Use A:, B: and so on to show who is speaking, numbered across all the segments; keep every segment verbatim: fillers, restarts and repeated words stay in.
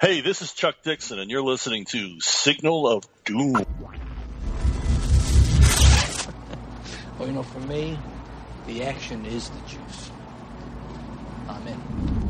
A: Hey, this is Chuck Dixon, and you're listening to Signal of Doom.
B: Well, you know, for me, the action is the juice. I'm in.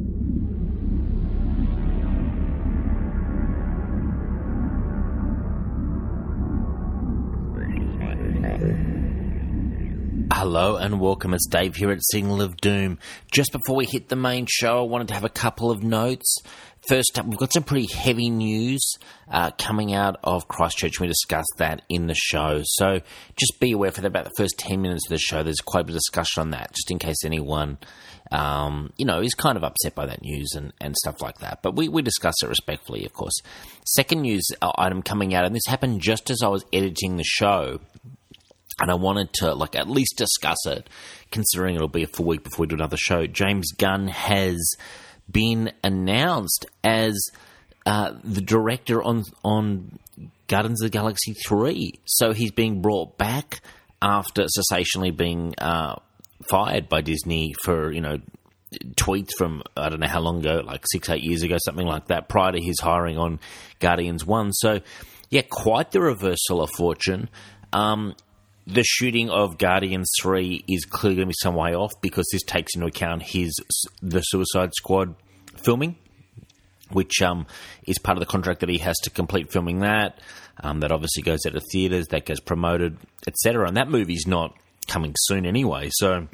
C: Hello and welcome, it's Dave here at Signal of Doom. Just before we hit the main show, I wanted to have a couple of notes. First up, we've got some pretty heavy news uh, coming out of Christchurch. We discussed that in the show. So just be aware for about the first ten minutes of the show, there's quite a bit of discussion on that, just in case anyone, um, you know, is kind of upset by that news and, and stuff like that. But we, we discuss it respectfully, of course. Second news item coming out, and this happened just as I was editing the show, and I wanted to, like, at least discuss it, considering it'll be a full week before we do another show. James Gunn has been announced as uh, the director on on Guardians of the Galaxy three. So he's being brought back after sensationally being uh, fired by Disney for, you know, tweets from, I don't know how long ago, like six, eight years ago, something like that, prior to his hiring on Guardians one. So, yeah, quite the reversal of fortune. Um... The shooting of Guardians three is clearly going to be some way off because this takes into account his the Suicide Squad filming, which um, is part of the contract that he has to complete filming that. Um, that obviously goes out to theatres, that gets promoted, et cetera. And that movie's not coming soon anyway. So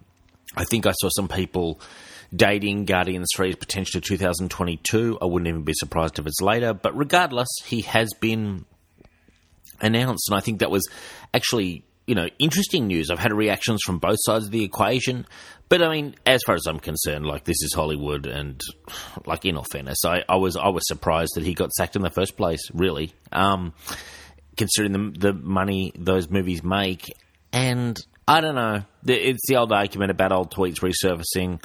C: I think I saw some people dating Guardians three as potentially two thousand twenty-two. I wouldn't even be surprised if it's later. But regardless, he has been announced, and I think that was actually, you know, interesting news. I've had reactions from both sides of the equation, but I mean, as far as I'm concerned, like, this is Hollywood, and like, in all fairness, I, I was I was surprised that he got sacked in the first place, really, um, considering the, the money those movies make. And I don't know, it's the old argument about old tweets resurfacing.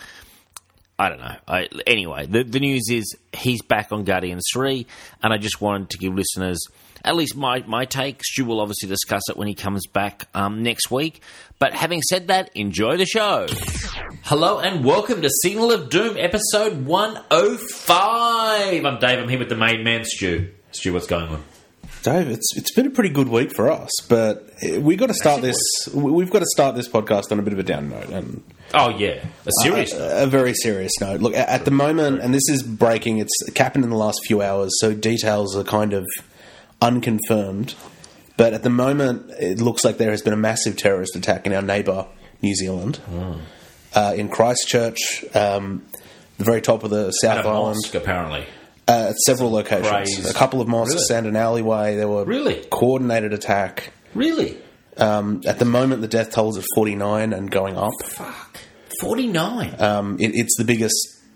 C: I don't know. I, anyway, the, the news is he's back on Guardians three, and I just wanted to give listeners at least my, my take. Stu will obviously discuss it when he comes back um, next week. But having said that, enjoy the show. Hello and welcome to Signal of Doom, episode one oh five. I'm Dave. I'm here with the main man, Stu. Stu, what's going on?
D: Dave, it's it's been a pretty good week for us, but we got to start this. We've got to start this podcast on a bit of a down note, and
C: oh yeah, a serious,
D: uh,
C: note.
D: a very serious note. Look, at, at the moment, and this is breaking. It's happened in the last few hours, so details are kind of unconfirmed. But at the moment, it looks like there has been a massive terrorist attack in our neighbour, New Zealand, oh. uh, in Christchurch, um, the very top of the South
C: at a
D: Island.
C: Mosque, apparently.
D: Uh, at several locations.
C: Crazy.
D: A couple of mosques
C: Really?
D: and an alleyway. There were
C: Really?
D: coordinated attack.
C: Really?
D: Um, at the moment, the death toll is at forty-nine and going up.
C: Fuck. forty-nine?
D: Um, it, it's the biggest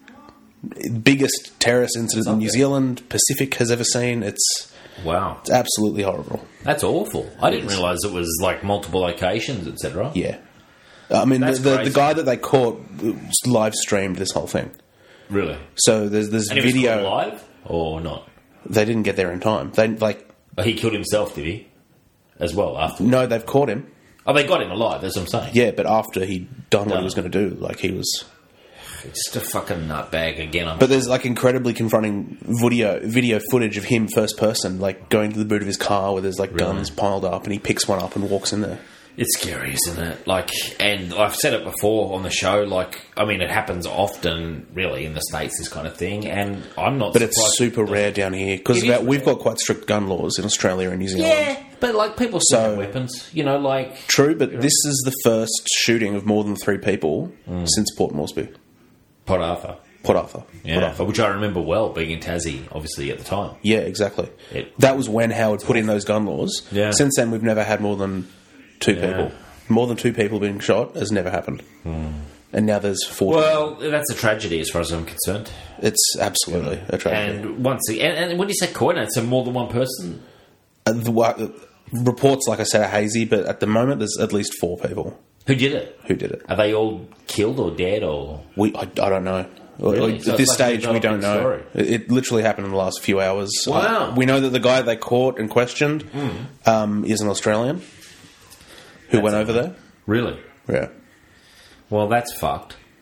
D: biggest terrorist incident in New Zealand, Pacific has ever seen. It's
C: Wow.
D: it's absolutely horrible.
C: That's awful. I didn't realise it was like multiple locations, et cetera.
D: Yeah. I mean, the,
C: That's
D: the, the
C: crazy.
D: guy that they caught live streamed this whole thing.
C: Really?
D: So there's there's
C: And he was
D: video.
C: caught live or not?
D: They didn't get there in time. They like
C: Oh, he killed himself, did he? As well, after.
D: no, they've caught him.
C: Oh, they got him alive, that's what I'm saying.
D: Yeah, but after he'd done what
C: Done
D: he was
C: it.
D: going to do, like he was.
C: It's just a fucking nutbag again. I'm
D: But there's like incredibly confronting video video footage of him first person, like going to the boot of his car where there's like
C: Really?
D: guns piled up, and he picks one up and walks in there.
C: It's scary, isn't it? Like, and I've said it before on the show, like, I mean, it happens often, really, in the States, this kind of thing, and I'm not
D: But
C: surprised.
D: it's super rare down here because
C: It is
D: we've
C: rare.
D: got quite strict gun laws in Australia and New Zealand.
C: Yeah, but, like, people still
D: So-
C: have weapons, you know, like...
D: True, but this is the first shooting of more than three people since Port Moresby.
C: Port Arthur.
D: Port Arthur.
C: Yeah,
D: Port Arthur.
C: which I remember well, being in Tassie, obviously, at the time.
D: Yeah, exactly.
C: It-
D: that was when Howard put in those gun laws.
C: Yeah.
D: Since then, we've never had more than two
C: Yeah.
D: people. More than two people being shot has never happened. And now there's four.
C: Well, that's a tragedy as far as I'm concerned.
D: It's absolutely a tragedy.
C: And once again, and, and when you say coordinate, so more than one person?
D: Uh, the, wa- reports, like I said, are hazy, but at the moment there's at least four people
C: Who did it?
D: who did it.
C: Are they all killed or dead or...
D: We, I, I don't know.
C: Really?
D: At
C: So
D: this
C: it's like
D: stage,
C: a
D: we don't know.
C: story.
D: It, it literally happened in the last few hours.
C: Wow.
D: Uh, we know that the guy they caught and questioned um, is an Australian who
C: That's
D: went over there.
C: Really?
D: Yeah.
C: Well, that's fucked.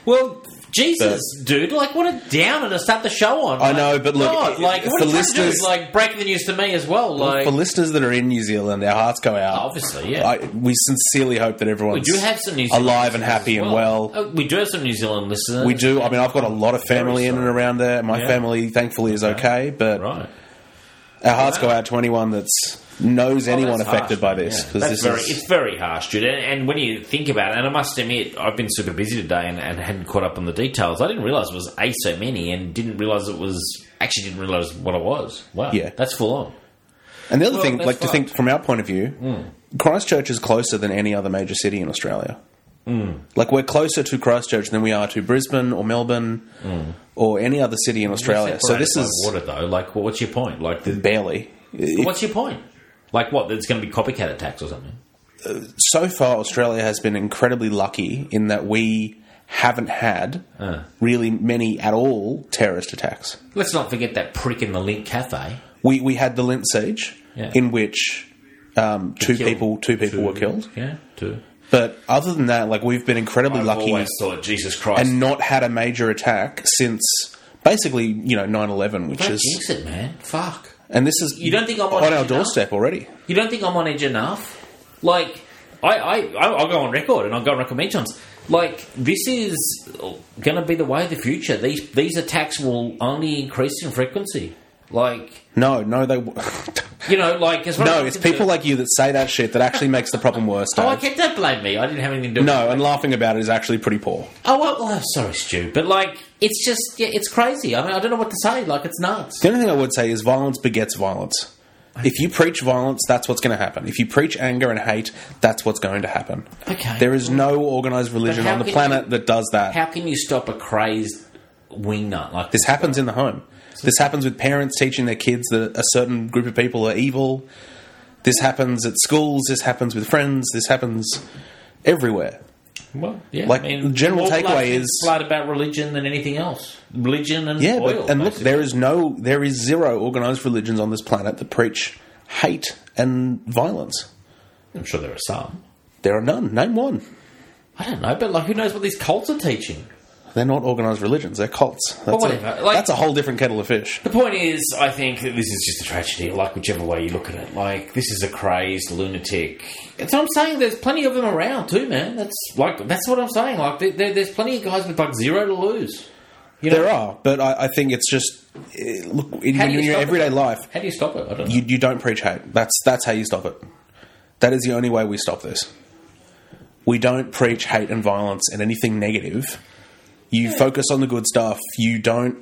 C: Well, Jesus, but, dude, like, what a downer to start the show on.
D: I
C: like,
D: know, but look,
C: God, like,
D: for
C: what are you
D: listeners,
C: do? Like, breaking the news to me as well. Like,
D: for listeners that are in New Zealand, our hearts go out.
C: Obviously, yeah.
D: I, we sincerely hope that everyone's
C: we do have some New Zealand
D: alive and happy
C: well.
D: and well.
C: Oh, we do have some New Zealand listeners.
D: We do. I mean, I've got a lot of family in and around there. My
C: yeah.
D: family, thankfully, is okay, but
C: right.
D: our hearts wow. go out to anyone that's knows
C: oh,
D: anyone affected
C: harsh,
D: by this.
C: Yeah. That's
D: this
C: very,
D: is...
C: It's very harsh, dude. And, and when you think about it, and I must admit, I've been super busy today and, and hadn't caught up on the details. I didn't realise it was A, so many, and didn't realise it was... Actually didn't realise what it was. Wow.
D: Yeah.
C: That's full on.
D: And the other
C: well,
D: thing, like
C: fucked.
D: to think from our point of view,
C: mm.
D: Christchurch is closer than any other major city in Australia.
C: Mm.
D: Like, we're closer to Christchurch than we are to Brisbane or Melbourne mm. or any other city in Australia. So this is...
C: water, though. Like, what's your point? Like, the,
D: barely.
C: If, what's your point? Like what? There's going to be copycat attacks or something?
D: Uh, so far, Australia has been incredibly lucky in that we haven't had uh. really many at all terrorist attacks.
C: Let's not forget that prick in the Link Cafe.
D: We we had the Lint siege,
C: yeah.
D: in which um, two
C: killed.
D: people two people
C: two.
D: were killed.
C: Yeah, two.
D: But other than that, like, we've been incredibly
C: I've
D: lucky.
C: Always thought, Jesus Christ,
D: and not had a major attack since basically, you know, nine eleven, which
C: Don't
D: is
C: jinx it, man. Fuck.
D: And this is
C: you don't think I'm on,
D: on our
C: enough?
D: doorstep already.
C: You don't think I'm on edge enough? Like, I, I, I'll go on record and I'll go on record many times. Like, this is going to be the way of the future. These these attacks will only increase in frequency. Like,
D: no, no, they.
C: You know, like as
D: no, it's people like you that say that shit that actually makes the problem worse. Dave.
C: Oh, I can't don't blame me. I didn't have anything to do.
D: No,
C: with
D: and laughing about it is actually pretty poor.
C: Oh well, well, sorry, Stu, but like, it's just yeah, it's crazy. I mean, I don't know what to say. Like, it's nuts.
D: The only thing I would say is violence begets violence. If you preach violence, that's what's going to happen. If you preach anger and hate, that's what's going to happen.
C: Okay.
D: There is no organised religion on the planet
C: you,
D: that does that.
C: How can you stop a crazed wingnut like
D: this?
C: This
D: happens
C: guy?
D: in the home. So this happens with parents teaching their kids that a certain group of people are evil. This happens at schools. This happens with friends. This happens everywhere.
C: Well, yeah.
D: Like,
C: I mean,
D: the general
C: more
D: takeaway is
C: blood about religion than anything else. Religion and
D: yeah,
C: oil.
D: but, and
C: basically.
D: look, there is no, there is zero organised religions on this planet that preach hate and violence.
C: I'm sure there are some.
D: There are none. Name one.
C: I don't know, but like, who knows what these cults are teaching?
D: They're not organised religions. They're cults. That's,
C: well, whatever.
D: A,
C: like,
D: that's a whole different kettle of fish.
C: The point is, I think that this is just a tragedy, like whichever way you look at it. Like, this is a crazed lunatic. That's what I'm saying. There's plenty of them around too, man. That's like that's what I'm saying. Like, there, there, there's plenty of guys with like zero to lose. You know?
D: There are, but I, I think it's just uh, look in, in your everyday
C: it?
D: life.
C: How do you stop it? I don't know.
D: You, you don't preach hate. That's that's how you stop it. That is the only way we stop this. We don't preach hate and violence and anything negative. You yeah. focus on the good stuff. You don't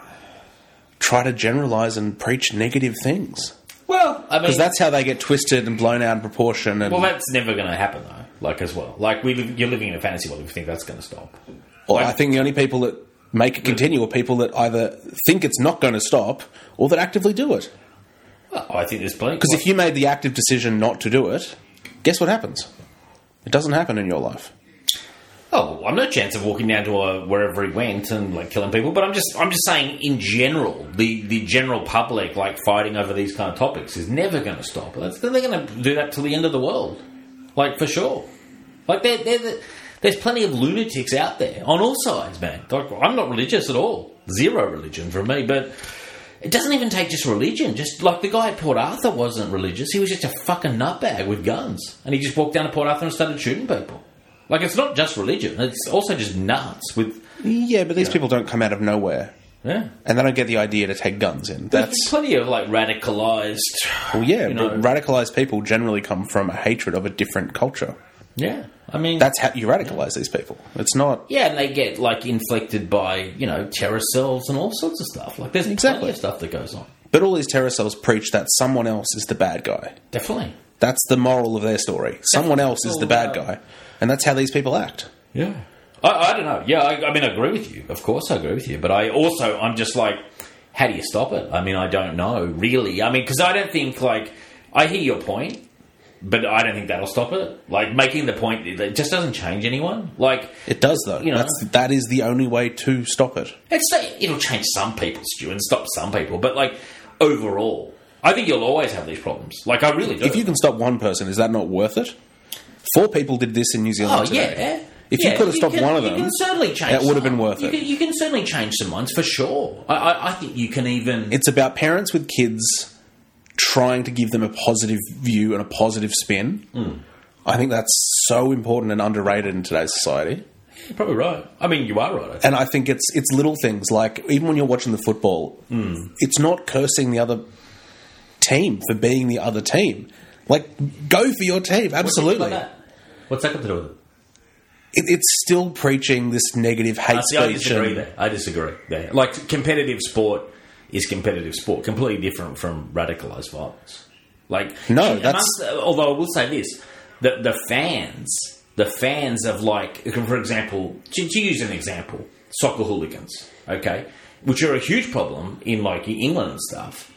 D: try to generalise and preach negative things.
C: Well, I mean,
D: because that's how they get twisted and blown out in proportion. And
C: well, that's never going to happen, though. Like as well, like we live, you're living in a fantasy world if you think that's going to stop.
D: Well,
C: like,
D: I think the only people that make it continue are people that either think it's not going to stop or that actively do it.
C: Well, I think there's plenty.
D: Because if you made the active decision not to do it, guess what happens? It doesn't happen in your life.
C: Oh, I'm no chance of walking down to a, wherever he went and like killing people, but I'm just I'm just saying in general, the, the general public like fighting over these kind of topics is never going to stop. That's, they're going to do that till the end of the world, like for sure. Like they're, they're, they're, there's plenty of lunatics out there on all sides, man. Like, I'm not religious at all, zero religion for me, but it doesn't even take just religion. Just like the guy at Port Arthur wasn't religious; he was just a fucking nutbag with guns, and he just walked down to Port Arthur and started shooting people. Like, it's not just religion. It's also just nuts with...
D: Yeah, but these
C: know.
D: people don't come out of nowhere.
C: Yeah.
D: And they don't get the idea to take guns in. That's
C: There's plenty of, like, radicalised...
D: Well, yeah,
C: you know,
D: but radicalised people generally come from a hatred of a different culture.
C: Yeah. I mean...
D: That's how you radicalise these people. It's not...
C: Yeah, and they get, like, inflected by, you know, terror cells and all sorts of stuff. Like, there's
D: exactly.
C: plenty of stuff that goes on.
D: But all these terror cells preach that someone else is the bad guy.
C: Definitely. That's
D: the moral of their story. Definitely. Someone else is the bad
C: about.
D: guy. And that's how these people act.
C: Yeah. I, I don't know. Yeah, I, I mean, I agree with you. Of course I agree with you. But I also, I'm just like, how do you stop it? I mean, I don't know, really. I mean, because I don't think, like, I hear your point, but I don't think that'll stop it. Like, making the point, it just doesn't change anyone. Like...
D: It does, though.
C: You know,
D: That's, that is the only way to stop it.
C: It's, it'll change some people, Stu, and stop some people. But, like, overall, I think you'll always have these problems. Like, I really do.
D: If you can stop one person, is that not worth it? Four people did this in New Zealand
C: Oh,
D: today.
C: yeah.
D: If
C: Yeah,
D: you could have stopped
C: can,
D: one of
C: you
D: them,
C: can certainly change
D: that would have
C: some.
D: been worth
C: you
D: it.
C: Can, you can certainly change some ones for sure. I, I, I think you can even.
D: It's about parents with kids trying to give them a positive view and a positive spin.
C: Mm.
D: I think that's so important and underrated in today's society.
C: You're probably right. I mean, you are right. I think.
D: And I think it's it's little things like even when you're watching the football,
C: Mm.
D: it's not cursing the other team for being the other team. Like, go for your team, absolutely.
C: What's that? What's that got to do with it?
D: It, it's still preaching this negative hate
C: Uh, see, I
D: speech.
C: disagree
D: and-
C: there. I disagree there. Like, competitive sport is competitive sport, completely different from radicalised violence. Like,
D: No,
C: and
D: that's-
C: amongst- although I will say this, the the fans, the fans of like, for example, to, to use an example, soccer hooligans, okay, which are a huge problem in like England and stuff.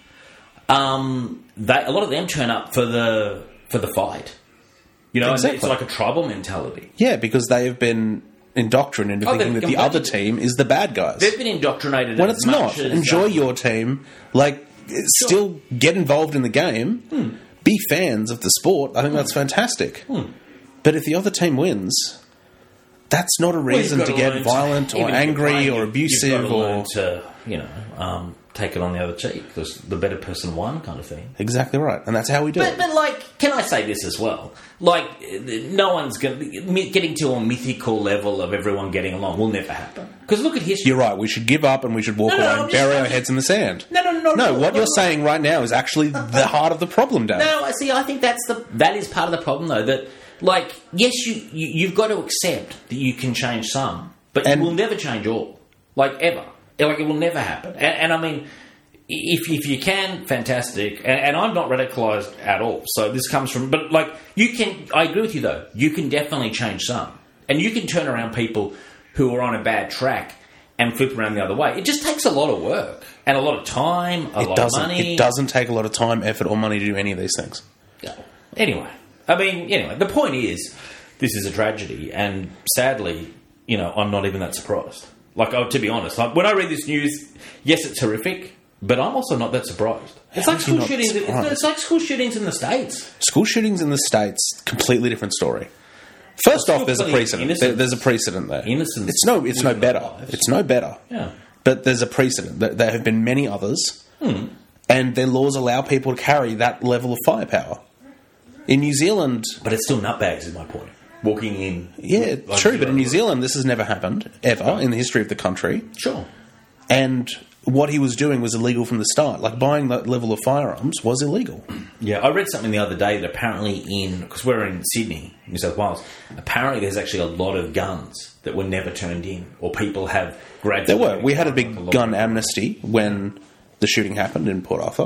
C: Um, they a lot of them turn up for the for the fight. You know,
D: Exactly.
C: it's like a tribal mentality.
D: Yeah, because they have been indoctrinated into
C: Oh,
D: thinking
C: they've
D: that the other
C: completely-
D: team is the bad guys.
C: They've been indoctrinated
D: When
C: as
D: it's
C: much
D: not.
C: as,
D: Enjoy
C: um,
D: your team. Like, still get involved in the game.
C: Hmm.
D: Be fans of the sport. I think that's fantastic. But if the other team wins, that's not a
C: Well, you've
D: reason
C: got
D: to
C: to
D: get
C: learn
D: violent
C: to-
D: or
C: even if you're
D: angry
C: playing,
D: or
C: you've-
D: abusive
C: you've got to
D: or
C: learn to, you know, um, take it on the other cheek because the better person won, kind of thing.
D: exactly right. And that's how we do
C: But,
D: it.
C: but like, can I say this as well? Like, no one's going to getting to a mythical level of everyone getting along will never happen. Because look at history.
D: You're right. We should give up and we should walk
C: No, no,
D: away
C: I'm
D: and
C: just-
D: bury
C: I'm
D: our
C: just-
D: heads in the sand.
C: No, no, no, no.
D: No,
C: no,
D: what
C: no,
D: you're
C: no.
D: saying right now is actually the heart of the problem, Dave.
C: No, I see. I think that's the that is part of the problem, though. That like, yes, you, you you've got to accept that you can change some, but
D: And-
C: you will never change all. Like ever, like it will never happen. And, and I mean, if if you can, fantastic. And, and I'm not radicalised at all. So this comes from, but like you can. I agree with you though. You can definitely change some, and you can turn around people who are on a bad track and flip around the other way. It just takes a lot of work and a lot of time, a
D: It
C: lot
D: doesn't.
C: of money.
D: It doesn't take a lot of time, effort, or money to do any of these things.
C: Anyway, I mean, anyway, the point is, this is a tragedy, and sadly, you know, I'm not even that surprised. Like, oh, to be honest, like, when I read this news, yes, it's horrific, but I'm also not that surprised. It's
D: How
C: like
D: are you
C: school
D: not
C: shootings. It's,
D: surprised?
C: it's like school shootings in the States.
D: School shootings in the States, completely different story. First
C: Well,
D: off, there's a
C: clearly
D: precedent.
C: innocence-
D: There, there's a precedent there.
C: innocence
D: It's no. It's no
C: within
D: better.
C: their lives.
D: It's no better.
C: Yeah.
D: But there's a precedent. There, there have been many others,
C: Hmm.
D: and their laws allow people to carry that level of firepower. In New Zealand,
C: But it's still nutbags, is my point. Walking in.
D: yeah,
C: like,
D: true. But in New
C: like-
D: Zealand, this has never happened ever in the history of the country.
C: Sure.
D: And what he was doing was illegal from the start. Like buying that level of firearms was illegal.
C: Yeah, I read something the other day that apparently in, because we're in Sydney, New South Wales, apparently there's actually a lot of guns that were never turned in, or people have gradually...
D: There were. We had a
C: like
D: big
C: lot
D: gun
C: of-
D: amnesty when the shooting happened in Port Arthur.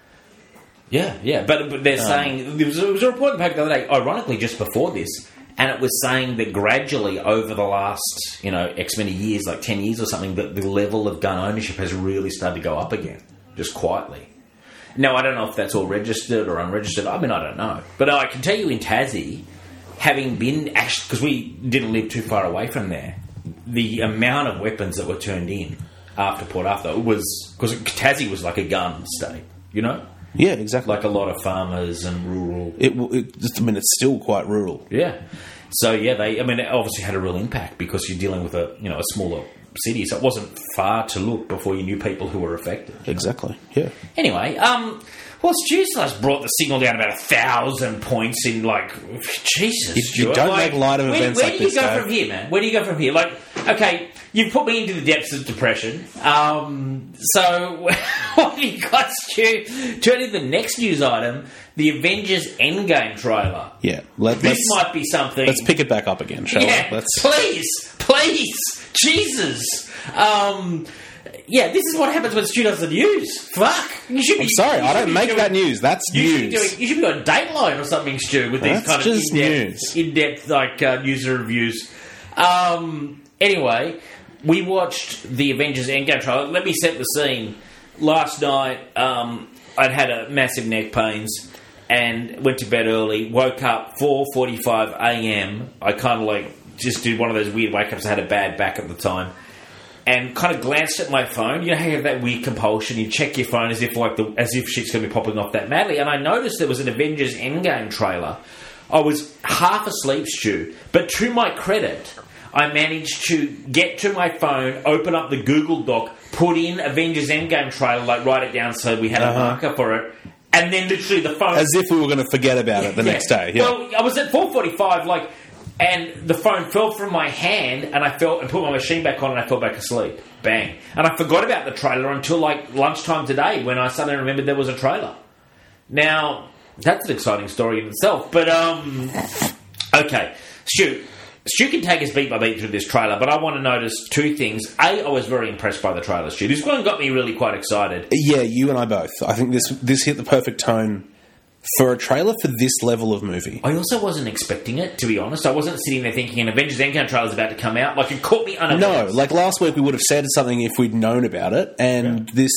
C: Yeah, yeah, but, but they're
D: Um,
C: saying... There was, there was a report in the paper the other day, ironically just before this, and it was saying that gradually over the last, you know, X many years, like ten years or something, that the level of gun ownership has really started to go up again, just quietly. Now, I don't know if that's all registered or unregistered. I mean, I don't know. But I can tell you in Tassie, having been... actually, because we didn't live too far away from there, the amount of weapons that were turned in after Port Arthur was... Because Tassie was like a gun state, you know?
D: Yeah, exactly.
C: Like a lot of farmers and rural...
D: It, it, I mean, it's still quite rural.
C: Yeah. So, yeah, they... I mean, it obviously had a real impact because you're dealing with a, you know, a smaller city, so it wasn't far to look before you knew people who were affected.
D: Exactly. Yeah.
C: Anyway, um... Well, Stu Slush brought the signal down about a thousand points in, like, Jesus,
D: You- you
C: Stuart.
D: don't
C: like,
D: make light of
C: where,
D: events
C: where
D: like
C: do you
D: this,
C: go
D: Dave.
C: from here, man? Where do you go from here? Like, okay, you've put me into the depths of depression. Um, so, what have you got, Stu? Turning to the next news item, the Avengers Endgame trailer.
D: Yeah. Let,
C: This
D: let's,
C: might be something...
D: let's pick it back up again, shall
C: yeah,
D: we? Let's,
C: please, please, Jesus. Um... Yeah, this is what happens when Stu does the news. Fuck. You should be,
D: I'm sorry,
C: you
D: I
C: should
D: don't
C: be
D: make
C: doing-
D: that news. That's
C: You should, be
D: news.
C: doing, you should be on Dateline or something, Stu, with these
D: That's
C: kind of
D: just
C: in-depth,
D: news.
C: in-depth like uh, user reviews. Um, anyway, we watched the Avengers Endgame trailer. Let me set the scene. Last night, um, I'd had a massive neck pains and went to bed early. Woke up four forty-five a.m. I kind of like just did one of those weird wake-ups. I had a bad back at the time. And kind of glanced at my phone. You know how you have that weird compulsion? You check your phone as if like the, as if shit's going to be popping off that madly. And I noticed there was an Avengers Endgame trailer. I was half asleep, Stu. But to my credit, I managed to get to my phone, open up the Google Doc, put in Avengers Endgame trailer, like write it down so we had a
D: Uh-huh.
C: marker for it, and then literally the phone...
D: As if we were going to forget about it the
C: Yeah.
D: next day. Yeah.
C: Well, I was at four forty-five, like, and the phone fell from my hand, and I felt and put my machine back on, and I fell back asleep. Bang. And I forgot about the trailer until, like, lunchtime today, when I suddenly remembered there was a trailer. Now, that's an exciting story in itself, but, um... okay. Stu, Stu can take us beat by beat through this trailer, but I want to notice two things. A, I was very impressed by the trailer, Stu. This one got me really quite excited.
D: Yeah, you and I both. I think this this hit the perfect tone for a trailer for this level of movie.
C: I also wasn't expecting it, to be honest. I wasn't sitting there thinking an Avengers Endgame trailer is about to come out. Like, it caught me unawares.
D: No, like last week we would have said something if we'd known about it, and
C: Yeah.
D: this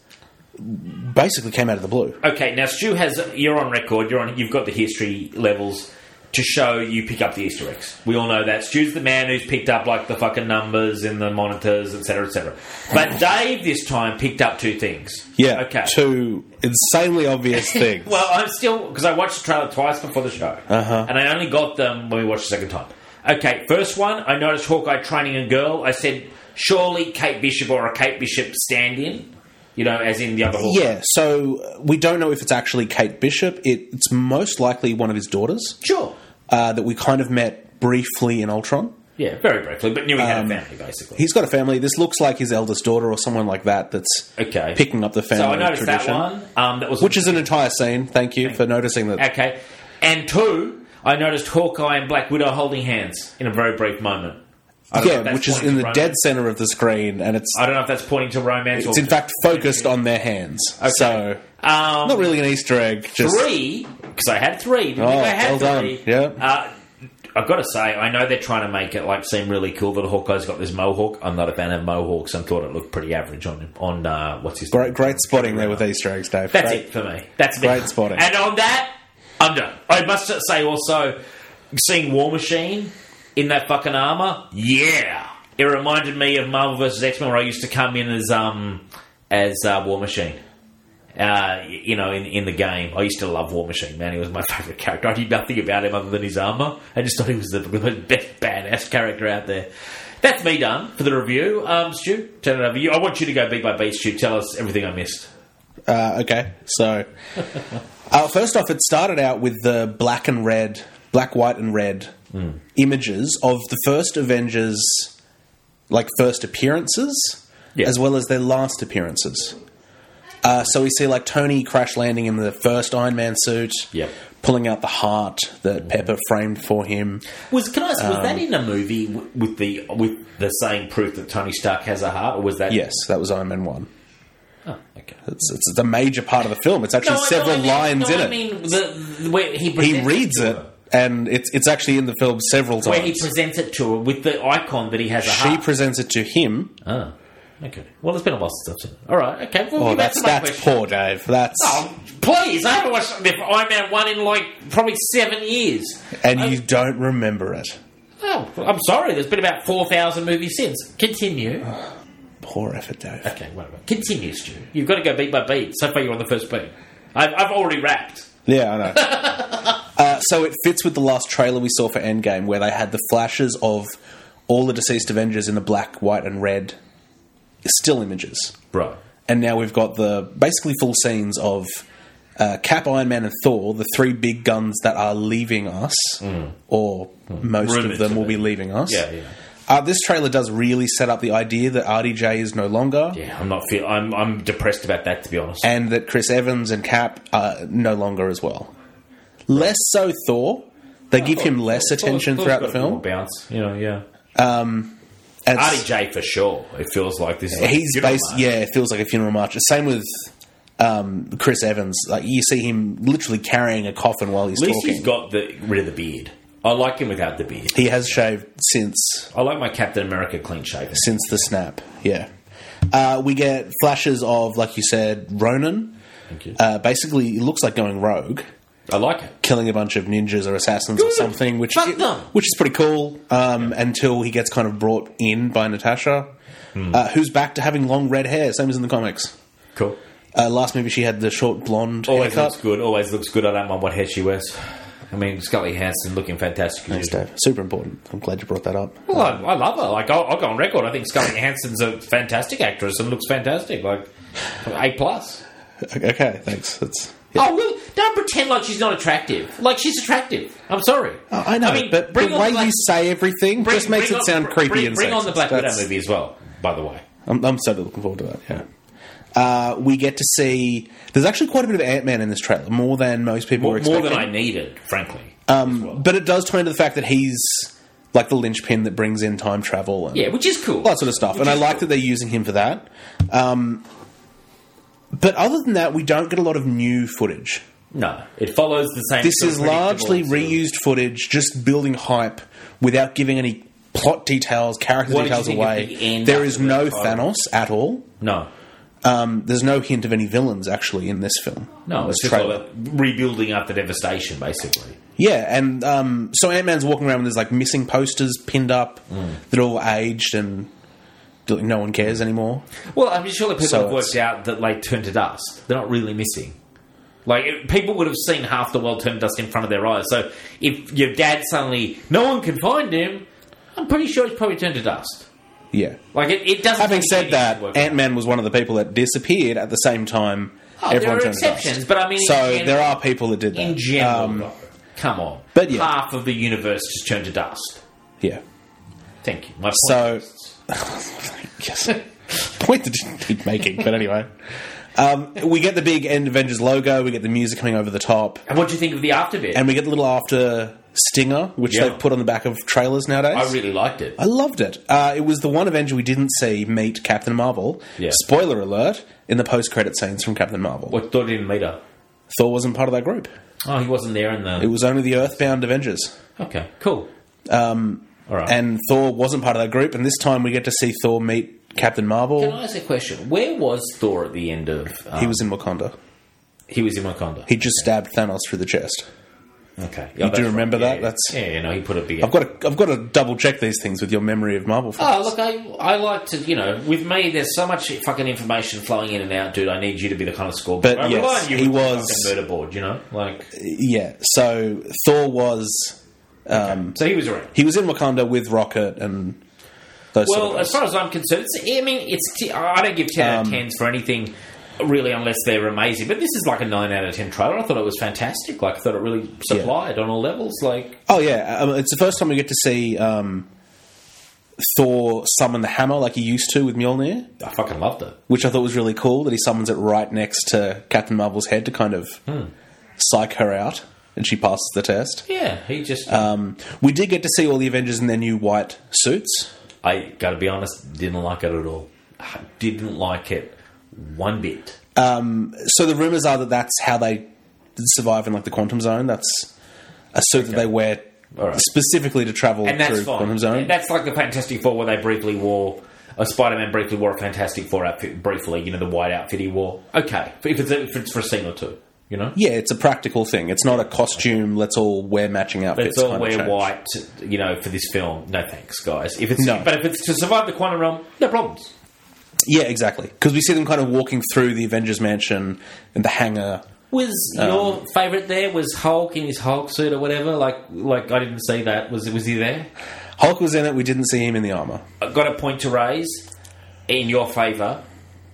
D: basically came out of the blue.
C: Okay, now Stu has... You're on record. You're on. You've got the history levels to show you pick up the Easter eggs. We all know that. Stu's the man who's picked up, like, the fucking numbers and the monitors, et cetera, et cetera. But Dave, this time, picked up two things.
D: Yeah,
C: Okay.
D: two insanely obvious things.
C: Well, I'm still... Because I watched the trailer twice before the show.
D: Uh-huh.
C: And I only got them when we watched the second time. Okay, first one, I noticed Hawkeye training a girl. I said, surely Kate Bishop or a Kate Bishop stand-in. You know, as in the other Hawkeye.
D: Yeah, so we don't know if it's actually Kate Bishop. It, it's most likely one of his daughters
C: Sure.
D: uh, that we kind of met briefly in Ultron.
C: Yeah, very briefly, but knew he had
D: Um,
C: a family, basically.
D: He's got a family. This looks like his eldest daughter or someone like that that's
C: Okay.
D: picking up the family
C: So I noticed
D: tradition.
C: that one. Um, that was
D: Which is an entire scene. Thank you for noticing that.
C: Okay. And two, I noticed Hawkeye and Black Widow holding hands in a very brief moment. I don't know if
D: Yeah,
C: that's
D: which is
C: pointing
D: in
C: to
D: the dead
C: romance.
D: center of the screen, and it's
C: I don't know if that's pointing to romance
D: it's
C: or...
D: in fact focused on their hands. So
C: Um,
D: not really an Easter egg. Just
C: three, because I had three. Didn't
D: Oh,
C: think I had
D: well done.
C: three.
D: Yeah.
C: Uh, I've got to say, I know they're trying to make it like seem really cool that Hawkeye's got this mohawk. I'm not a fan of mohawks and thought it looked pretty average on on uh, what's his
D: great, great spotting there with Easter eggs, Dave.
C: That's
D: Great.
C: it for me. That's a bit-
D: Great spotting.
C: And on that, I'm done. I must say also, seeing War Machine in that fucking armour, yeah. It reminded me of Marvel versus. X-Men where I used to come in as um as uh, War Machine. Uh, you know, in in the game, I used to love War Machine. Man, he was my favourite character. I knew nothing about him other than his armour. I just thought he was the best badass character out there. That's me done for the review. Um, Stu, turn it over to you. I want you to go beat by beat, Stu. Tell us everything I missed.
D: Uh, okay, so uh, first off, it started out with the black and red, black, white, and red
C: Mm.
D: images of the first Avengers, like first appearances,
C: Yeah.
D: as well as their last appearances. Uh, so we see like Tony crash landing in the first Iron Man suit,
C: Yep.
D: pulling out the heart that Pepper framed for him.
C: Was can I ask, was
D: Um,
C: that in a movie w- with the with the saying proof that Tony Stark has a heart, or was that?
D: Yes, that was Iron Man one.
C: Oh, okay.
D: It's, it's, it's a major part of the film. It's actually
C: No, I-
D: several
C: no, I mean-
D: lines
C: no,
D: in
C: I
D: it.
C: mean, the, the, where he
D: He
C: presents
D: reads
C: to
D: it,
C: her.
D: and it's it's actually in the film several times.
C: Where he presents it to her with the icon that he has a
D: She
C: heart.
D: presents it to him.
C: Oh, okay. Well, it's been a while since I've seen it. All right, okay. Well,
D: Oh,
C: we've
D: that's
C: answered my
D: that's
C: question.
D: poor, Dave. That's
C: Oh, please! I haven't watched the Iron Man one in like probably seven years.
D: and
C: I-
D: you don't remember it.
C: Oh, I'm sorry. There's been about four thousand movies since. Continue.
D: Poor effort, Dave.
C: Okay, whatever. Continue, Stu. You've got to go beat by beat. So far, you're on the first beat. I've, I've already wrapped.
D: Yeah, I know. uh, so it fits with the last trailer we saw for Endgame, where they had the flashes of all the deceased Avengers in the black, white, and red still images.
C: Right.
D: And now we've got the basically full scenes of uh, Cap, Iron Man, and Thor, the three big guns that are leaving us, or most
C: Rumoured
D: of them
C: to
D: will
C: be.
D: be leaving us.
C: Yeah, yeah.
D: Uh, this trailer does really set up the idea that R D J is no longer,
C: Yeah, I'm not feel. I'm I'm depressed about that, to be honest.
D: and that Chris Evans and Cap are no longer as well. Less so Thor. They give him less attention
C: Thor's
D: throughout
C: got
D: the
C: a bit more
D: film.
C: bounce, you know. Yeah.
D: And
C: R D J for sure. It feels like this. Is like
D: he's
C: funeral
D: based,
C: march.
D: yeah, it feels like a funeral march. Same with um, Chris Evans. Like you see him literally carrying a coffin while he's
C: At least
D: talking.
C: he's got the rid of the beard. I like him without the beard.
D: He has shaved since
C: I like my Captain America clean shaven.
D: since the snap. Yeah, uh, we get flashes of, like you said, Ronan.
C: Thank you.
D: Uh, basically, it looks like going rogue,
C: I like it.
D: killing a bunch of ninjas or assassins or
C: Good.
D: something, which
C: Fuck them.
D: which is pretty cool. Um, Until he gets kind of brought in by Natasha,
C: Hmm.
D: uh, who's back to having long red hair, same as in the comics.
C: Cool.
D: Uh, last movie, she had the short blonde
C: Always
D: haircut.
C: looks good. Always looks good. I don't mind what hair she wears. I mean, Scarlett Johansson looking fantastic.
D: Thanks, Dave. Super important. I'm glad you brought that up.
C: Well, I, I love her. Like, I'll, I'll go on record. I think Scarlett Johansson's a fantastic actress and looks fantastic. Like, A plus.
D: Okay, thanks. That's... Yeah.
C: Oh, really? Don't pretend like she's not attractive. Like, she's attractive. I'm sorry.
D: Oh, I know, I mean, but the way Black... you say everything bring, just makes it on, sound creepy
C: bring,
D: and
C: Bring
D: sexist.
C: on the Black
D: That's...
C: Widow movie as well, by the way.
D: I'm, I'm so looking forward to that, yeah. Uh, we get to see... There's actually quite a bit of Ant-Man in this trailer, more than most people
C: more,
D: were expecting.
C: More than I needed, frankly.
D: Um,
C: well.
D: But it does turn to the fact that he's like the linchpin that brings in time travel. And
C: yeah, which is cool.
D: That sort of stuff.
C: Which
D: and I like
C: cool.
D: that they're using him for that. Um, but other than that, we don't get a lot of new footage.
C: No, it follows the same...
D: This is largely reused footage, just building hype without giving any plot details, character
C: what
D: details
C: did you think
D: away.
C: The
D: there is no
C: the
D: Thanos at all.
C: No.
D: Um, there's no hint of any villains, actually, in this film.
C: No, it's just all about rebuilding after devastation, basically.
D: Yeah, and um, so Ant-Man's walking around with there's like missing posters pinned up
C: mm. that
D: are all aged and no one cares anymore.
C: Well, I'm sure that people
D: so
C: have worked out that they turn to dust. They're not really missing. Like, it, people would have seen half the world turn to dust in front of their eyes. So if your dad suddenly, no one can find him, I'm pretty sure he's probably turned to dust.
D: Yeah.
C: Like, it, it doesn't...
D: Having said that, Ant-Man was one of the people that disappeared at the same time
C: oh,
D: everyone
C: there are
D: turned
C: exceptions,
D: to dust.
C: but I mean...
D: So
C: general,
D: there are people that did that.
C: In general,
D: um,
C: though. Come on.
D: But yeah.
C: Half of the universe just turned to dust.
D: Yeah.
C: Thank you. My point
D: so,
C: is...
D: yes. Point that didn't keep making, but anyway. Um, we get the big End Avengers logo, we get the music coming over the top.
C: And what do you think of the after bit?
D: And we get the little after stinger, which
C: yeah.
D: they've put on the back of trailers nowadays.
C: I really liked it.
D: I loved it. Uh, it was the one Avenger we didn't see meet Captain Marvel.
C: Yeah.
D: Spoiler alert, in the post-credit scenes from Captain Marvel.
C: What, Thor didn't meet her?
D: Thor wasn't part of that group.
C: Oh, he wasn't there in the...
D: It was only the Earthbound Avengers.
C: Okay, cool.
D: Um,
C: All right.
D: And Thor wasn't part of that group, and this time we get to see Thor meet Captain Marvel.
C: Can I ask a question? Where was Thor at the end of... Um,
D: he was in Wakanda.
C: He was in Wakanda.
D: He just stabbed Thanos through the chest.
C: Okay.
D: Yeah, you do remember
C: right.
D: that?
C: Yeah,
D: That's
C: yeah, yeah, no, he put it big.
D: I've got to, I've got to double check these things with your memory of Marvel films.
C: Oh, look, I, I like to, you know, with me, there's so much fucking information flowing in and out, dude. I need you to be the kind of score.
D: But
C: I
D: yes,
C: rely on you
D: he
C: with the
D: was
C: fucking murder board, you know, like.
D: Yeah. So Thor was. Um,
C: okay. So he was around.
D: He was in Wakanda with Rocket and. Those
C: well,
D: sort of
C: as far as I'm concerned, it's, I mean, it's. T- I don't give ten um, out of tens for anything. Really, unless they're amazing. But this is like a nine out of ten trailer. I thought it was fantastic. Like, I thought it really supplied yeah. on all levels. Like,
D: oh yeah, um, it's the first time we get to see um, Thor summon the hammer like he used to with Mjolnir.
C: I fucking loved it.
D: Which I thought was really cool that he summons it right next to Captain Marvel's head to kind of
C: hmm.
D: psych her out, and she passes the test.
C: Yeah, he just.
D: Um, we did get to see all the Avengers in their new white suits.
C: I gotta be honest, didn't like it at all. I didn't like it. One bit.
D: Um, so the rumours are that that's how they survive in like the quantum zone. That's a suit okay. that they wear right. specifically to travel
C: and that's
D: through
C: fine.
D: quantum zone.
C: And that's like the Fantastic Four where they briefly wore. A Spider-Man briefly wore a Fantastic Four outfit. Briefly, you know, the white outfit he wore. Okay, if it's if it's for a scene or two, you know.
D: Yeah, it's a practical thing. It's not a costume. Let's all wear matching outfits.
C: Let's all
D: kind
C: wear
D: of
C: white, you know, for this film. No thanks, guys. If it's
D: no.
C: but if it's to survive the quantum realm, no problems.
D: Yeah, exactly. Because we see them kind of walking through the Avengers mansion and the hangar.
C: Was
D: um,
C: your favourite there? Was Hulk in his Hulk suit or whatever? Like, like I didn't see that. Was was he there?
D: Hulk was in it. We didn't see him in the armour.
C: I've got a point to raise in your favour.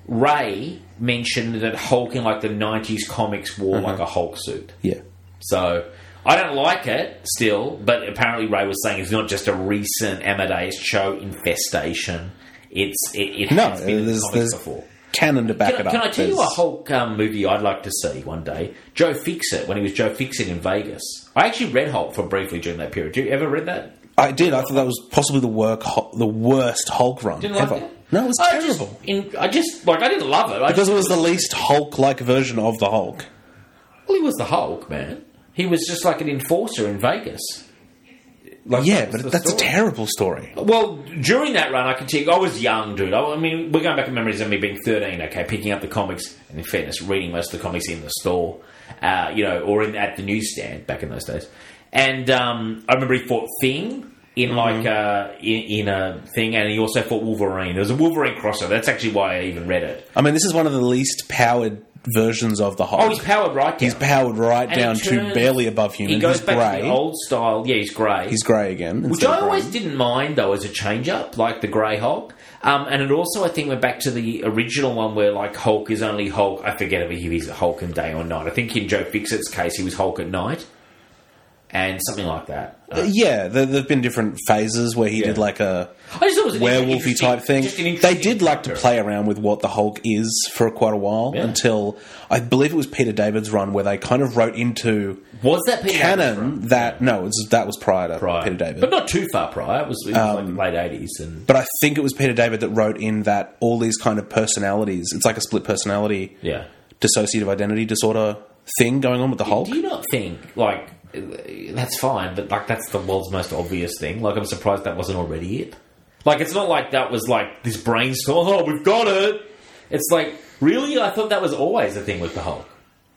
C: Ray mentioned that Hulk in like the nineties comics wore uh-huh. like a Hulk suit.
D: Yeah.
C: So I don't like it still, but apparently Ray was saying it's not just a recent Amadeus Cho infestation. It's it, it
D: no,
C: has been in the comics before.
D: Canon to back
C: can,
D: it up.
C: Can I tell
D: there's...
C: you a Hulk um, movie I'd like to see one day? Joe Fixit, when he was Joe Fixit in Vegas. I actually read Hulk for briefly during that period. Did you ever read that?
D: I did. I thought that was possibly the work, the worst Hulk run
C: Didn't
D: ever.
C: Like it?
D: No, it was
C: I
D: terrible.
C: Just, in, I just like I didn't love it I
D: because
C: just,
D: it was the least Hulk-like version of the Hulk.
C: Well, he was the Hulk, man. He was just like an enforcer in Vegas. Like,
D: yeah,
C: that
D: but that's story. a terrible story.
C: Well, during that run, I can tell you, I was young, dude. I, I mean, we're going back in memories of me being thirteen, okay, picking up the comics, and in fairness, reading most of the comics in the store, uh, you know, or in, at the newsstand back in those days. And um, I remember he fought Thing in mm-hmm. like uh, in, in a thing, and he also fought Wolverine. There was a Wolverine crossover. That's actually why I even read it.
D: I mean, this is one of the least powered versions of the Hulk.
C: Oh, he's powered right down.
D: He's powered right
C: And
D: down
C: he
D: to
C: turns-
D: barely above human.
C: He goes
D: he's
C: back
D: grey.
C: to the old style. Yeah, he's grey.
D: He's grey again.
C: Which
D: instead
C: I
D: of
C: always
D: grey.
C: didn't mind, though, as a change-up, like the grey Hulk. Um, and it also, I think, went back to the original one where, like, Hulk is only Hulk. I forget if he's Hulk in day or night. I think in Joe Fixit's case, he was Hulk at night. And something like that.
D: Uh, yeah, there have been different phases where he
C: Yeah.
D: did like a
C: I just thought it was an
D: werewolfy
C: interesting-
D: type thing.
C: just an
D: They
C: interesting
D: did like to
C: character.
D: play around with what the Hulk is for quite a while
C: Yeah.
D: until I believe it was Peter David's run where they kind of wrote into
C: Was that Peter David's
D: canon
C: run?
D: that no, it was, that was prior to
C: Prior.
D: Peter David.
C: But not too far prior. It was, it was
D: Um,
C: like late eighties. And
D: But I think it was Peter David that wrote in that all these kind of personalities. It's like a split personality,
C: yeah.
D: dissociative identity disorder thing going on with the Hulk.
C: Do you not think, like, that's fine, but, like, that's the world's most obvious thing? Like, I'm surprised that wasn't already it. Like, it's not like that was, like, this brainstorm, oh, we've got it! It's like, really? I thought that was always a thing with the Hulk.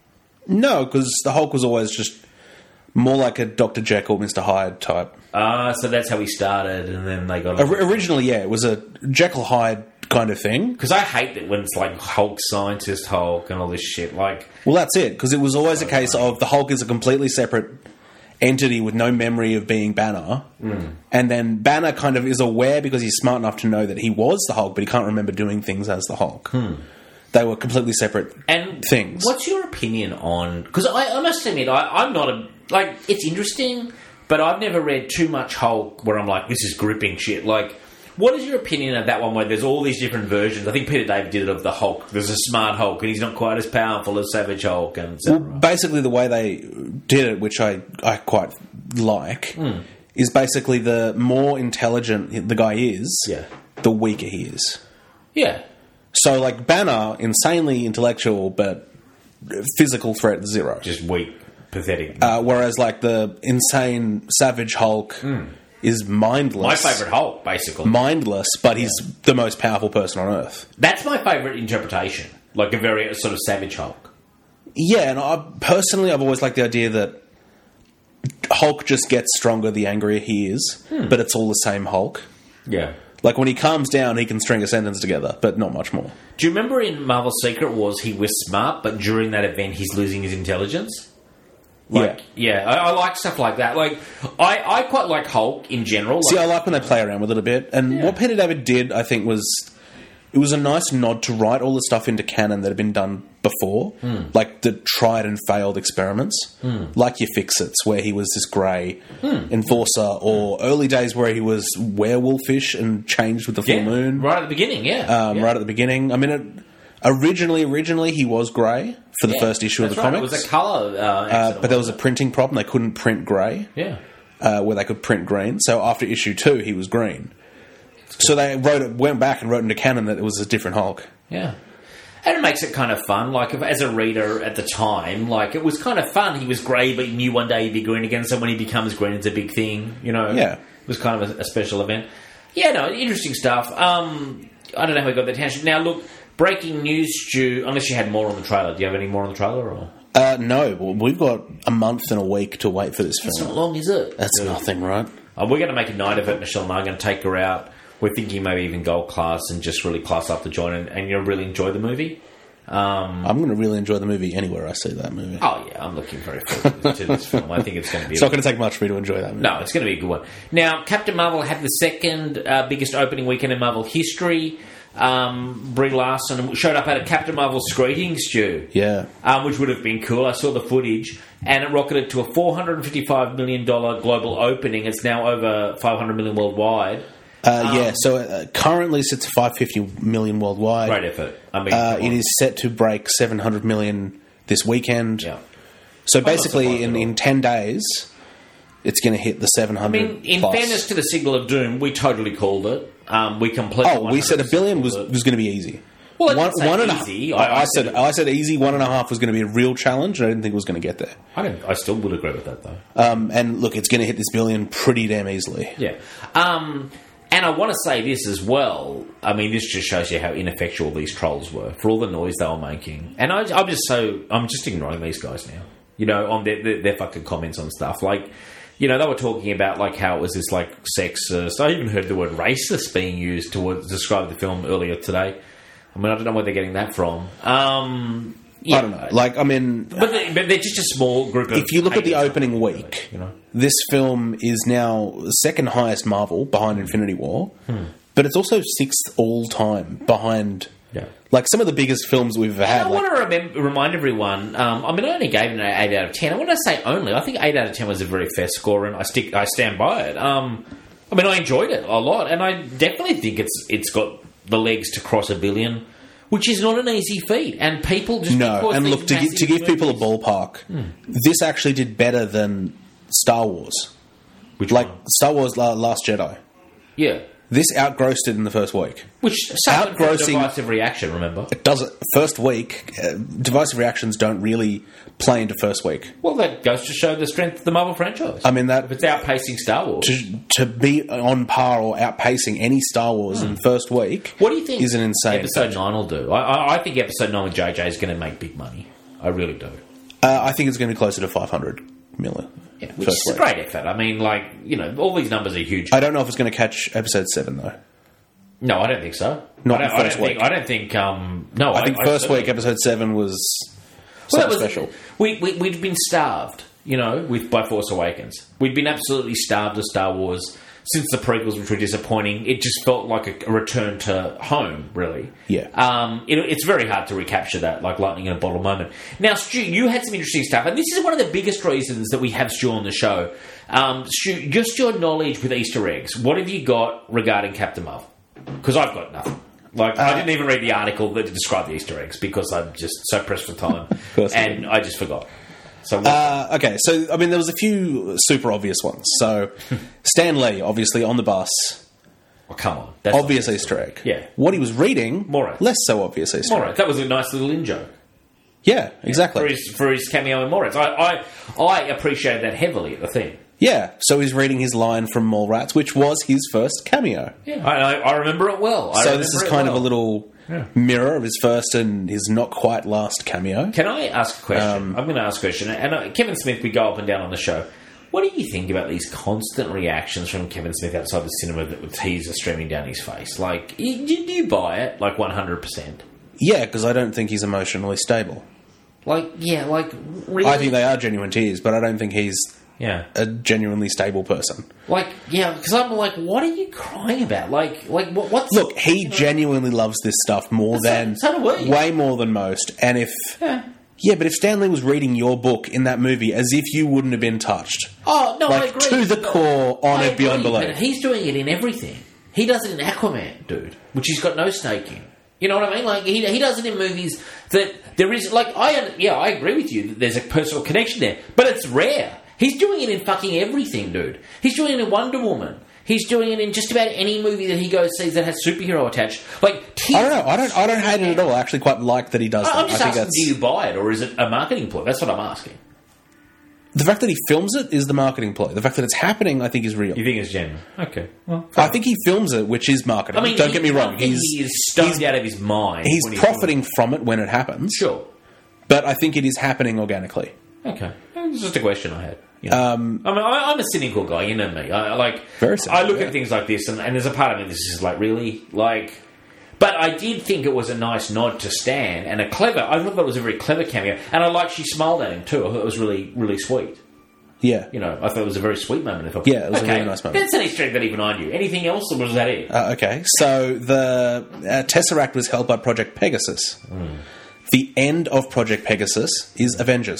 D: No, because the Hulk was always just more like a Doctor Jekyll, Mister Hyde type.
C: Ah, so that's how he started, and then they got...
D: Or- originally, yeah, it was a Jekyll Hyde kind of thing.
C: Because I hate that when it's, like, Hulk, scientist Hulk, and all this shit. Like,
D: Well, that's it, because it was always a case of the Hulk is a completely separate entity with no memory of being Banner,
C: mm.
D: and then Banner kind of is aware because he's smart enough to know that he was the Hulk, but he can't remember doing things as the Hulk.
C: Hmm.
D: They were completely separate
C: and
D: things.
C: What's your opinion on... Because I, I must admit, I, I'm not a... Like, it's interesting, but I've never read too much Hulk where I'm like, this is gripping shit. Like, what is your opinion of that one where there's all these different versions? I think Peter David did it of the Hulk. There's a smart Hulk, and he's not quite as powerful as Savage Hulk, and et
D: Well,
C: cetera.
D: basically, the way they did it, which I, I quite like,
C: Hmm.
D: is basically the more intelligent the guy is,
C: Yeah.
D: the weaker he is.
C: Yeah.
D: So, like, Banner, insanely intellectual, but physical threat zero.
C: Just weak, pathetic.
D: Uh, whereas, like, the insane Savage Hulk is mindless.
C: my favourite Hulk, basically.
D: Mindless, but he's the most powerful person on Earth.
C: That's my favourite interpretation. Like a very sort of Savage Hulk.
D: Yeah, and I personally, I've always liked the idea that Hulk just gets stronger the angrier he is, but it's all the same Hulk.
C: Yeah.
D: Like, when he calms down, he can string a sentence together, but not much more.
C: Do you remember in Marvel Secret Wars he was smart, but during that event he's losing his intelligence? Like, yeah, I, I like stuff like that. Like, I, I quite like Hulk in general.
D: See,
C: Like,
D: I like when they play around with it a bit. And
C: Yeah.
D: what Peter David did, I think, was... It was a nice nod to write all the stuff into canon that had been done before. Like the tried and failed experiments. Like your Fix-Its, where he was this grey enforcer. Or early days where he was werewolfish and changed with the full
C: yeah,
D: moon.
C: right at the beginning, yeah.
D: Um,
C: yeah.
D: Right at the beginning. I mean, it, originally, originally he was grey for the
C: Yeah,
D: first issue of
C: that's
D: the
C: right.
D: comics.
C: It was a colour uh,
D: uh,
C: accident,
D: but there was a
C: wasn't
D: printing problem. They couldn't print grey.
C: it? Yeah.
D: Uh, where they could print green. So after issue two, he was green. So they wrote it, went back and wrote into canon that it was a different Hulk.
C: Yeah. And it makes it kind of fun. Like, if, as a reader at the time, like, it was kind of fun. He was grey, but you knew one day he'd be green again. So when he becomes green, it's a big thing, you know?
D: Yeah.
C: It was kind of a, a special event. Yeah, no, interesting stuff. Um, I don't know how we got that tangent. Now, look, breaking news, Stu, unless you had more on the trailer. Do you have any more on the trailer? Or?
D: Uh, no, well, we've got a month and a week to wait for this
C: It's not
D: film.
C: long, is it?
D: That's nothing, right?
C: Uh, we're going to make a night of it, Michelle and I are going to take her out. We're thinking maybe even gold class and just really class up the joint and, and you'll really enjoy the movie. Um,
D: I'm going to really enjoy the movie anywhere I see that movie.
C: oh, yeah, I'm looking very forward to this film. I think it's going to be...
D: It's not going to take much for me to enjoy that movie.
C: No, it's going to be a good one. Now, Captain Marvel had the second uh, biggest opening weekend in Marvel history. Um, Brie Larson showed up at a Captain Marvel screening, Stu.
D: Yeah.
C: Um, which would have been cool. I saw the footage, and it rocketed to a four hundred fifty-five million dollars global opening. It's now over five hundred million dollars worldwide.
D: Uh, yeah, so uh, currently sits at five hundred fifty million worldwide.
C: Great effort. I mean,
D: Uh,
C: come
D: it
C: on.
D: is set to break seven hundred million this weekend.
C: Yeah.
D: So
C: not
D: basically,
C: surprised
D: in,
C: at all.
D: in ten days, it's going to hit the seven
C: I
D: hundred
C: mean, in
D: plus.
C: fairness to the Signal of Doom, we totally called it. Um, we completely.
D: Oh, we said a billion was,
C: called it.
D: was going to be easy.
C: Well, I
D: one,
C: didn't say
D: one and a-
C: easy.
D: I,
C: I-
D: I said I said easy. One and a half was going to be a real challenge, and I didn't think it was going to get there.
C: I don't. I still would agree with that, though.
D: Um, and look, it's going to hit this billion pretty damn easily.
C: Yeah. Um, and I want to say this as well. I mean, this just shows you how ineffectual these trolls were for all the noise they were making. And I, I'm just so I'm just ignoring these guys now. You know, on their, their, their fucking comments on stuff like. You know, they were talking about, like, how it was this, like, sexist. I even heard the word racist being used to describe the film earlier today. I mean, I don't know where they're getting that from. Um, Yeah.
D: I don't know. Like, I mean,
C: But, they, but they're just a small group of...
D: if you look at the
C: haters,
D: opening week,
C: you know?
D: this film is now the second highest Marvel behind Infinity War,
C: Hmm.
D: but it's also sixth all time behind.
C: Yeah.
D: Like some of the biggest films we've ever had.
C: I
D: like,
C: want to remember, remind everyone. Um, I mean, I only gave it an eight out of ten. I want to say only. I think eight out of ten was a very fair score, and I stick. I stand by it. Um, I mean, I enjoyed it a lot, and I definitely think it's it's got the legs to cross a billion, which is not an easy feat. And people just
D: no,
C: because
D: and
C: these
D: look to, gi-
C: massive
D: to give people a
C: movies-
D: ballpark, this actually did better than Star Wars.
C: which
D: Like
C: one?
D: Star Wars: La- Last Jedi.
C: Yeah,
D: This outgrossed it in the first week.
C: which suffered from
D: Outgrossing-
C: divisive reaction. Remember?
D: It doesn't. First week, uh, divisive reactions don't really play into first week.
C: Well, that goes to show the strength of the Marvel franchise.
D: I mean,
C: if
D: that
C: it's outpacing Star Wars.
D: to, to be on par or outpacing any Star Wars in the first week.
C: What do you think
D: is an insane
C: Episode nine will do? I, I, I think Episode nine with J J is going to make big money. I really do.
D: Uh, I think it's going to be closer to five hundred million.
C: Yeah, which
D: first
C: is a
D: week.
C: great effort. I mean, like, you know, all these numbers are huge.
D: I don't know if it's going to catch episode seven though.
C: no, I don't think so.
D: Not
C: I don't,
D: the first
C: I don't
D: week.
C: think. I don't think. Um, no,
D: I think first
C: certainly-
D: week episode seven was
C: Well,
D: something
C: that was-
D: special.
C: We, we we'd been starved, you know, with by Force Awakens. We'd been absolutely starved of Star Wars since the prequels, which were disappointing. It just felt like a, a return to home, really.
D: Yeah.
C: Um, it, it's very hard to recapture that, like lightning in a bottle moment. Now, Stu, you had some interesting stuff, and this is one of the biggest reasons that we have Stu on the show. Um, Stu, just your knowledge with Easter eggs. What have you got regarding Captain Marvel? Because I've got nothing. Like, I didn't even read the article that described the Easter eggs because I'm just so pressed for time,
D: course you
C: and I just forgot. So, what-
D: Uh, okay, so I mean, there was a few super obvious ones. So Stan Lee, obviously on the bus,
C: oh, come on, that's
D: obvious
C: not-
D: Easter egg.
C: Yeah.
D: What he was reading,
C: Moritz.
D: less so obvious Easter
C: Moritz.
D: egg.
C: That was a nice little in joke.
D: Yeah, exactly.
C: For his, for his cameo in Moritz. I, I, I appreciated that heavily at the thing.
D: Yeah, so he's reading his line from Mallrats, which was his first cameo.
C: Yeah, I, I, I remember it well. I
D: so this is
C: remember it
D: kind of a
C: well.
D: little
C: Yeah.
D: mirror of his first and his not quite last cameo.
C: Can I ask a question?
D: Um,
C: I'm going to ask a question. And uh, Kevin Smith, we go up and down on the show. What do you think about these constant reactions from Kevin Smith outside the cinema that with tears are streaming down his face? Like, you- do you buy it? Like one hundred percent?
D: Yeah, because I don't think he's emotionally stable.
C: Like, yeah, like, really?
D: I think they are genuine tears, but I don't think he's
C: Yeah.
D: a genuinely stable person.
C: Like, yeah, because I'm like, what are you crying about? Like, like what, what's...
D: Look, he genuinely loves this stuff more
C: So-
D: than...
C: so do we.
D: Way more than most. And if...
C: Yeah.
D: Yeah, but if Stanley was reading your book in that movie as if you wouldn't have been touched.
C: Oh, no, I
D: Like,
C: agree.
D: to the core,
C: I
D: honoured
C: agree,
D: beyond
C: but
D: belief.
C: he's doing it in everything. He does it in Aquaman, dude, which he's got no stake in. You know what I mean? Like, he, he does it in movies that there is... Like, I yeah, I agree with you that there's a personal connection there, but it's rare. He's doing it in fucking everything, dude. He's doing it in Wonder Woman. He's doing it in just about any movie that he goes sees that has superhero attached. Like, tears-
D: I don't know. I don't. I don't hate it at all. I actually quite like that he does that.
C: I'm just
D: I think
C: asking,
D: that's
C: do you buy it, or is it a marketing ploy? That's what I'm asking.
D: the fact that he films it is the marketing ploy. The fact that it's happening, I think, is real.
C: You think it's genuine? Okay. Well,
D: I think he films it, which is marketing.
C: I mean,
D: don't
C: he-
D: get me
C: I
D: wrong.
C: think
D: He's
C: he is stoned
D: he's,
C: out of his mind.
D: he's
C: when
D: profiting from it when it happens.
C: Sure.
D: But I think it is happening organically.
C: Okay, it's just a question I had. You know?
D: Um,
C: I mean, I, I'm a cynical guy, you know me. I, I like.
D: Very cynical,
C: I look
D: yeah.
C: at things like this, and, and there's a part of me that's just like, really, like. But I did think it was a nice nod to Stan and a clever. I thought that was a very clever cameo, and I like she smiled at him too. I thought it was really, really sweet.
D: yeah.
C: You know, I thought it was a very sweet moment. I thought,
D: Yeah, it was a
C: okay,
D: really nice moment.
C: That's an Easter egg that even I knew. Anything else, or was that it?
D: Uh, okay, so the uh, Tesseract was held by Project Pegasus.
C: Mm.
D: The end of Project Pegasus is Avengers.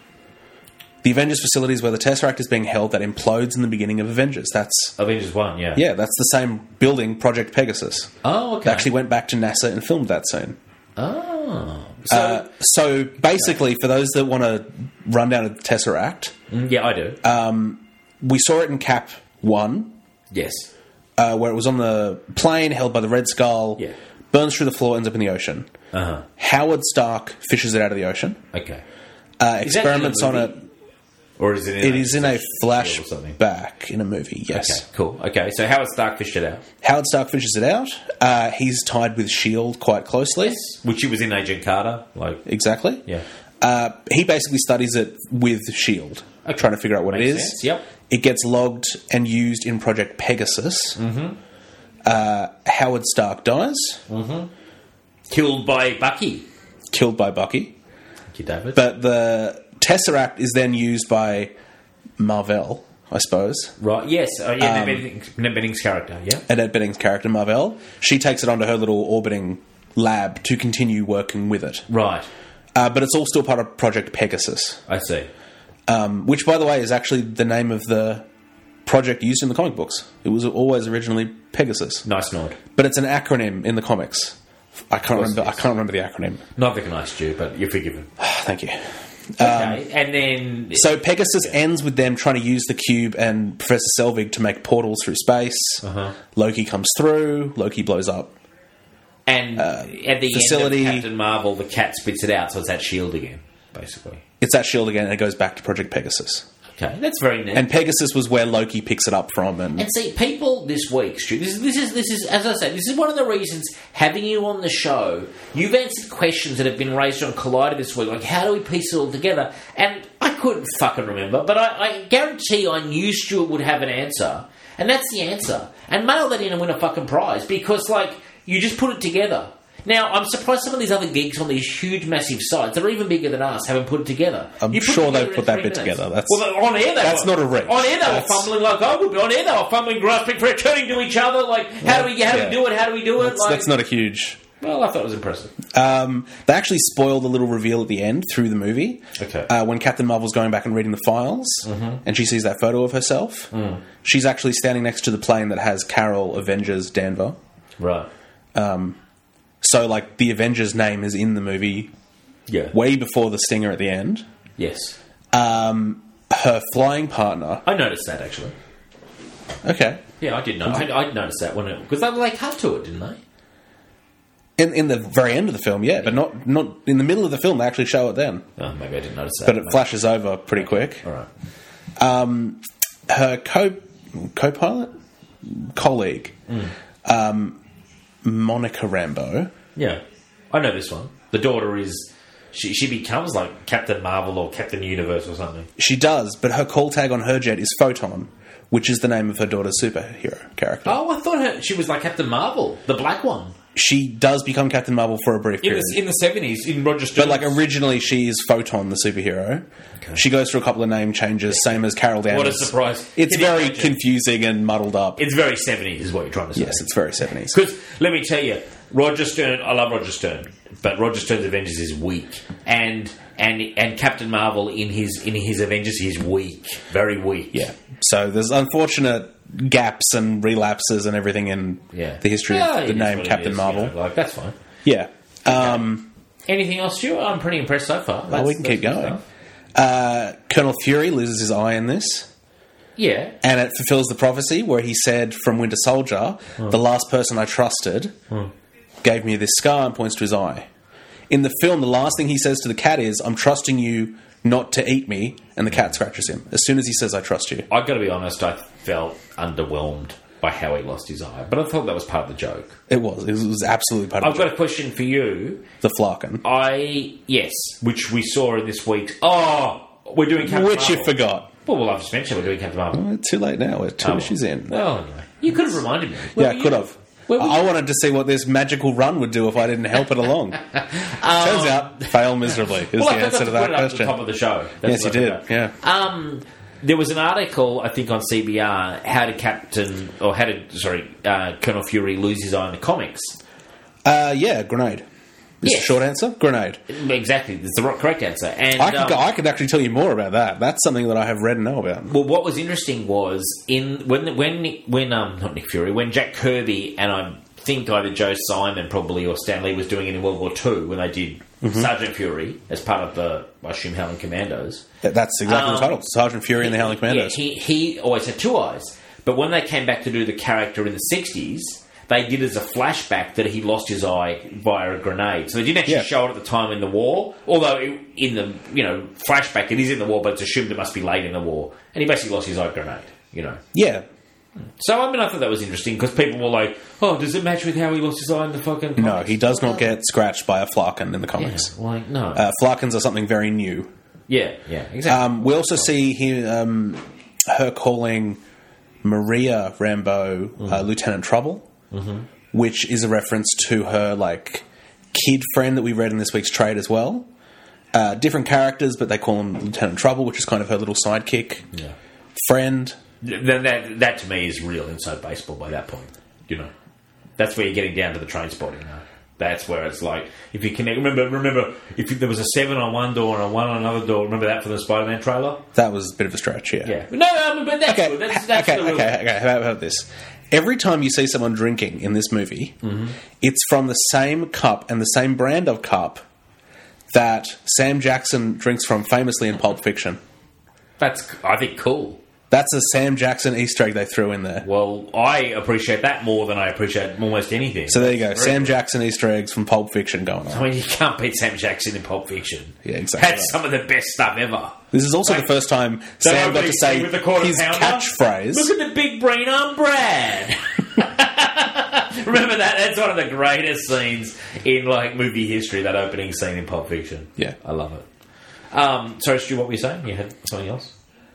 D: The Avengers facility is where the Tesseract is being held that implodes in the beginning of Avengers. That's
C: Avengers One, yeah.
D: yeah, that's the same building, Project Pegasus.
C: Oh, okay.
D: They actually went back to NASA and filmed that scene.
C: Oh, so
D: Uh, so basically, for those that want to run down a Tesseract,
C: mm, yeah, I do.
D: uh, we saw it in Cap One,
C: yes.
D: uh, where it was on the plane held by the Red Skull,
C: Yeah.
D: burns through the floor, ends up in the ocean.
C: Uh huh.
D: Howard Stark fishes it out of the ocean.
C: Okay.
D: Uh,
C: Is that in a
D: experiments on
C: movie?
D: it.
C: Or is it? In
D: It
C: a
D: is in a
C: or something?
D: flashback in a movie. Yes.
C: Okay, cool. Okay, so Howard Stark fished it out.
D: Howard Stark fishes it out. Uh, he's tied with Shield quite closely.
C: Which he was in Agent Carter. Like,
D: Exactly.
C: yeah.
D: Uh, he basically studies it with Shield,
C: Okay.
D: trying to figure out what
C: Makes
D: it is.
C: sense, yep.
D: It gets logged and used in Project Pegasus. Mm-hmm. Uh, Howard Stark dies,
C: Killed by Bucky.
D: killed by Bucky.
C: you, David.
D: But the Tesseract is then used by Marvel, I suppose.
C: Right, yes. Oh, yeah,
D: Um,
C: Annette Bening's, Annette Bening's character, yeah.
D: Annette Bening's character, Marvel. She takes it onto her little orbiting lab to continue working with it.
C: Right,
D: Uh, but it's all still part of Project Pegasus,
C: I see.
D: um, which, by the way, is actually the name of the project used in the comic books. It was always originally Pegasus.
C: Nice nod.
D: But it's an acronym in the comics. I can't
C: course
D: remember.
C: it
D: I
C: is.
D: can't remember the acronym.
C: Not very nice, Stu, but you're forgiven.
D: Thank you.
C: Okay, and then...
D: So Pegasus ends with them trying to use the cube and Professor Selvig to make portals through space.
C: Uh-huh.
D: Loki comes through. Loki blows up.
C: And at the
D: facility-
C: end of Captain Marvel, the cat spits it out, so it's that shield again, basically.
D: It's that shield again, and it goes back to Project Pegasus.
C: Okay, that's very neat.
D: And Pegasus was where Loki picks it up from. And,
C: And see, people this week, Stu, this, this is this is as I say, this is one of the reasons having you on the show. You've answered questions that have been raised on Collider this week, like how do we piece it all together? And I couldn't fucking remember, but I, I guarantee I knew Stuart would have an answer, and that's the answer. And mail that in and win a fucking prize because, like, you just put it together. Now, I'm surprised some of these other geeks on these huge, massive sites that are even bigger than us haven't put it together.
D: I'm
C: You put
D: sure
C: it together
D: they've put
C: in
D: that
C: three
D: bit
C: minutes.
D: together. That's-
C: well, on air they
D: that's
C: were.
D: not a reach.
C: On air they
D: That's-
C: were fumbling like I would be. On air they were fumbling, grasping for it, turning to each other like, how do we, how do
D: Yeah.
C: we do it? How do we do it?
D: that's,
C: Like,
D: that's not a huge...
C: well, I thought it was impressive.
D: Um, they actually spoil the little reveal at the end through the movie.
C: Okay.
D: Uh, when Captain Marvel's going back and reading the files, and she sees that photo of herself, she's actually standing next to the plane that has Carol Avengers Danvers.
C: Right.
D: So, like, the Avengers name is in the movie
C: Yeah.
D: way before the stinger at the end.
C: Yes.
D: Um, her flying partner...
C: I noticed that actually.
D: Okay.
C: Yeah, I did know. I, I noticed that when it because they like cut to it, didn't they?
D: In, in the very end of the film, yeah, but not not in the middle of the film. They actually show it then,
C: Oh, maybe I didn't notice that.
D: but it flashes over pretty quick.
C: All right.
D: Her co co-pilot colleague, um, Monica Rambeau.
C: Yeah, I know this one. The daughter is she. She becomes like Captain Marvel or Captain Universe or something.
D: She does, but her call tag on her jet is Photon, which is the name of her daughter's superhero character.
C: Oh, I thought her, she was like Captain Marvel, the black one.
D: She does become Captain Marvel for a brief
C: In
D: period.
C: the in the seventies, in Roger Stern.
D: But like originally, she is Photon, the superhero. She goes through a couple of name changes, same as Carol Danvers.
C: What a surprise!
D: It's
C: Can you
D: very
C: imagine?
D: confusing and muddled up.
C: It's very seventies, is what you're trying to say.
D: Yes, it's very seventies.
C: Because let me tell you, Roger Stern. I love Roger Stern, but Roger Stern's Avengers is weak, and and and Captain Marvel in his in his Avengers is weak, very weak.
D: Yeah. So there's unfortunate gaps and relapses and everything in
C: Yeah.
D: the history
C: Yeah,
D: of
C: it
D: the
C: is
D: name
C: what it
D: Captain
C: is,
D: Marvel.
C: you know, like that's fine.
D: Yeah. Um,
C: Anything else, Stuart? I'm pretty impressed so far.
D: well, we can keep going. Uh, Colonel Fury loses his eye in this,
C: Yeah.
D: and it fulfills the prophecy where he said from Winter Soldier, the last person I trusted gave me this scar, and points to his eye. In the film, the last thing he says to the cat is, I'm trusting you not to eat me, and the cat scratches him. As soon as he says, I trust you.
C: I've got to be honest, I felt underwhelmed by how he lost his eye, but I thought that was part of the joke.
D: It was. It was absolutely part
C: I've
D: of the,
C: got a question for you.
D: the Flarkin.
C: I, yes, which we saw in this week's, oh, we're doing Captain
D: Which
C: Marvel.
D: you forgot.
C: Well, well, I've just mentioned we're doing Captain Marvel.
D: Well, too late now. We're two
C: Oh,
D: issues in.
C: Well, anyway. You could have reminded me.
D: yeah,
C: Where
D: I
C: were
D: could
C: you?
D: have.
C: Where were
D: I
C: you?
D: wanted to see what this magical run would do if I didn't help it along. Turns out, fail miserably is
C: Um, Well, I
D: the
C: forgot
D: answer
C: to
D: to
C: put
D: that
C: it up at the
D: question.
C: top of the show. That's
D: Yes, you
C: what I
D: did.
C: forgot.
D: Yeah.
C: Um, there was an article, I think, on C B R, how did Captain, or how did, sorry, uh, Colonel Fury lose his eye in the comics?
D: Uh, yeah, grenade. Is
C: Yes.
D: the short answer? Grenade.
C: Exactly, that's the right- correct answer. And
D: I could,
C: um,
D: go, I could actually tell you more about that. That's something that I have read and know about.
C: well, what was interesting was in when when when um not Nick Fury, when Jack Kirby and I think either Joe Simon probably or Stan Lee was doing it in World War Two when they did
D: Mm-hmm.
C: Sergeant Fury as part of the I assume Howling Commandos.
D: That- That's exactly
C: Um,
D: the title. Sergeant Fury and the Howling Commandos.
C: Yeah, he, he always had two eyes. But when they came back to do the character in the sixties, they did as a flashback that he lost his eye via a grenade. So they didn't actually
D: Yeah.
C: show it at the time in the war, although it, in the you know flashback it is in the war, but it's assumed it must be late in the war. And he basically lost his eye grenade, you know.
D: yeah.
C: So, I mean, I thought that was interesting because people were like, oh, does it match with how he lost his eye in the fucking comics?
D: No, he does not get scratched by a Flarkin in the
C: Yeah,
D: comics.
C: like, no.
D: Uh, Flarkins are something very new.
C: yeah, yeah, exactly.
D: Um, we also see he, um, her calling Maria Rambeau uh, Lieutenant Trouble, which is a reference to her like kid friend that we read in this week's trade as well. Uh, different characters, but they call him Lieutenant Trouble, which is kind of her little sidekick.
C: Yeah.
D: Friend.
C: Then that, that to me is real inside baseball by that point. You know, that's where you're getting down to the train spotting now. That's where it's like, if you connect, remember, remember, if you, there was a seven on one door and a one on another door, remember that from the Spider-Man trailer?
D: That was a bit of a stretch, yeah.
C: Yeah. No, I mean, but that's
D: okay,
C: good. That's, that's
D: okay,
C: the real
D: okay, okay. How about this? Every time you see someone drinking in this movie, mm-hmm. it's from the same cup and the same brand of cup that Sam Jackson drinks from famously in Pulp Fiction.
C: That's, I think, cool.
D: That's a Sam Jackson Easter egg they threw in there.
C: Well, I appreciate that more than I appreciate almost anything.
D: So there you go.
C: Very
D: Sam
C: good.
D: Jackson Easter eggs from Pulp Fiction going on.
C: I mean, you can't beat Sam Jackson in Pulp Fiction.
D: Yeah, exactly.
C: That's some of the best stuff ever.
D: This is also
C: Like,
D: the first time Sam got to say
C: with the quarter
D: his
C: pounder.
D: catchphrase.
C: Look at the big brain on Brad. Remember that? That's one of the greatest scenes in like movie history. That opening scene in Pulp Fiction.
D: Yeah,
C: I love it. Um, sorry, Stu, what were you saying? You had something else?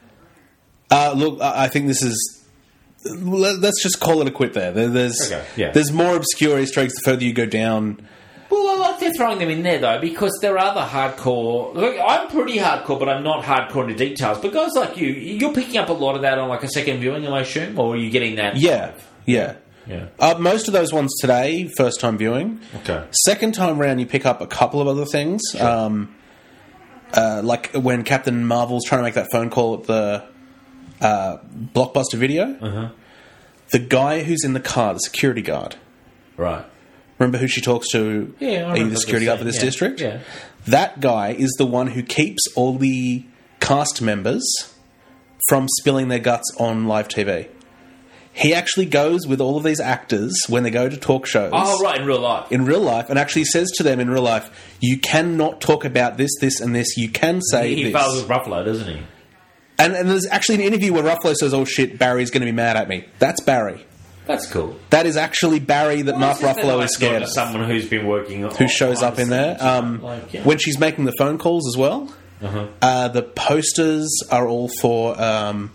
D: Uh, look, I think this is. Let's just call it a quit there. There's
C: Okay, yeah.
D: there's more obscure Easter eggs the further you go down.
C: Well, I like they're throwing them in there though, because there are the hardcore. Look, I'm pretty hardcore, but I'm not hardcore into details. But guys like you, you're picking up a lot of that on like a second viewing, I assume, or are you getting that?
D: Yeah, yeah.
C: Yeah.
D: Uh, most of those ones today, first time viewing.
C: Okay.
D: Second time round, you pick up a couple of other things.
C: Sure.
D: Um, uh, like when Captain Marvel's trying to make that phone call at the uh, Blockbuster Video.
C: Uh-huh.
D: The guy who's in the car, the security guard.
C: Right.
D: Remember who she talks to?
C: Yeah, I
D: Are you
C: remember
D: the security guard for this
C: yeah.
D: district?
C: Yeah.
D: That guy is the one who keeps all the cast members from spilling their guts on live T V. He actually goes with all of these actors when they go to talk shows.
C: Oh, right, in real life.
D: In real life, and actually says to them in real life, you cannot talk about this, this, and this. You can say
C: he, he
D: this.
C: follows with Ruffalo, doesn't he?
D: And, and there's actually an interview where Ruffalo says, oh shit, Barry's going to be mad at me. That's Barry.
C: That's cool.
D: That is actually Barry that
C: Well,
D: Mark
C: it's just
D: Ruffalo
C: that,
D: is scared
C: like,
D: of.
C: someone who's been working on,
D: Who shows
C: on
D: up in there. Um,
C: like, yeah.
D: When she's making the phone calls as well.
C: Uh-huh.
D: Uh, the posters are all for um,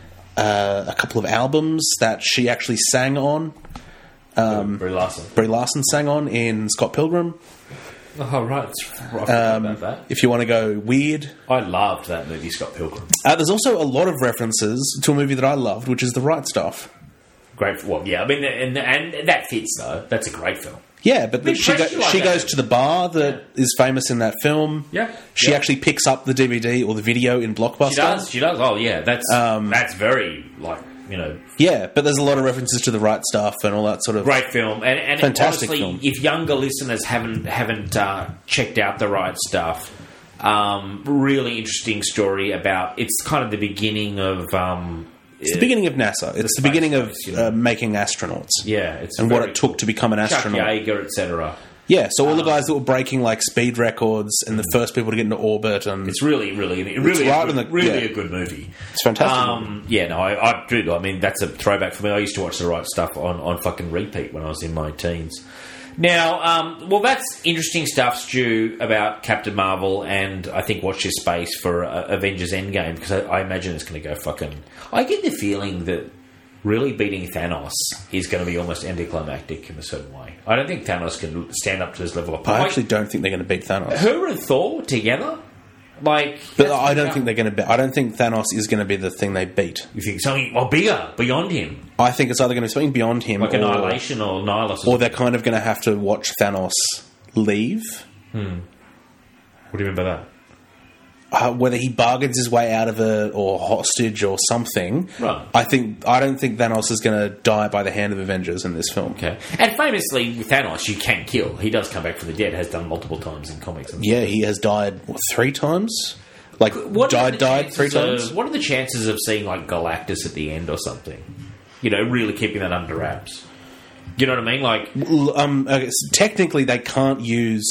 D: uh, a couple of albums that she actually sang on.
C: Um, Brie Larson.
D: Brie Larson sang on in Scott Pilgrim.
C: Oh, right. I forgot
D: Um,
C: about that.
D: if you want to go weird.
C: I loved that movie, Scott Pilgrim.
D: Uh, there's also a lot of references to a movie that I loved, which is The Right Stuff.
C: Great. Well, yeah, I mean, and, and that fits, though. That's a great film.
D: Yeah, but the,
C: Big
D: she, go,
C: pressure like
D: she
C: that.
D: goes to the bar that is famous in that film.
C: Yeah.
D: She
C: Yeah.
D: actually picks up the D V D or the video in Blockbuster.
C: She does. She does. Oh, yeah. That's
D: Um,
C: that's very, like, you know...
D: Yeah, but there's a lot of references to The Right Stuff and all that sort of...
C: Great film. And, and
D: Fantastic
C: honestly,
D: film.
C: if younger listeners haven't haven't uh, checked out The Right Stuff, um, really interesting story about... It's kind of the beginning of... Um,
D: It's the beginning of NASA. It's the,
C: space
D: beginning of
C: race, you know.
D: uh, making astronauts.
C: Yeah, it's
D: And what
C: very
D: it took to become an
C: Chuck
D: astronaut.
C: Yeager, et cetera.
D: Yeah, so all the guys that were breaking like speed records and the first people to get into orbit, and
C: It's really, really, really,
D: right
C: a, good,
D: in the-
C: really
D: yeah.
C: a good movie.
D: it's fantastic.
C: Um, yeah, no, I, I do. I mean, that's a throwback for me. I used to watch The Right Stuff on, on fucking repeat when I was in my teens. Now, um, well, that's interesting stuff, Stu, about Captain Marvel, and I think watch this space for uh, Avengers Endgame, because I, I imagine it's going to go fucking... I get the feeling that really beating Thanos is going to be almost anticlimactic in a certain way. I don't think Thanos can stand up to this level of...
D: I
C: like,
D: actually don't think they're going to beat Thanos.
C: her and Thor together? Like...
D: But
C: that's
D: I don't
C: how-
D: think they're going to. Be- I don't think Thanos is going to be the thing they beat.
C: You think something well, bigger, beyond him?
D: I think it's either going to be something beyond him,
C: Like
D: or,
C: Annihilation or Nihilus?
D: or they're kind of going to have to watch Thanos leave.
C: What do you mean by that?
D: Uh, whether he bargains his way out of it or hostage or something.
C: Right.
D: I think I don't think Thanos is going to die by the hand of Avengers in this film.
C: Okay. And famously, with Thanos, you can kill. He does come back from the dead, has done multiple times in comics. And
D: Yeah, he has died what, three times. Like
C: What are
D: died,
C: the
D: died three
C: chances
D: times.
C: Of, what are the chances of seeing, like, Galactus at the end or something? You know, really keeping that under wraps. You know what I mean? Like,
D: L- Um, okay, so technically, they can't use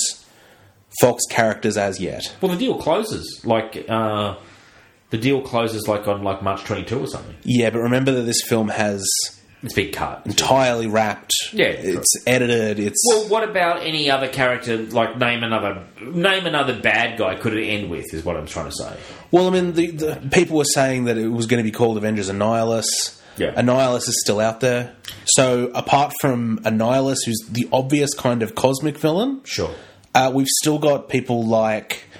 D: Fox characters as yet.
C: well, the deal closes. Like, uh, the deal closes, like, on, like, March twenty-second or something.
D: Yeah, but remember that this film has
C: It's been cut.
D: entirely wrapped.
C: Yeah,
D: it's edited. It's
C: Well, what about any other character? Like, name another, name another bad guy. Could it end with? Is what I'm trying to say.
D: well. I mean, the, the people were saying that it was going to be called Avengers Annihilus.
C: Yeah.
D: Annihilus is still out there. So apart from Annihilus, who's the obvious kind of cosmic villain,
C: Sure.
D: uh, we've still got people like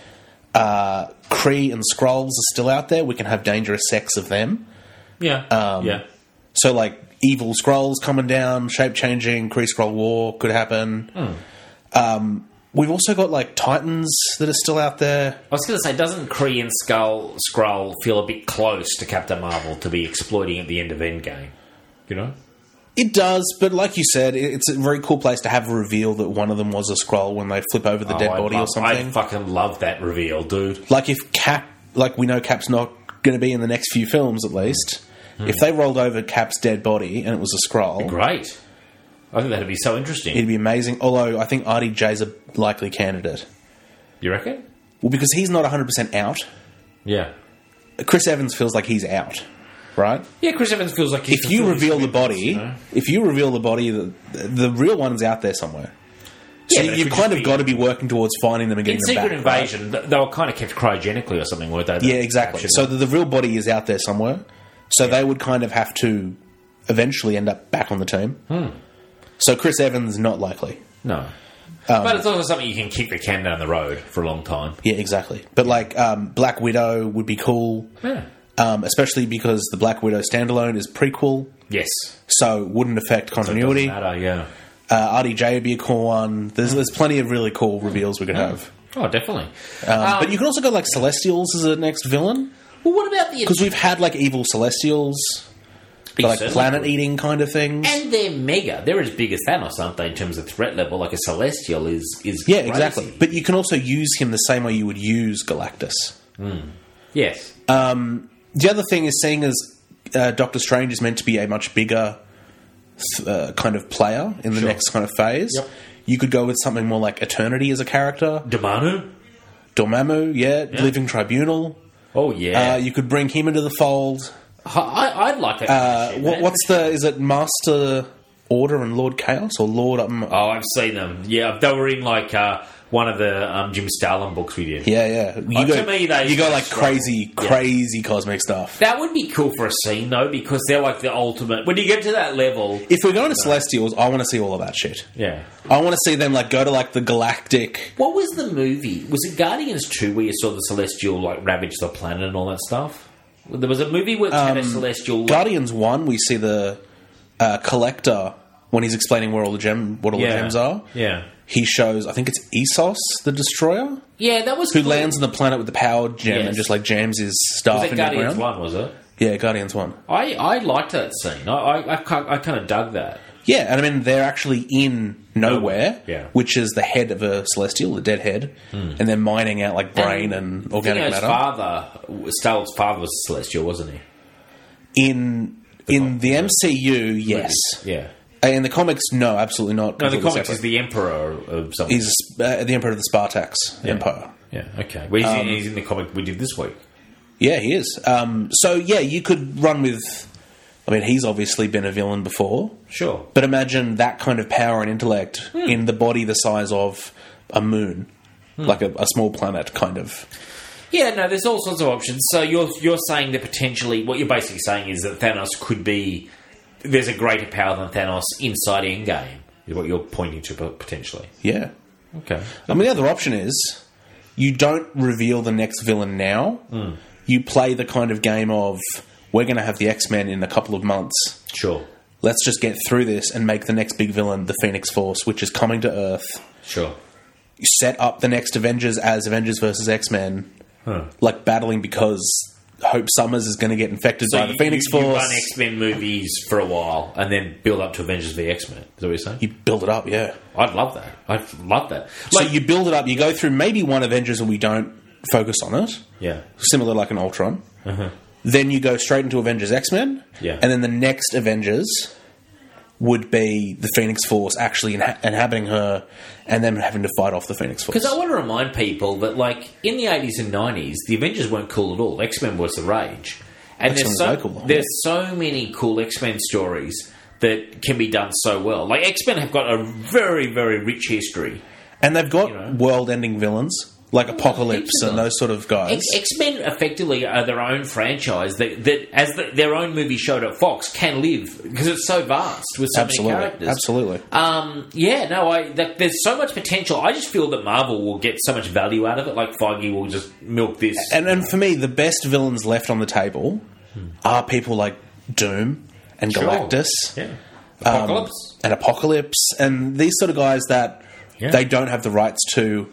D: uh, Kree and Skrulls are still out there. We can have dangerous sex of them.
C: Yeah.
D: Um,
C: yeah.
D: So, like, evil Skrulls coming down, shape-changing, Kree-Skrull War could happen.
C: Hmm.
D: Um, we've also got, like, Titans that are still out there.
C: I was going to say, doesn't Kree and Skull Skrull feel a bit close to Captain Marvel to be exploiting at the end of Endgame? You know?
D: It does, but like you said, it- it's a very cool place to have a reveal that one of them was a Skrull when they flip over the
C: Oh,
D: dead
C: I
D: body
C: love-
D: or something.
C: I fucking love that reveal, dude.
D: Like, if Cap... Like, we know Cap's not going to be in the next few films, at least. If they rolled over Cap's dead body and it was a Skrull...
C: Great. I think that'd be so interesting.
D: It'd be amazing. Although, I think R D J's a likely candidate.
C: You reckon?
D: Well, because he's not one hundred percent out.
C: Yeah.
D: Chris Evans feels like he's out, right?
C: Yeah, Chris Evans feels like he's
D: If you
C: fulfilled his
D: reveal the
C: commitments,
D: body,
C: you know?
D: if you reveal the body, the, the real one's out there somewhere. So
C: Yeah, but it
D: you've
C: could
D: kind
C: just
D: of
C: be-
D: got to be working towards finding them and
C: In
D: getting them
C: Secret
D: back. right?
C: Invasion, th they were kind of kept cryogenically or something, weren't they?
D: Yeah, exactly. So the, the real body is out there somewhere. So they would kind of have to eventually end up back on the team.
C: Hmm.
D: So Chris Evans, not likely.
C: No.
D: Um,
C: but it's also something you can kick the can down the road for a long time.
D: Yeah, exactly. But like um, Black Widow would be cool.
C: Yeah.
D: Um, especially because the Black Widow standalone is prequel,
C: Yes.
D: so it wouldn't affect
C: So it doesn't
D: continuity.
C: matter, yeah.
D: Uh, R D J would be a cool one. There's there's plenty of really cool reveals we could have.
C: Oh, definitely.
D: Um, but you can also go like Celestials as a next villain,
C: Well, what about the...
D: because we've had like evil Celestials,
C: You
D: like
C: certainly
D: planet
C: could.
D: eating kind of things.
C: And they're mega. They're as big as Thanos, aren't they, in terms of threat level? Like a Celestial is... is
D: Yeah,
C: crazy.
D: exactly. But you can also use him the same way you would use Galactus.
C: Yes.
D: The other thing is, seeing as uh, Doctor Strange is meant to be a much bigger th- uh, kind of player in the
C: Sure.
D: next kind of phase,
C: Yep.
D: you could go with something more like Eternity as a character.
C: Damanu?
D: Dormammu, yeah, Living Tribunal.
C: Oh, yeah.
D: Uh, you could bring him into the fold.
C: I, I'd like that.
D: Uh,
C: kind of shit,
D: what,
C: man.
D: what's the... Is it Master Order and Lord Chaos? Or Lord... Um,
C: Oh, I've seen them. Yeah, they were in, like, uh, one of the um, Jim Stalin books we did.
D: yeah, yeah. You
C: Oh,
D: go,
C: to me, they-
D: you go
C: they
D: like
C: struggle.
D: crazy,
C: Yeah.
D: crazy cosmic stuff.
C: That would be cool for a scene, though, because they're like the ultimate... When you get to that level...
D: If we're going to Celestials, I want to see all of that shit.
C: Yeah.
D: I want to see them like go to like the galactic...
C: What was the movie? Was it Guardians two where you saw the Celestial, like, ravage the planet and all that stuff? There was a movie where it had a Celestial... Like,
D: Guardians one, we see the uh, Collector when he's explaining where all the gem, what all
C: yeah.
D: the gems are.
C: Yeah.
D: He shows, I think it's Essos, the Destroyer,
C: Yeah, that was
D: who
C: cool.
D: lands on the planet with the power gem
C: Yes.
D: and just like jams his staff
C: Was it
D: in the
C: Guardians
D: ground.
C: one, was it?
D: Yeah, Guardians one.
C: I, I liked that scene. I, I, I, ki- I kind of dug that.
D: Yeah, and I mean they're actually in nowhere,
C: Yeah.
D: which is the head of a Celestial, the dead head, and they're mining out like brain and, organic
C: Theo's
D: matter.
C: father, Star-Lord's father was a Celestial, wasn't he?
D: In in the M C U, yes.
C: Yeah.
D: Uh, In the comics, no, absolutely not.
C: No, the
D: Completely
C: comics
D: separate.
C: is the Emperor of something.
D: He's uh, the Emperor of the Spartax Empire.
C: Yeah, okay. Well, he's,
D: Um,
C: in, he's in the comic we did this week.
D: Yeah, he is. Um, so yeah, you could run with. I mean, he's obviously been a villain before,
C: Sure.
D: but imagine that kind of power and intellect
C: Hmm.
D: in the body the size of a moon, like a, a small planet, kind of.
C: Yeah, no, there's all sorts of options. So you're you're saying that potentially, what you're basically saying is that Thanos could be, there's a greater power than Thanos inside Endgame, is what you're pointing to potentially.
D: Yeah.
C: Okay.
D: I mean, the other option is you don't reveal the next villain now.
C: Hmm.
D: You play the kind of game of we're going to have the X-Men in a couple of months.
C: Sure.
D: Let's just get through this and make the next big villain the Phoenix Force, which is coming to Earth.
C: Sure.
D: You set up the next Avengers as Avengers versus X-Men,
C: Huh.
D: like battling because Hope Summers is going to get infected
C: So
D: by the
C: you,
D: Phoenix
C: you, you
D: Force.
C: run X-Men movies for a while and then build up to Avengers v X-Men. Is that what you're saying?
D: You build it up, yeah.
C: I'd love that. I'd love that.
D: So
C: Like,
D: you build it up. You go through maybe one Avengers and we don't focus on it,
C: yeah.
D: similar like an Ultron.
C: Uh-huh.
D: Then you go straight into Avengers X-Men,
C: Yeah.
D: and then the next Avengers would be the Phoenix Force actually inha- inhabiting her, and then having to fight off the Phoenix Force.
C: Because I want to remind people that, like, in the eighties and nineties, the Avengers weren't cool at all. X-Men was the rage. And
D: X-Men
C: there's
D: was
C: so,
D: very cool,
C: there's so many cool X-Men stories that can be done so well. Like, X-Men have got a very, very rich history.
D: And they've got
C: You know.
D: world-ending villains. like Apocalypse
C: heaps of
D: and
C: them.
D: those sort of guys.
C: X Men effectively are their own franchise that, that as the, their own movie showed at Fox, can live because it's so vast with so
D: Absolutely.
C: many characters.
D: Absolutely.
C: Um, yeah, no, I that, there's so much potential. I just feel that Marvel will get so much value out of it. Like Feige will just milk this.
D: And, and for me, the best villains left on the table are people like Doom and
C: Sure.
D: Galactus.
C: Yeah.
D: um,
C: Apocalypse.
D: and Apocalypse and these sort of guys that
C: Yeah.
D: they don't have the rights to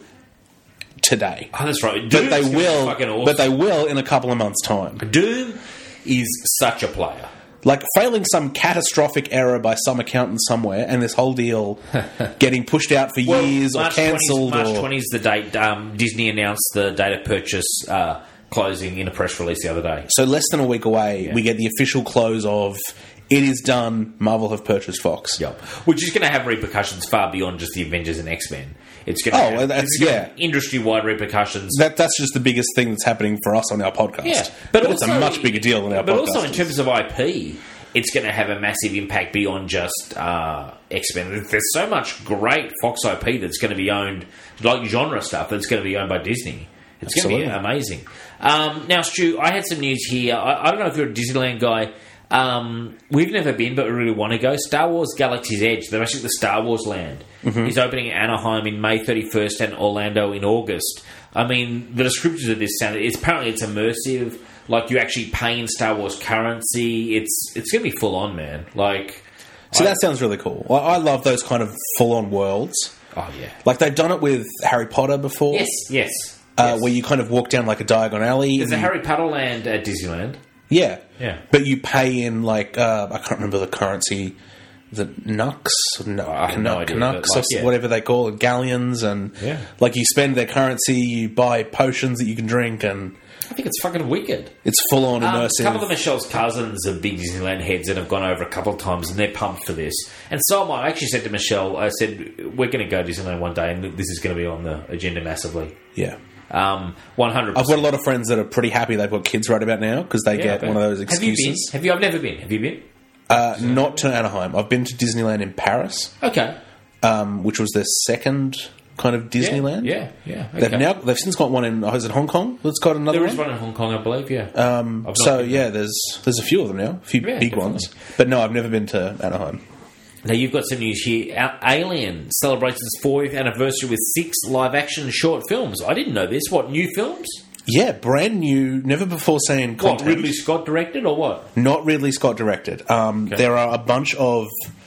D: today.
C: Oh, that's right.
D: But
C: Doom's
D: they
C: gonna be
D: will.
C: fucking awesome.
D: But they will in a couple of months' time.
C: Doom is such a player.
D: Like failing some catastrophic error by some accountant somewhere, and this whole deal getting pushed out for years or
C: March
D: cancelled.
C: March
D: or
C: twentieth is the date. Um, Disney announced the date of purchase uh, closing in a press release the other day.
D: So less than a week away,
C: Yeah.
D: we get the official close of it is done. Marvel have purchased Fox.
C: Yep. Which is going to have repercussions far beyond just the Avengers and X-Men. It's going to
D: Oh,
C: have
D: well, that's-
C: it's gonna
D: yeah.
C: have industry-wide repercussions.
D: That that's just the biggest thing that's happening for us on our podcast.
C: yeah,
D: but,
C: but,
D: it's
C: also,
D: a much bigger deal than our
C: But
D: podcast.
C: also in
D: is.
C: terms of I P, it's going to have a massive impact beyond just uh, X-Men. There's so much great Fox I P that's going to be owned, like genre stuff, that's going to be owned by Disney. It's going to be
D: Absolutely.
C: amazing. Um, now, Stu, I had some news here. I, I don't know if you're a Disneyland guy. Um, we've never been, but we really want to go. Star Wars Galaxy's Edge, the rest of the Star Wars land,
D: Mm-hmm.
C: is opening in Anaheim in May thirty-first and Orlando in August. I mean, the descriptions of this sound, it's, apparently it's immersive, like you actually pay in Star Wars currency. It's it's going to be full on, man. Like,
D: So
C: I-
D: that sounds really cool. I, I love those kind of full-on worlds.
C: oh yeah,
D: Like they've done it with Harry Potter before,
C: yes, yes,
D: uh,
C: yes.
D: where you kind of walk down like a diagon alley.
C: There's
D: and
C: a
D: you-
C: Harry Potter land at Disneyland.
D: yeah,
C: Yeah.
D: But you pay in like uh, I can't remember the currency, the Nux, no,
C: I have no idea,
D: Canucks,
C: but, like,
D: or
C: yeah.
D: whatever they call it, galleons, and
C: Yeah.
D: like you spend their currency, you buy potions that you can drink, and
C: I think it's fucking wicked.
D: it's full on
C: Um,
D: immersive.
C: a couple of Michelle's cousins are big Disneyland heads and have gone over a couple of times, and they're pumped for this. And so am I. I actually said to Michelle, I said, we're going to go to Disneyland one day, and this is going to be on the agenda massively.
D: yeah.
C: Um, one hundred
D: I've
C: percent.
D: got a lot of friends that are pretty happy they've got kids right about now because they
C: Yeah,
D: get
C: I
D: one of
C: bet.
D: those
C: Have you been?
D: excuses.
C: Have you? I've never been. Have you been?
D: Uh, not to Anaheim. I've been to Disneyland in Paris,
C: Okay.
D: um, which was their second kind of Disneyland.
C: Yeah, yeah. yeah.
D: They've
C: okay.
D: now they've since got one in oh, is it Hong Kong? That's got another
C: There is
D: one.
C: one in Hong Kong, I believe, yeah.
D: Um,
C: I've not
D: so
C: been
D: yeah, there's there's a few of them now, a few
C: Yeah,
D: big
C: definitely.
D: ones. But no, I've never been to Anaheim.
C: Now, you've got some news here. A- Alien celebrates its fortieth anniversary with six live-action short films. I didn't know this. What, new films?
D: Yeah, brand new, never before seen
C: What,
D: content.
C: Ridley Scott directed or what?
D: Not Ridley Scott directed. Um,
C: Okay.
D: There are a bunch of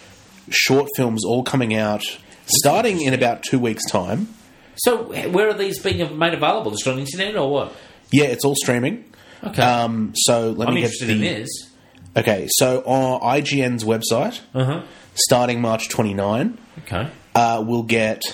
D: short films all coming out, starting in about two weeks' time.
C: So, where are these being made available? Just on the internet or what?
D: Yeah, it's all streaming.
C: Okay.
D: Um, so let
C: I'm
D: me get
C: interested
D: the.
C: in this.
D: Okay, so on I G N's website,
C: Uh-huh.
D: starting March twenty-ninth,
C: Okay.
D: uh, we'll get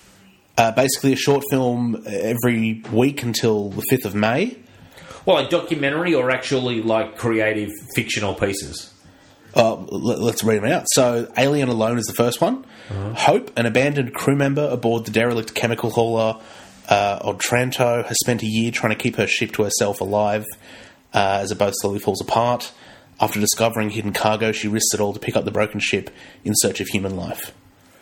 D: uh, basically a short film every week until the fifth of May.
C: Well, like documentary or actually like creative fictional pieces?
D: Uh, let, let's read them out. So, Alien Alone is the first one. Hope, an abandoned crew member aboard the derelict chemical hauler uh, Otranto, has spent a year trying to keep her ship to herself alive uh, as the boat slowly falls apart. After discovering hidden cargo, she risks it all to pick up the broken ship in search of human life.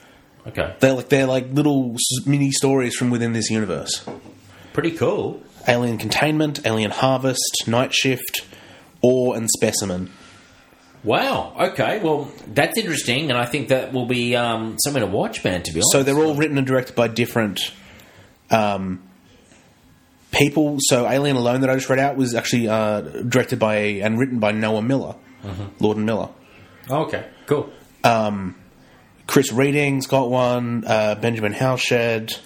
C: Okay.
D: They're like they're like little s- mini stories from within this universe.
C: Pretty cool.
D: Alien Containment, Alien Harvest, Night Shift, Ore and Specimen.
C: Wow. Okay. Well, that's interesting, and I think that will be um, something to watch, man, to be honest.
D: So they're all written and directed by different um, people. So Alien Alone that I just read out was actually uh, directed by and written by Noah Miller, Lord and Miller.
C: Okay. Cool.
D: Chris Reading's got one. Uh, Benjamin Howshed.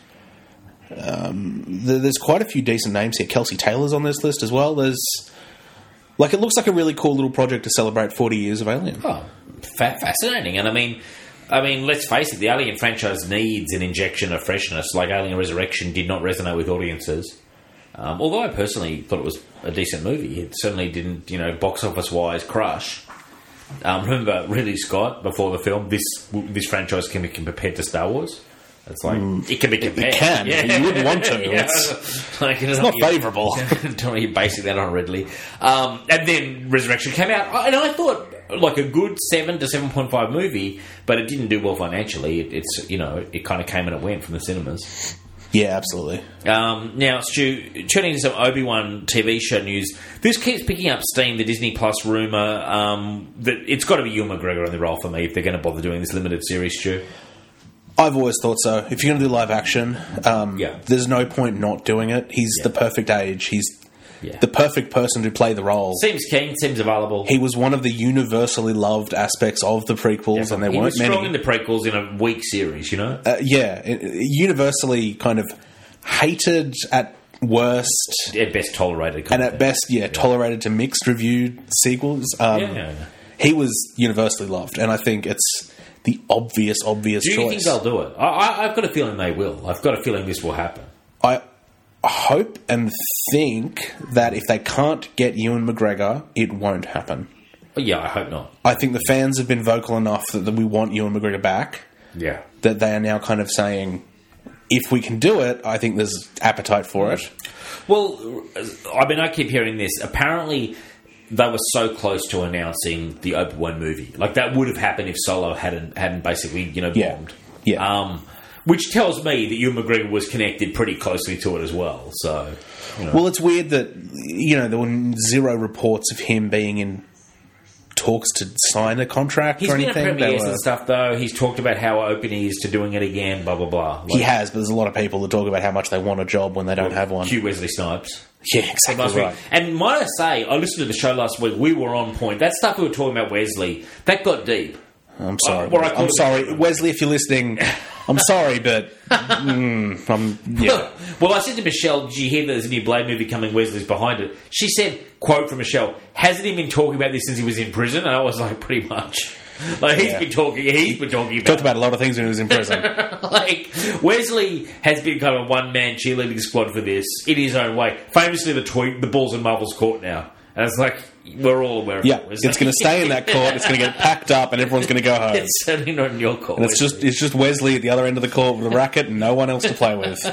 D: Um, th- there's quite a few decent names here. Kelsey Taylor's on this list as well. There's like it looks like a really cool little project to celebrate forty years of Alien.
C: Oh, fa- fascinating. And I mean, I mean, let's face it, the Alien franchise needs an injection of freshness. Like Alien Resurrection did not resonate with audiences. Um, although I personally thought it was a decent movie, it certainly didn't, you know, box office wise crush. Um, remember Ridley Scott before the film? This this franchise can be compared to Star Wars. It's like it can be compared.
D: can. You wouldn't want to.
C: Yeah.
D: It's-
C: like,
D: It's not favourable.
C: Don't you basing that on Ridley? Um, and then Resurrection came out, and I thought like a good seven to seven point five movie, but it didn't do well financially. It, it's you know it kind of came and it went from the cinemas.
D: Yeah, absolutely.
C: Um, now, Stu, turning to some Obi-Wan T V show news, this keeps picking up steam, the Disney Plus rumour um, that it's got to be Ewan McGregor in the role for me if they're going to bother doing this limited series, Stu.
D: I've always thought so. If you're going to do live action, um,
C: Yeah.
D: there's no point not doing it. He's
C: Yeah.
D: the perfect age. He's
C: Yeah.
D: the perfect person to play the role.
C: Seems keen, seems available.
D: He was one of the universally loved aspects of the prequels,
C: Yeah,
D: and there
C: he
D: weren't
C: was
D: many.
C: strong in the prequels in a weak series, you know?
D: uh, yeah, it- it- universally kind of hated at worst,
C: At best tolerated.
D: and
C: kind of
D: at
C: thing.
D: best, yeah, tolerated to mixed reviewed sequels. Um,
C: Yeah.
D: He was universally loved, and I think it's the obvious, obvious
C: Do you
D: choice.
C: think they'll do it? I, I, I've got a feeling they will. I've got a feeling this will happen.
D: I hope and think that if they can't get Ewan McGregor, it won't happen.
C: But yeah, I hope not.
D: I think the fans have been vocal enough that, that we want Ewan McGregor back,
C: Yeah.
D: that they are now kind of saying, if we can do it, I think there's appetite for it.
C: Well, I mean, I keep hearing this. Apparently, they were so close to announcing the Obi-Wan movie. Like, that would have happened if Solo hadn't hadn't basically, you know,
D: Yeah.
C: bombed.
D: Yeah.
C: Um, which tells me that Ewan McGregor was connected pretty closely to it as well. So, you know.
D: Well, it's weird that, you know, there were zero reports of him being in talks to sign a contract
C: He's
D: or
C: been at
D: anything. They
C: premieres
D: were-
C: and stuff, though. He's talked about how open he is to doing it again, blah, blah, blah.
D: he has, but there's a lot of people that talk about how much they want a job when they don't have one.
C: Cue Wesley Snipes.
D: Yeah,
C: Last
D: exactly
C: week.
D: right.
C: And might I say, I listened to the show last week. We were on point. That stuff we were talking about Wesley, that got deep.
D: I'm sorry.
C: Uh, well, I call
D: I'm
C: it-
D: sorry. Wesley, if you're listening, I'm sorry, but mm, I'm, yeah.
C: Well, I said to Michelle, did you hear that there's a new Blade movie coming? Wesley's behind it. She said, quote from Michelle, hasn't he been talking about this since he was in prison? And I was like, pretty much. Like, he's
D: Yeah.
C: been talking, he's been talking about
D: Talked about a lot of things when he was in prison.
C: like, Wesley has been kind of a one-man cheerleading squad for this in his own way. Famously, the tweet, the ball's in Marvel's court now. And it's like, we're all aware of
D: Yeah,
C: it. Wesley.
D: it's going to stay in that court. It's going to get packed up, and everyone's going to go home.
C: It's certainly not in your court.
D: And it's just it's just Wesley at the other end of the court with a racket and no one else to play with.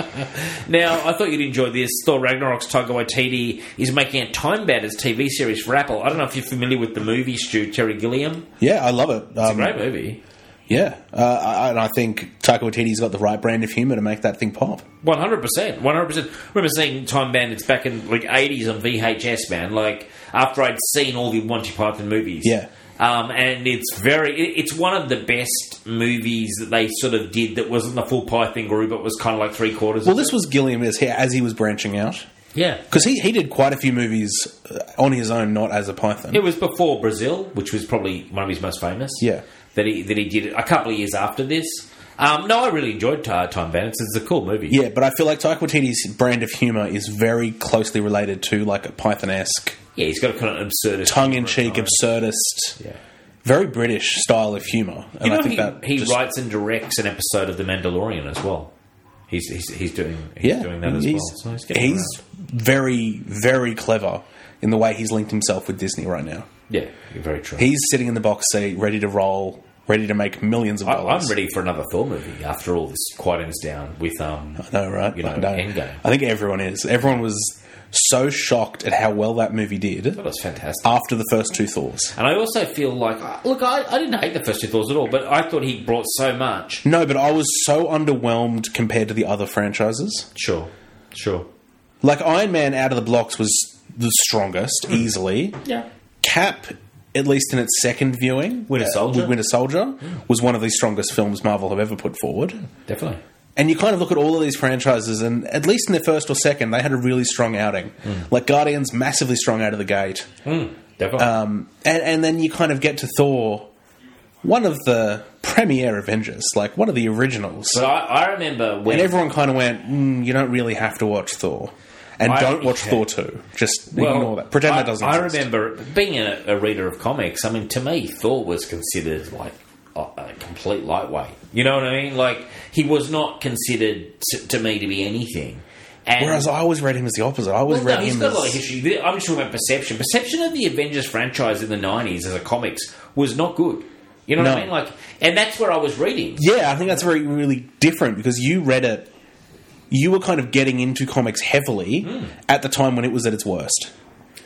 C: Now, I thought you'd enjoy this. Thor Ragnarok's Taika Waititi is making a Time Bandits T V series for Apple. I don't know if you're familiar with the movie, Stu, Terry Gilliam.
D: Yeah, I love it.
C: It's a
D: Um,
C: great movie.
D: yeah, uh, I, and I think Taika Waititi's got the right brand of humour to make that thing pop.
C: one hundred percent. one hundred percent. I remember seeing Time Bandits back in like eighties on V H S, man. Like, after I'd seen all the Monty Python movies.
D: Yeah.
C: Um, and it's very... It, it's one of the best movies that they sort of did that wasn't the full Python group. It was kind of like three-quarters
D: Well,
C: of
D: this
C: it.
D: was Gilliam as he, as he was branching out.
C: Yeah.
D: Because he, he did quite a few movies uh, on his own, not as a Python.
C: It was before Brazil, which was probably one of his most famous.
D: Yeah.
C: That he that he did a couple of years after this. Um, no, I really enjoyed uh, Time Bandits. It's a cool movie.
D: Yeah, but I feel like Taika Waititi's brand of humour is very closely related to like a Python-esque,
C: Yeah, he's got a kind of absurdist...
D: tongue-in-cheek,
C: humor.
D: absurdist,
C: Yeah.
D: very British style of humour. And
C: You know,
D: I think
C: he,
D: that
C: he
D: just-
C: writes and directs an episode of The Mandalorian as well. He's he's, he's doing he's
D: yeah,
C: doing that as
D: he's,
C: well. So he's, getting
D: he's
C: around.
D: very, very clever in the way he's linked himself with Disney right now.
C: Yeah, very true.
D: He's sitting in the box seat, ready to roll, ready to make millions of
C: I,
D: dollars.
C: I'm ready for another Thor movie after all this quietens down with um.
D: I know, right?
C: You know,
D: I know.
C: Endgame.
D: I think everyone is. Everyone was so shocked at how well that movie did
C: That was fantastic.
D: after the first two Thors.
C: And I also feel like, look, I, I didn't hate the first two Thors at all, but I thought he brought so much.
D: No, but I was so underwhelmed compared to the other franchises.
C: Sure, sure.
D: Like Iron Man out of the blocks was the strongest,
C: Hmm.
D: easily.
C: Yeah.
D: Cap, at least in its second viewing,
C: Winter
D: uh,
C: Soldier.
D: with Winter Soldier, was one of the strongest films Marvel have ever put forward.
C: Definitely.
D: And you kind of look at all of these franchises, and at least in their first or second, they had a really strong outing. Like Guardians, massively strong out of the gate.
C: Mm, definitely.
D: Um, and, and then you kind of get to Thor, one of the premier Avengers, like one of the originals.
C: but I, I remember when...
D: And everyone kind of went, mm, you don't really have to watch Thor. And
C: I-
D: don't watch
C: yeah.
D: Thor two. Just
C: Well,
D: ignore that. Pretend
C: I,
D: that doesn't
C: I
D: exist.
C: remember being a, a reader of comics. I mean, to me, Thor was considered like a, a complete lightweight. You know what I mean? Like, he was not considered to, to me to be anything. And
D: Whereas I always read him as the opposite. I always
C: well, no,
D: read
C: he's
D: him
C: got
D: as...
C: a lot of history. I'm just talking about perception. Perception of the Avengers franchise in the nineties as a comics was not good. You know what
D: No.
C: I mean? Like, and that's where I was reading.
D: Yeah, I think that's very, really different because you read it... You were kind of getting into comics heavily
C: Hmm.
D: at the time when it was at its worst.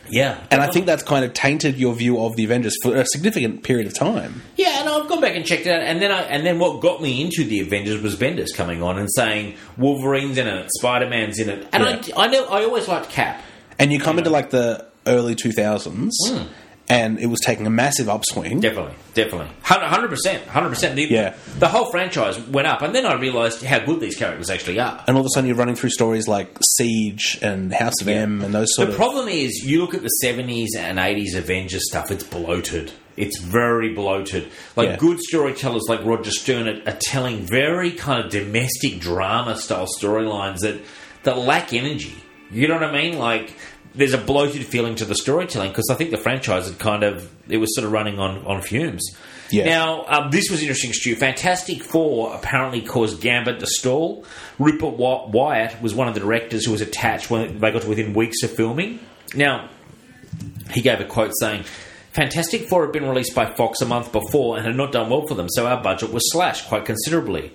C: Yeah.
D: And I think that's kind of tainted your view of the Avengers for a significant period of time.
C: Yeah, and I've gone back and checked it out, and then I, and then what got me into the Avengers was Bendis coming on and saying Wolverine's in it, Spider-Man's in it, and
D: Yeah.
C: I, I know I always liked Cap.
D: And you come into like the early two thousands,
C: Mm.
D: and it was taking a massive upswing.
C: Definitely, definitely, hundred percent, hundred percent. The,
D: Yeah.
C: the whole franchise went up, and then I realised how good these characters actually are.
D: And all of a sudden, you're running through stories like Siege and House of M and those sort
C: The
D: of.
C: problem is, you look at the seventies and eighties Avengers stuff; it's bloated. It's very bloated. Like
D: Yeah.
C: good storytellers like Roger Stern are, are telling very kind of domestic drama style storylines that that lack energy. You know what I mean? Like. There's a bloated feeling to the storytelling because I think the franchise had kind of it was sort of running on, on fumes.
D: Yeah.
C: Now um, this was interesting, Stu. Fantastic Four apparently caused Gambit to stall. Rupert Wy- Wyatt was one of the directors who was attached when they got to within weeks of filming. Now he gave a quote saying, "Fantastic Four had been released by Fox a month before and had not done well for them, so our budget was slashed quite considerably.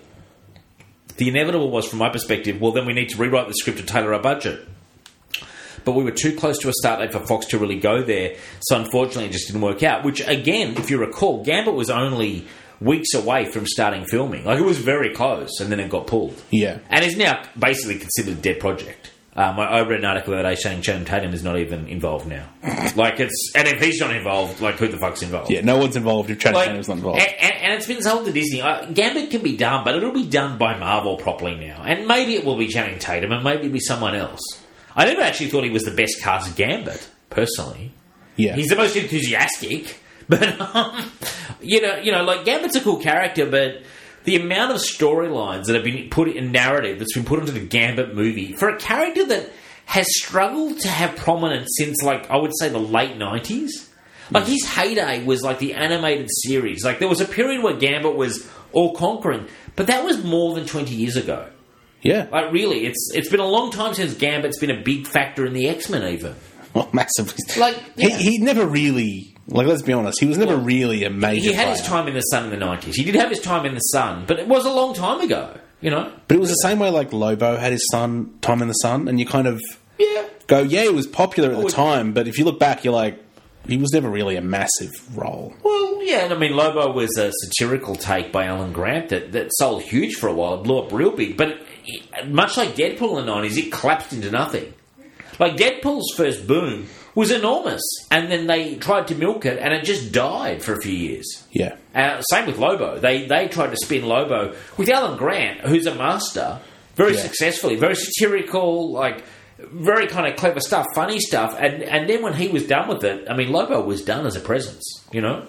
C: The inevitable was, from my perspective, well, then we need to rewrite the script to tailor our budget. But we were too close to a start date for Fox to really go there, so unfortunately it just didn't work out." Which, again, if you recall, Gambit was only weeks away from starting filming. Like, it was very close, and then it got pulled.
D: Yeah.
C: And is now basically considered a dead project. Um, I I read an article the other day saying Channing Tatum is not even involved now. Like, it's... And if he's not involved, like, who the fuck's involved?
D: Yeah, no one's involved if Channing
C: Like,
D: Tatum's not involved.
C: And, and, and it's been sold to Disney. Uh, Gambit can be done, but it'll be done by Marvel properly now. And maybe it will be Channing Tatum, and maybe it'll be someone else. I never actually thought he was the best cast Gambit, personally.
D: Yeah.
C: He's the most enthusiastic, but, um, you know, you know, like, Gambit's a cool character, but the amount of storylines that have been put in narrative that's been put into the Gambit movie, for a character that has struggled to have prominence since, like, I would say the late nineties. Like, his heyday was, like, the animated series. Like, there was a period where Gambit was all-conquering, but that was more than twenty years ago.
D: Yeah.
C: Like, really, it's it's been a long time since Gambit's been a big factor in the X-Men, even.
D: Well, massively.
C: Like, yeah.
D: he, he never really... Like, let's be honest, he was never
C: Well,
D: really a major
C: He had
D: player.
C: his time in the sun in the nineties. He did have his time in the sun, but it was a long time ago, you know?
D: But it was the same way, like, Lobo had his son, time in the sun, and you kind of
C: Yeah.
D: go, yeah, he was popular at the
C: Well,
D: time, but if you look back, you're like, he was never really a massive role.
C: Well, yeah, and I mean, Lobo was a satirical take by Alan Grant that, that sold huge for a while. It blew up real big. But it, much like Deadpool in the nineties, it collapsed into nothing. Like, Deadpool's first boom was enormous, and then they tried to milk it, and it just died for a few years.
D: Yeah.
C: Uh, same with Lobo. They they tried to spin Lobo with Alan Grant, who's a master, very
D: Yeah.
C: successfully, very satirical, like, very kind of clever stuff, funny stuff. And, and then when he was done with it, I mean, Lobo was done as a presence, you know?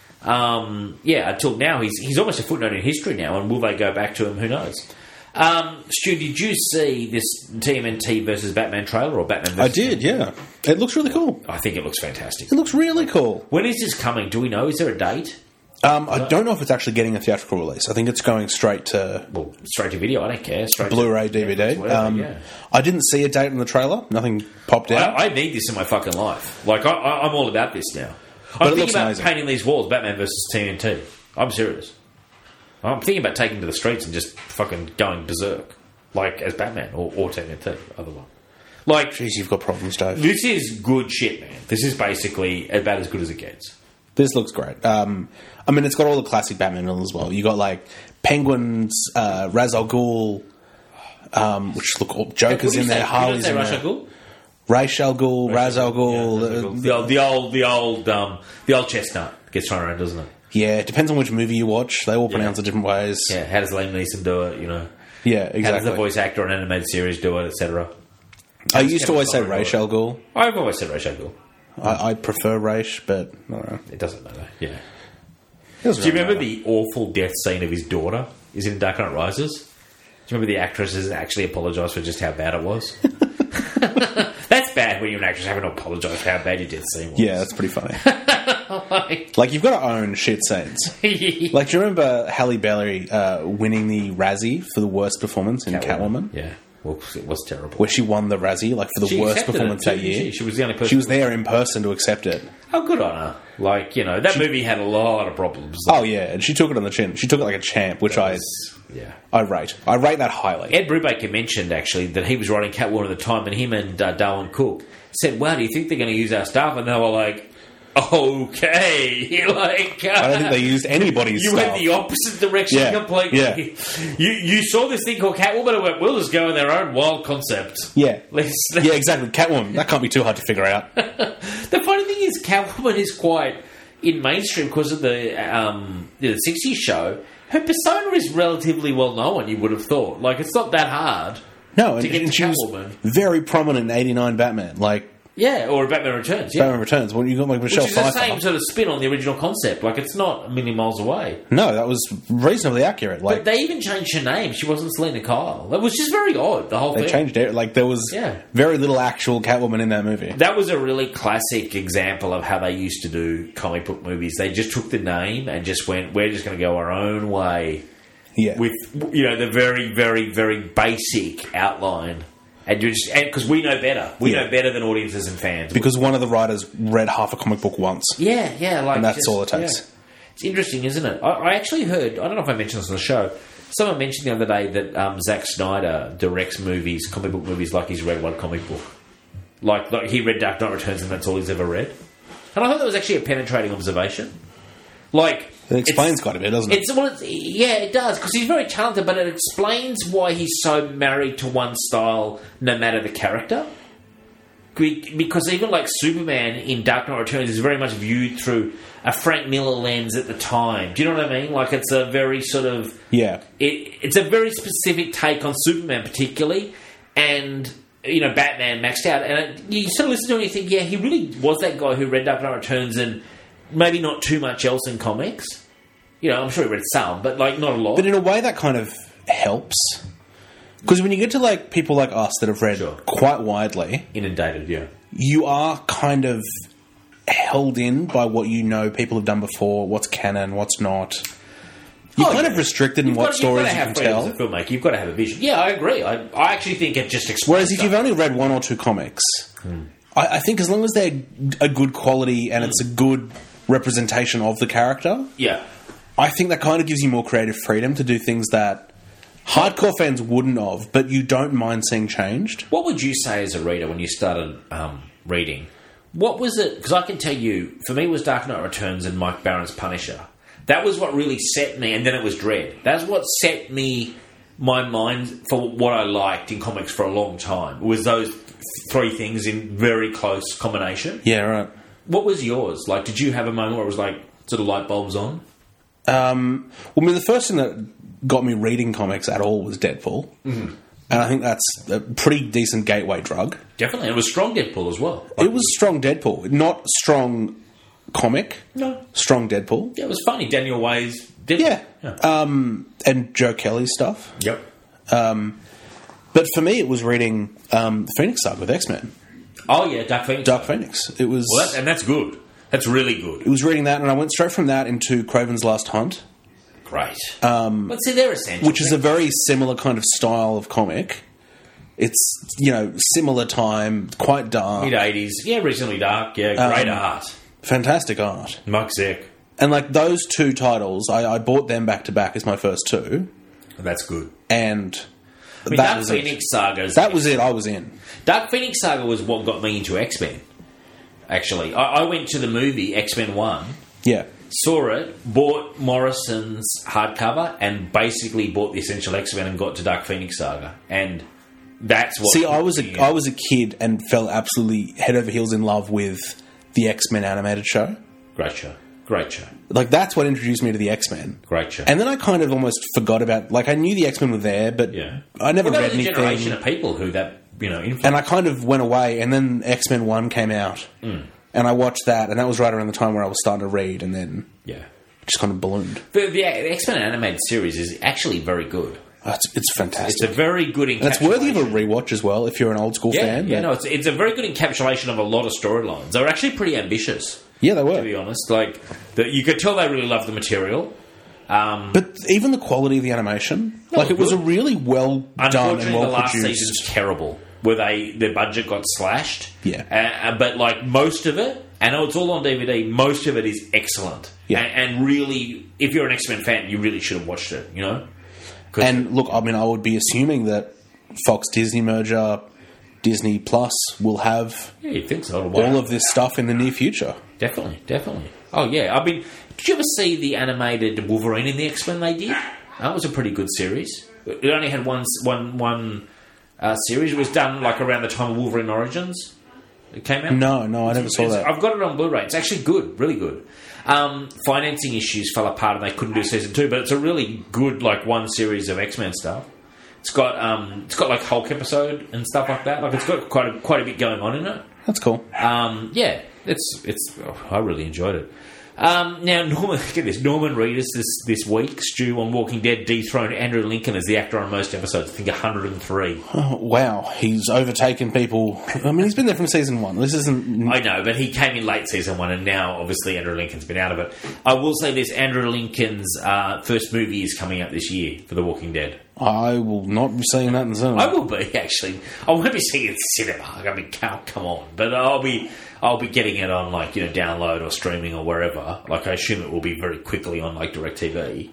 C: Um, yeah, until now, he's he's almost a footnote in history now, and will they go back to him? Who knows? Um, Stu, did you see this T M N T versus Batman trailer, or Batman versus
D: I did, yeah. It looks really cool.
C: I think it looks fantastic.
D: It looks really cool.
C: When is this coming? Do we know? Is there a date?
D: Um, I don't know if it's actually getting a theatrical release. I think it's going straight to
C: Well, straight to video, I don't care. Straight
D: Blu-ray,
C: to,
D: D V D.
C: Yeah, whatever,
D: um,
C: yeah.
D: I didn't see a date in the trailer. Nothing popped out.
C: I, I need this in my fucking life. Like, I, I, I'm all about this now.
D: But
C: I'm
D: it
C: thinking
D: looks
C: about
D: amazing.
C: painting these walls, Batman versus T N T. I'm serious. I'm thinking about taking to the streets and just fucking going berserk. Like, as Batman, or, or T N T, other one. Like,
D: Jeez, you've got problems, Dave.
C: this is good shit, man. This is basically about as good as it gets.
D: This looks great. Um, I mean, it's got all the classic Batman villains as well. You got like Penguins, uh, Ra's al Ghul, um, which look all Joker's in there, Harley's in there,
C: Ghul?
D: Ra's al Ghul, Ra's al
C: Yeah,
D: Ghul.
C: Ra's al Ghul. The old, the old, the old, um, the old chestnut gets thrown around, doesn't it?
D: Yeah, it depends on which movie you watch. They all pronounce
C: Yeah.
D: it different ways.
C: Yeah. How does Liam Neeson do it? You know.
D: Yeah,
C: How does
D: exactly.
C: the voice actor on an animated series do it, et cetera?
D: I used to always say
C: Kevin
D: Ra's
C: Conroy.
D: al Ghul.
C: I've always said Ra's al Ghul.
D: I, I prefer Ra's, but I don't know.
C: It doesn't matter. Yeah.
D: It doesn't
C: Do you
D: really
C: remember
D: matter.
C: the awful death scene of his daughter? Is in Dark Knight Rises? Do you remember the actress has actually apologised for just how bad it was? That's bad when you're an actress having to apologise for how bad your death scene was.
D: Yeah, that's pretty funny.
C: like,
D: Like, you've got to own shit scenes. Like, do you remember Halle Berry uh, winning the Razzie for the worst performance in Catwoman?
C: Yeah. Well, it was terrible.
D: Where she won the Razzie, like, for the
C: She
D: worst
C: accepted
D: performance
C: it,
D: that
C: didn't
D: year.
C: She? She was the only person.
D: She was there in person to accept it.
C: Oh, good on her. Like, you know, that movie had a lot of problems.
D: Oh, yeah, and she took it on the chin. She took it like a champ, which I
C: was- Yeah.
D: I rate. I rate that highly.
C: Ed Brubaker mentioned, actually, that he was writing Catwoman at the time, and him and uh, Darwin Cook said, wow, do you think they're going to use our stuff? And they were like, okay. like, uh,
D: I don't think they used anybody's
C: You
D: stuff.
C: went the opposite direction
D: Yeah.
C: completely.
D: Yeah.
C: You you saw this thing called Catwoman and went, we'll just go with their own wild concept.
D: Yeah.
C: Let's,
D: Yeah, exactly. Catwoman. That can't be too hard to figure out.
C: The funny thing is, Catwoman is quite in mainstream because of the um, the sixties show. Her persona is relatively well known, you would have thought. Like, it's not that hard.
D: No, and,
C: To get
D: and
C: to
D: she was
C: Catwoman.
D: very prominent in eighty-nine Batman. Like,
C: Yeah, or Batman Returns, yeah.
D: Batman Returns. Well, you got like Michelle
C: Which is the
D: Pfeiffer.
C: same sort of spin on the original concept. Like, it's not a million miles away.
D: No, that was reasonably accurate. Like,
C: But they even changed her name. She wasn't Selena Kyle. That was just very odd, the whole
D: they
C: thing.
D: changed it. Like, there was
C: Yeah.
D: very little actual Catwoman in that movie.
C: That was a really classic example of how they used to do comic book movies. They just took the name and just went, we're just going to go our own way
D: Yeah.
C: with, you know, the very, very, very basic outline. And you just, because we know better. We
D: Yeah.
C: know better than audiences and fans.
D: because one of the writers read half a comic book once.
C: Yeah, yeah. Like,
D: And that's
C: just-
D: all it takes.
C: yeah. It's interesting, isn't it? I, I actually heard, I don't know if I mentioned this on the show, someone mentioned the other day that um, Zack Snyder directs movies, comic book movies, like he's read one comic book. Like, like he read Dark Knight Returns and that's all he's ever read. And I thought that was actually a penetrating observation. Like,
D: It explains
C: it's-
D: quite a bit, doesn't it?
C: It's, well, it's, yeah, it does, because he's very talented, but it explains why he's so married to one style no matter the character. Be- Because even like Superman in Dark Knight Returns is very much viewed through a Frank Miller lens at the time. Do you know what I mean? Like, it's a very sort of...
D: Yeah.
C: It, it's a very specific take on Superman, particularly, and you know, Batman maxed out. And it, you sort of listen to him and you think, yeah, he really was that guy who read Dark Knight Returns and maybe not too much else in comics. You know, I'm sure he read some, but like not a lot.
D: But in a way, that kind of helps. Because when you get to like people like us that have read
C: Sure.
D: quite widely,
C: Inundated, yeah.
D: you are kind of held in by what you know people have done before, what's canon, what's not. You're
C: Oh,
D: kind
C: yeah.
D: of restricted in
C: You've
D: what
C: got-
D: stories
C: you've
D: you
C: got to
D: can
C: have freedom
D: tell.
C: as a filmmaker. You've got to have a vision. Yeah, I agree. I, I actually think it just explains
D: Whereas if
C: stuff.
D: you've only read one or two comics, I, I think as long as they're a good quality and it's a good representation of the character,
C: Yeah.
D: I think that kind of gives you more creative freedom to do things that hardcore fans wouldn't have, but you don't mind seeing changed.
C: What would you say as a reader when you started um, reading? What was it? Because I can tell you, for me, it was Dark Knight Returns and Mike Barron's Punisher. That was what really set me, and then it was Dredd. That's what set me, my mind, for what I liked in comics for a long time. It was those three things in very close combination.
D: Yeah, right.
C: What was yours? Like, did you have a moment where it was like, sort of light bulbs on?
D: Um, well, I mean, the first thing that got me reading comics at all was Deadpool. Mm-hmm. And I think that's a pretty decent gateway drug.
C: Definitely. It was strong Deadpool as well.
D: It was strong Deadpool, not strong comic.
C: No.
D: Strong Deadpool.
C: Yeah, it was funny. Daniel Way's Deadpool.
D: Yeah.
C: yeah.
D: Um, and Joe Kelly's stuff.
C: Yep.
D: Um, but for me, it was reading um, the Phoenix Saga with X-Men.
C: Oh, yeah, Dark Phoenix.
D: Dark Phoenix. It was.
C: Well, that, and that's good. That's really good.
D: It was reading that, and I went straight from that into Craven's Last Hunt,
C: Great. Um, but see, they're essential.
D: which is a very similar kind of style of comic. It's, you know, similar time, quite dark,
C: mid eighties. Yeah, reasonably dark. Yeah, great
D: Um,
C: art.
D: fantastic art.
C: Mike Zeck.
D: And like those two titles, I, I bought them back to back as my first two,
C: That's good.
D: and
C: I mean,
D: that
C: Dark
D: was
C: Phoenix
D: it.
C: Saga.
D: That was it. I was in.
C: Dark Phoenix Saga was what got me into X-Men. Actually, I, I went to the movie X-Men One,
D: Yeah.
C: saw it, bought Morrison's hardcover, and basically bought the Essential X-Men and got to Dark Phoenix Saga, and that's what.
D: See, I was a I was a kid and fell absolutely head over heels in love with the X-Men animated show.
C: great show, great show,
D: Like that's what introduced me to the X-Men.
C: great show.
D: And then I kind of almost forgot about. Like I knew the X-Men were there, but
C: yeah,
D: I never
C: well, there
D: read
C: was a generation
D: anything.
C: of people who that you know influenced.
D: And I kind of went away, and then X-Men One came out,
C: Mm.
D: and I watched that, and that was right around the time where I was starting to read, and then
C: yeah.
D: just kind of ballooned.
C: The, the X-Men animated series is actually very good.
D: Oh, it's, it's
C: It's
D: fantastic.
C: a very good encapsulation.
D: and it's worthy of a rewatch as well if you're an old school
C: yeah,
D: fan.
C: yeah,
D: but-
C: no, it's, it's a very good encapsulation of a lot of storylines. They're actually pretty ambitious,
D: yeah, they
C: to
D: were.
C: be honest. Like, the, you could tell they really loved the material. Um,
D: But even the quality of the animation,
C: No,
D: like it was
C: good.
D: a really well done and
C: unfortunately,
D: well
C: the last
D: produced.
C: season's terrible, where they their budget got slashed.
D: Yeah.
C: Uh, uh, but like most of it, I know it's all on D V D. Most of it is excellent.
D: Yeah.
C: And, and really, if you're an X-Men fan, you really should have watched it. You know.
D: And look, I mean, I would be assuming that Fox Disney merger, Disney Plus will have
C: Yeah, you think so?
D: all of this stuff in the near future.
C: Definitely, definitely. Oh, yeah. I mean, did you ever see the animated Wolverine in the X-Men they did? That was a pretty good series. It only had one, one, one uh, series. It was done like around the time of Wolverine Origins. It came out.
D: No, no, I never saw that.
C: I've got it on Blu-ray. It's actually good, really good. Um, financing issues fell apart and they couldn't do season two, but it's a really good like one series of X-Men stuff. It's got um, it's got like Hulk episode and stuff like that. Like it's got quite a, quite a bit going on in it.
D: That's cool.
C: Um, yeah, it's it's. Oh, I really enjoyed it. Um, now, Norman, get this. Norman Reedus this this week, Stu on Walking Dead, dethroned Andrew Lincoln as the actor on most episodes. I think one hundred and three.
D: Oh, wow, he's overtaken people. I mean, he's been there from season one. This isn't.
C: I know, but he came in late season one, and now obviously Andrew Lincoln's been out of it. I will say this: Andrew Lincoln's uh, first movie is coming out this year for The Walking Dead.
D: I will not be seeing that in the cinema.
C: I will be actually. I won't be seeing it in cinema. I mean, come, come on, but I'll be. I'll be getting it on like you know download or streaming or wherever. Like I assume it will be very quickly on like DirecTV,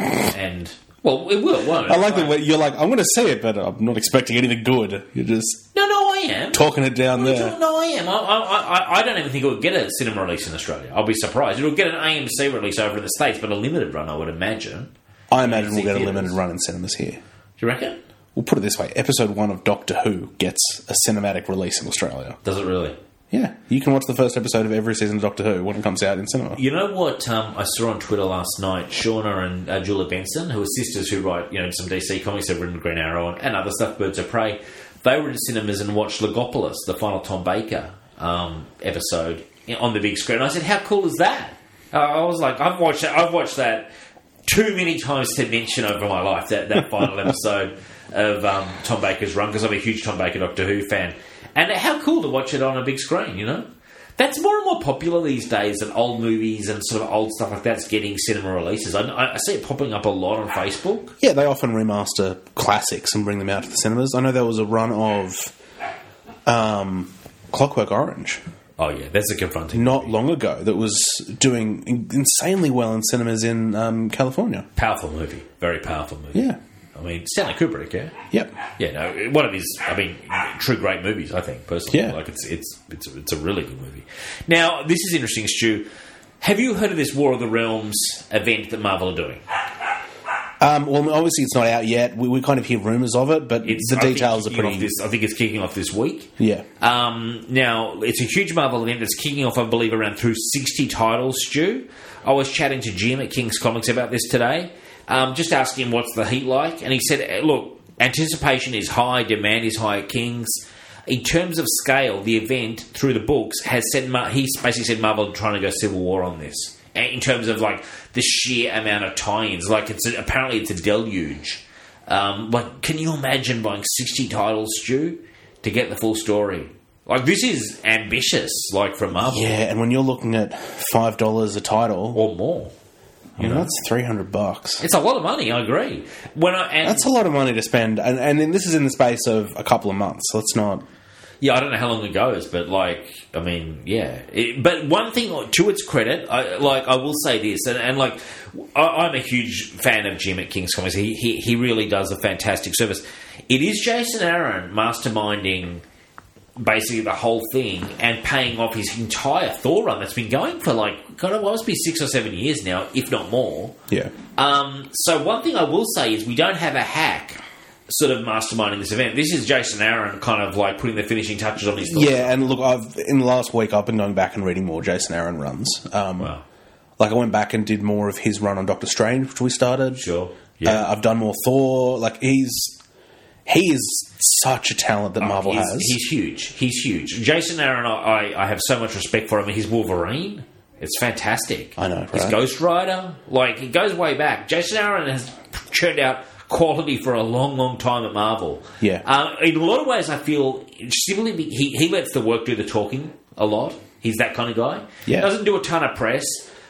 C: and well, it will, won't it?
D: I like the way you're like. I'm going to see it, but I'm not expecting anything good. You're just
C: no, no, I am
D: talking it down
C: no,
D: there.
C: No, I am. I, I, I, I don't even think it will get a cinema release in Australia. I'll be surprised. It'll get an A M C release over in the States, but a limited run, I would imagine.
D: I imagine we'll get a limited run in cinemas here.
C: Do you reckon?
D: We'll put it this way: Episode one of Doctor Who gets a cinematic release in Australia.
C: Does it really?
D: Yeah, you can watch the first episode of every season of Doctor Who when it comes out in cinema.
C: You know what um, I saw on Twitter last night? Shauna and uh, Julia Benson, who are sisters who write you know some D C comics, they've written Green Arrow and, and other stuff, Birds of Prey. They were in cinemas and watched Logopolis, the final Tom Baker um, episode, on the big screen. I said, "How cool is that?" Uh, I was like, "I've watched that. I've watched that too many times to mention over my life." That that final episode of um, Tom Baker's run, because I'm a huge Tom Baker Doctor Who fan. And how cool to watch it on a big screen, you know? That's more and more popular these days than old movies and sort of old stuff like that's getting cinema releases. I, I see it popping up a lot on Facebook.
D: Yeah, they often remaster classics and bring them out to the cinemas. I know there was a run of um, Clockwork Orange.
C: Oh, yeah, that's a confronting
D: Not
C: movie.
D: long ago that was doing insanely well in cinemas in um, California.
C: Powerful movie. Very powerful movie.
D: Yeah.
C: I mean, Stanley Kubrick, yeah?
D: Yep.
C: Yeah, no, one of his, I mean, true great movies, I think, personally.
D: Yeah.
C: Like, it's it's it's it's a really good movie. Now, this is interesting, Stu. Have you heard of this War of the Realms event that Marvel are doing?
D: Um, well, obviously it's not out yet. We, we kind of hear rumours of it, but
C: It's,
D: the
C: I think
D: details are
C: kicking
D: pretty...
C: off This, I think it's kicking off this week.
D: Yeah.
C: Um, now, it's a huge Marvel event that's kicking off, I believe, around through sixty titles, Stu. I was chatting to Jim at King's Comics about this today. Um, just asking him what's the heat like, and he said, look, anticipation is high, demand is high at King's. In terms of scale, the event, through the books, has said, he basically said Marvel are trying to go Civil War on this. In terms of, like, the sheer amount of tie-ins. Like, it's a, apparently it's a deluge. Um, like, can you imagine buying sixty titles, Stu, to get the full story? Like, this is ambitious, like, from Marvel.
D: Yeah, and when you're looking at five dollars a title...
C: Or more.
D: You know, that's three hundred bucks.
C: It's a lot of money, I agree. When I and
D: That's a lot of money to spend, and, and then this is in the space of a couple of months. So let's not...
C: Yeah, I don't know how long it goes, but, like, I mean, yeah. It, but one thing, to its credit, I, like, I will say this, and, and like, I, I'm a huge fan of Jim at King's Comics. He, he, he really does a fantastic service. It is Jason Aaron masterminding basically the whole thing and paying off his entire Thor run that's been going for, like, God, it must be six or seven years now, if not more.
D: Yeah.
C: Um, so one thing I will say is we don't have a hack sort of masterminding this event. This is Jason Aaron kind of like putting the finishing touches on his Thor.
D: Yeah, and look, I've in the last week I've been going back and reading more Jason Aaron runs. Um,
C: Wow.
D: Like I went back and did more of his run on Doctor Strange, which we started.
C: Sure. Yeah.
D: Uh, I've done more Thor. Like he's he is such a talent that Marvel
C: he's,
D: has.
C: He's huge. He's huge. Jason Aaron, I, I have so much respect for him. His Wolverine, it's fantastic.
D: I know,
C: His
D: right?
C: Ghost Rider, like, it goes way back. Jason Aaron has churned out quality for a long, long time at Marvel.
D: Yeah.
C: Uh, in a lot of ways, I feel simply be- he, he lets the work do the talking a lot. He's that kind of guy.
D: Yeah.
C: Doesn't do a ton of press.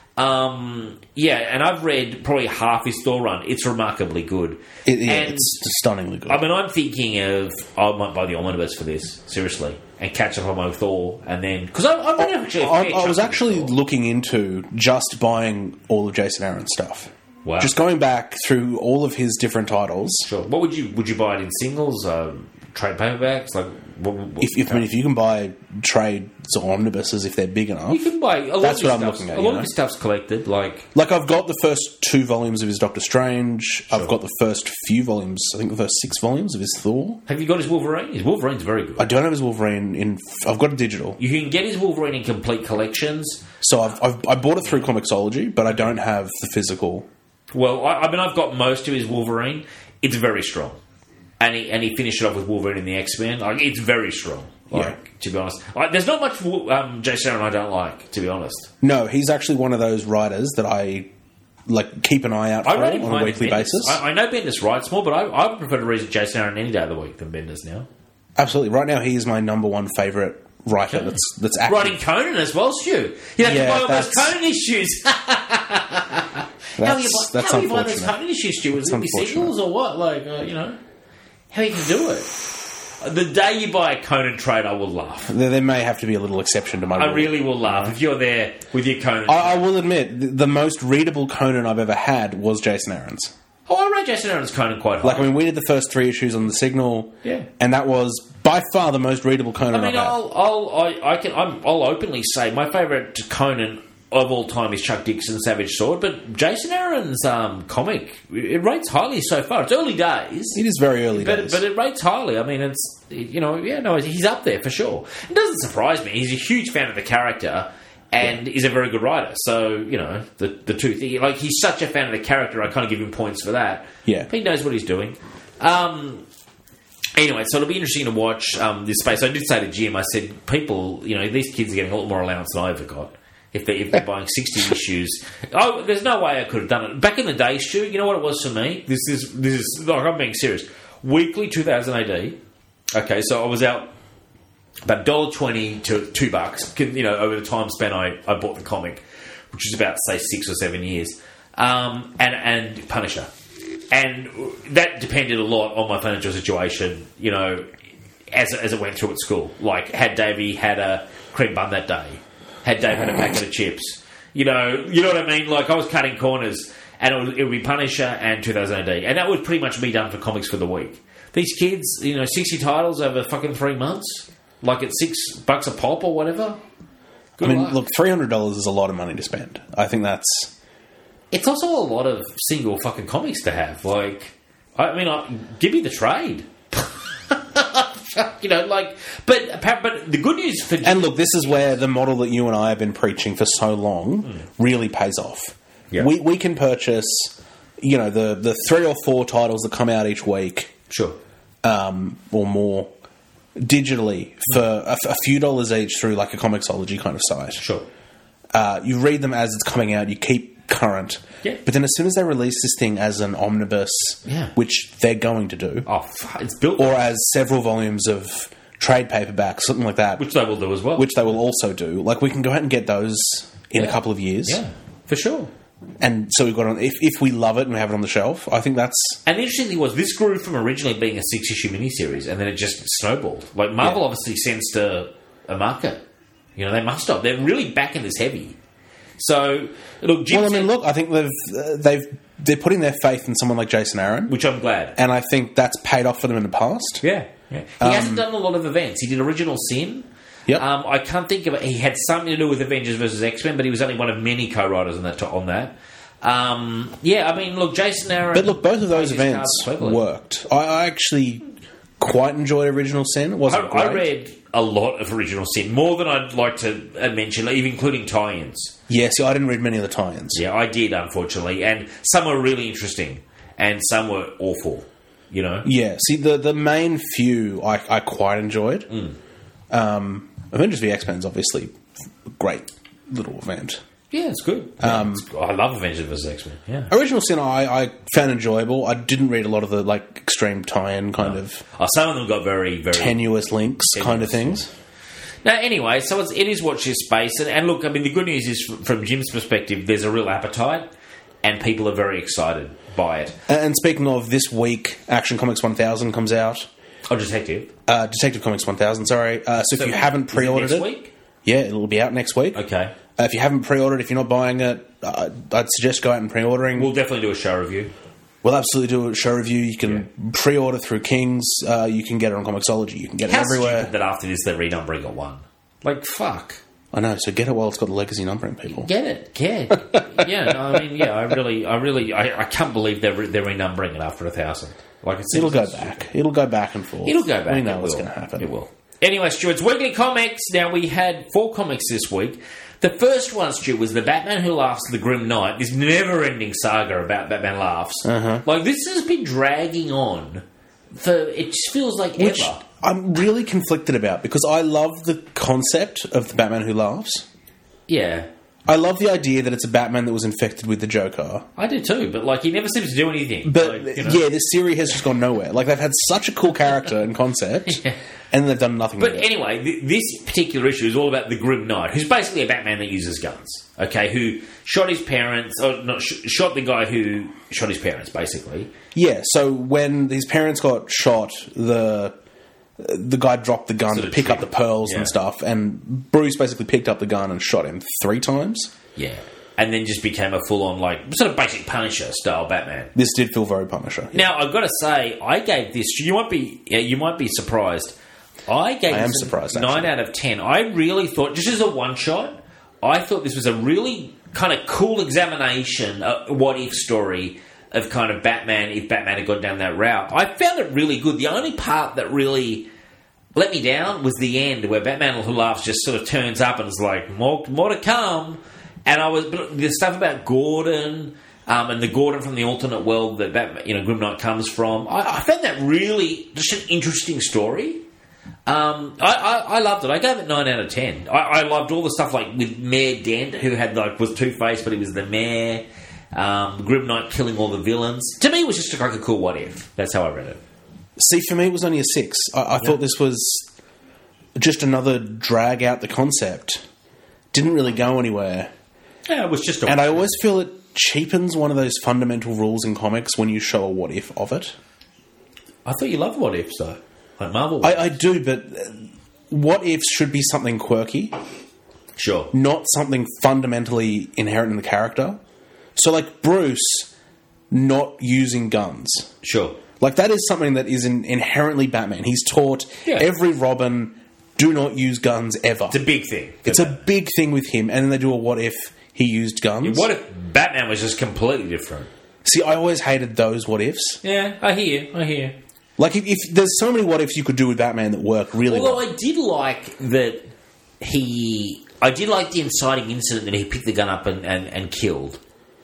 C: Um, yeah, and I've read probably half his Thor run. It's remarkably good.
D: It, yeah,
C: and,
D: it's stunningly good.
C: I mean, I'm thinking of I might buy the omnibus for this, seriously, and catch up on my Thor, and then because I've been actually. a
D: I,
C: fair
D: I was
C: chunk of
D: actually
C: Thor.
D: looking into just buying all of Jason Aaron's stuff.
C: Wow.
D: Just going back through all of his different titles.
C: Sure. What would you would you buy it in singles, um, trade paperbacks? Like, what, what,
D: If, if I mean, if you can buy trades or omnibuses if they're big enough,
C: you can buy a lot
D: That's
C: of his
D: what I'm
C: stuff's-
D: looking at,
C: A
D: you
C: lot
D: know?
C: of his stuff's collected. Like,
D: like I've got the first two volumes of his Doctor Strange.
C: Sure.
D: I've got the first few volumes. I think the first six volumes of his Thor.
C: have you got his Wolverine? His Wolverine's very good.
D: I don't have his Wolverine in. I've got a digital,
C: You can get his Wolverine in complete collections.
D: so I've, I've I bought it through Comixology, but I don't have the physical.
C: Well, I, I mean, I've got most of his Wolverine. It's very strong, and he and he finished it off with Wolverine in the X-Men. Like, it's very strong. Like,
D: Yeah.
C: to be honest, like, there's not much um, Jason Aaron I don't like. To be honest,
D: No, he's actually one of those writers that I like keep an eye out for
C: I rate him
D: on a
C: higher
D: weekly
C: than Bendis.
D: basis.
C: I, I know Bendis writes more, but I, I would prefer to read Jason Aaron any day of the week than Bendis now.
D: Absolutely, right now he is my number one favorite writer.
C: Okay.
D: That's that's active.
C: Writing Conan as well, Stu. You have
D: Yeah,
C: to buy all those
D: that's-
C: Conan issues. how are you,
D: That's-
C: buy,
D: that's
C: how are you buying those
D: unfortunate.
C: Conan issues, Stu? Is
D: That's
C: it be
D: unfortunate.
C: singles or what? Like, uh, you know, how you can do it? The day you buy a Conan trade, I will laugh.
D: There, there may have to be a little exception to my
C: I
D: rule.
C: really will laugh if you're there with your Conan.
D: I, I will admit, the, the most readable Conan I've ever had was Jason Aaron's.
C: oh, I rate Jason Aaron's Conan quite high.
D: Like, I mean, we did the first three issues on the Signal,
C: Yeah.
D: and that was by far the most readable Conan
C: I mean,
D: I've had.
C: I'll, I'll, I, I can, I'm, I'll openly say my favourite Conan of all time is Chuck Dixon's Savage Sword, but Jason Aaron's um, comic, it rates highly so far. It's early days.
D: It is very early
C: But,
D: days.
C: but it rates highly. I mean, it's, you know, yeah, no, he's up there for sure. It doesn't surprise me. He's a huge fan of the character and is a very good writer. So, you know, the the two things, like, he's such a fan of the character, I kind of give him points for that.
D: Yeah.
C: He knows what he's doing. Um, anyway, so it'll be interesting to watch um, this space. I did say to Jim, I said, people, you know, these kids are getting a lot more allowance than I ever got. If, they, if they're buying sixty issues, oh, there's no way I could have done it. Back in the day, Stu, you know what it was for me? This is this is like, I'm being serious. Weekly two thousand A D. Okay, so I was out about one dollar twenty to two bucks. You know, over the time span, I, I bought the comic, which is about say six or seven years, um, and and Punisher, and that depended a lot on my financial situation. You know, as as it went through at school, like had Davey had a cream bun that day. Had Dave had a packet of chips. You know, you know what I mean? Like, I was cutting corners, and it would, it would be Punisher and two thousand A D. And that would pretty much be done for comics for the week. These kids, you know, sixty titles over fucking three months? Like, at six bucks a pop or whatever? Good
D: I mean,
C: luck.
D: look, three hundred dollars is a lot of money to spend. I think that's...
C: It's also a lot of single fucking comics to have. Like, I mean, I, give me the trade. You know, like, but but the good news for
D: And look, this is where the model that you and I have been preaching for so long
C: Mm.
D: really pays off.
C: Yeah.
D: We we can purchase, you know, the, the three or four titles that come out each week
C: sure,
D: um, or more digitally for a, a few dollars each through like a Comixology kind of site.
C: sure,
D: Uh, you read them as it's coming out, you keep current.
C: Yeah.
D: But then as soon as they release this thing as an omnibus,
C: Yeah.
D: which they're going to do,
C: oh, fuck, it's built,
D: or as several volumes of trade paperback, something like that,
C: which they will do as well.
D: which they will also do. Like, we can go out and get those in
C: Yeah.
D: a couple of years.
C: yeah, for sure.
D: And so we've got on, if, if we love it and we have it on the shelf, I think that's,
C: And the interesting thing was, this grew from originally being a six-issue miniseries, and then it just snowballed. Like, Marvel
D: Yeah.
C: obviously sensed a, a market. You know, they must have. They're really backing this heavy. So, look, Jim
D: well, I
C: said-
D: mean, look, I think they've, uh, they've, they're putting their faith in someone like Jason Aaron,
C: which I'm glad.
D: and I think that's paid off for them in the past.
C: Yeah, yeah. He hasn't done a lot of events. He did Original Sin.
D: Yep.
C: Um, I can't think of it. He had something to do with Avengers versus X-Men, but he was only one of many co-writers on that. On that. Um, yeah, I mean, look, Jason Aaron...
D: But look, both of those
C: plays his
D: events
C: cards cleverly.
D: worked. I, I actually quite enjoyed Original Sin. It
C: I,
D: wasn't great.
C: I read a lot of Original Sin, more than I'd like to uh, mention, even including tie-ins.
D: Yeah, see, I didn't read many of the tie-ins.
C: Yeah, I did, unfortunately, and some were really interesting, and some were awful. You know,
D: Yeah, see, the the main few I, I quite enjoyed.
C: Mm.
D: Um, Avengers v X-Men's obviously a great little event.
C: yeah, it's good. Um, it's, I love Avengers versus X-Men. Yeah.
D: Original Sin I, I found enjoyable. I didn't read a lot of the like extreme tie-in kind of
C: Oh, some of them got very, very
D: tenuous links kind of
C: Tenuous,
D: things.
C: Now, anyway, so it's, it is watch this space, and, and look, I mean, the good news is, from, from Jim's perspective, there's a real appetite, and people are very excited by it.
D: And speaking of, this week, Action Comics one thousand comes out.
C: Oh, Detective.
D: Uh, Detective Comics one thousand, sorry. Uh, so,
C: So
D: if you haven't
C: is it
D: pre-ordered
C: next
D: it,
C: week?
D: yeah, it'll be out next week.
C: Okay.
D: Uh, if you haven't pre-ordered, if you're not buying it, uh, I'd suggest go out and pre-ordering.
C: We'll definitely do a show review.
D: We'll absolutely do a show review. You can
C: Yeah.
D: pre-order through Kings. Uh, you can get it on Comixology. You can get
C: How
D: it everywhere.
C: stupid that after this they're renumbering it one. Like, fuck.
D: I know. So get it while it's got the legacy numbering, people.
C: Get it, get it. yeah, no, I mean, yeah, I really, I really, I, I can't believe they're re- they're renumbering it after a thousand. Like, it's,
D: It'll go
C: it's-
D: back. It'll go back and forth.
C: It'll go back.
D: We know
C: it
D: what's
C: will.
D: going to happen.
C: It will. Anyway, Stuart's Weekly Comics. Now, we had four comics this week. The first one, Stuart, was The Batman Who Laughs, The Grim Knight, this never-ending saga about Batman Laughs.
D: Uh-huh.
C: Like, this has been dragging on for, it just feels like
D: Which
C: ever.
D: I'm really conflicted about because I love the concept of the Batman Who Laughs.
C: Yeah,
D: I love the idea that it's a Batman that was infected with the Joker.
C: I do too, but, like, he never seems to do anything.
D: But,
C: like, you know.
D: yeah, this series has just gone nowhere. Like, they've had such a cool character and concept,
C: Yeah.
D: and they've done nothing
C: But
D: with it.
C: anyway, th- this particular issue is all about the Grim Knight, who's basically a Batman that uses guns. Okay, who shot his parents, or not sh- shot the guy who shot his parents, basically.
D: Yeah, so when his parents got shot, the the guy dropped the gun
C: Sort
D: to
C: of
D: pick up
C: trick.
D: the pearls
C: Yeah.
D: and stuff, and Bruce basically picked up the gun and shot him three times.
C: Yeah, and then just became a full-on, like, sort of basic Punisher style Batman.
D: This did feel very Punisher.
C: Now, I've got to say, I gave this. You might be, yeah, you might be surprised. I gave
D: I am
C: this a
D: surprised,
C: nine
D: actually.
C: out of ten. I really thought, just as a one shot, I thought this was a really kind of cool examination, a what if story of kind of Batman if Batman had gone down that route. I found it really good. The only part that really let me down was the end, where Batman Who Laughs just sort of turns up and is like, more, more to come. And I was but the stuff about Gordon. Um, and the Gordon from the alternate world that, that you know Grim Knight comes from. I, I found that really just an interesting story. Um, I, I, I loved it. I gave it nine out of ten. I, I loved all the stuff like with Mayor Dent, who had like was Two Face, but he was the mayor. Um, Grim Knight killing all the villains. To me, it was just like a cool what if. That's how I read it.
D: See, for me, it was only a six. I, I thought this was just another drag out the concept. Didn't really go anywhere.
C: Yeah, it was just a.
D: And I always feel it cheapens one of those fundamental rules in comics when you show a what if of it.
C: I thought you loved what ifs though, like Marvel.
D: I, I do, but uh, what ifs should be something quirky,
C: sure.
D: not something fundamentally inherent in the character. So, like Bruce not using guns.
C: Sure.
D: Like, that is something that is in, inherently Batman. He's taught
C: Yeah.
D: every Robin, do not use guns ever.
C: It's a big thing.
D: It's a big thing with him, and then they do a what if he used guns.
C: What if Batman was just completely different?
D: See, I always hated those what ifs.
C: Yeah, I hear. I hear.
D: Like, if, if there's so many what ifs you could do with Batman that work really
C: Although
D: well.
C: I did like that he... I did like the inciting incident that he picked the gun up and, and, and killed.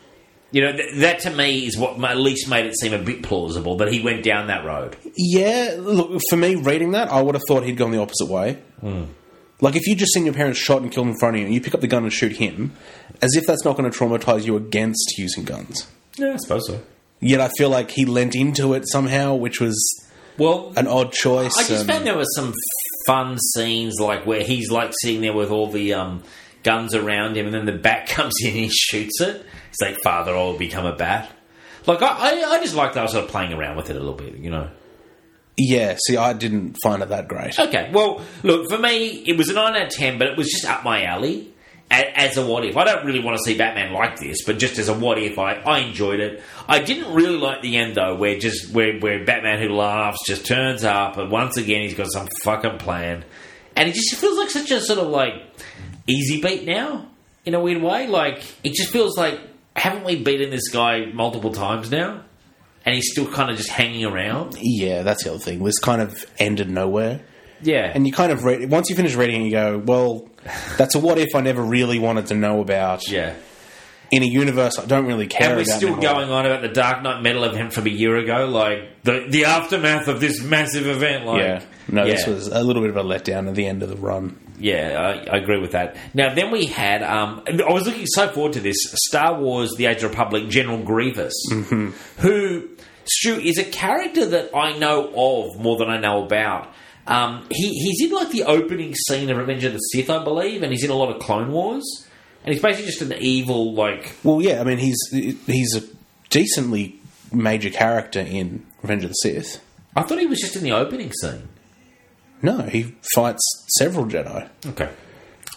C: You know, th- that to me is what at least made it seem a bit plausible, that he went down that road.
D: Yeah, look, for me, reading that, I would have thought he'd gone the opposite way.
C: Hmm.
D: Like, if you just seen your parents shot and killed in front of you, and you pick up the gun and shoot him, as if that's not going to traumatise you against using guns.
C: Yeah, I suppose so.
D: Yet I feel like he lent into it somehow, which was
C: Well,
D: an odd choice.
C: I just
D: and-
C: found there were some fun scenes, like where he's like sitting there with all the um, guns around him, and then the bat comes in and he shoots it. He's like, "Father, I'll become a bat." Like I, I, I just like that I was sort of playing around with it a little bit, you know.
D: Yeah, see, I didn't find it that great.
C: Okay, well, look, for me, it was a nine out of ten, but it was just up my alley a- as a what if. I don't really want to see Batman like this, but just as a what if, I, I enjoyed it. I didn't really like the end, though, where just where, where Batman Who Laughs just turns up, and once again he's got some fucking plan. And it just feels like such a sort of, like, easy beat now, in a weird way. Like, it just feels like, haven't we beaten this guy multiple times now? And he's still kind of just hanging around?
D: Yeah, that's the other thing. This kind of ended nowhere.
C: Yeah.
D: And you kind of read... Once you finish reading it, you go, well, that's a what if I never really wanted to know about.
C: Yeah.
D: In a universe I don't really care
C: And we're
D: about
C: still
D: anymore.
C: going on about the Dark Knight Metal event from a year ago, like the the aftermath of this massive event. Like,
D: Yeah. No,
C: yeah.
D: this was a little bit of a letdown at the end of the run.
C: Yeah, I, I agree with that. Now, then we had, um, I was looking so forward to this, Star Wars The Age of the Republic, General Grievous,
D: Mm-hmm.
C: who, Stu, is a character that I know of more than I know about. Um, he, he's in, like, the opening scene of Revenge of the Sith, I believe, and he's in a lot of Clone Wars. And he's basically just an evil, like...
D: Well, yeah, I mean, he's he's a decently major character in Revenge of the Sith.
C: I thought he was just in the opening scene.
D: No, he fights several Jedi.
C: Okay.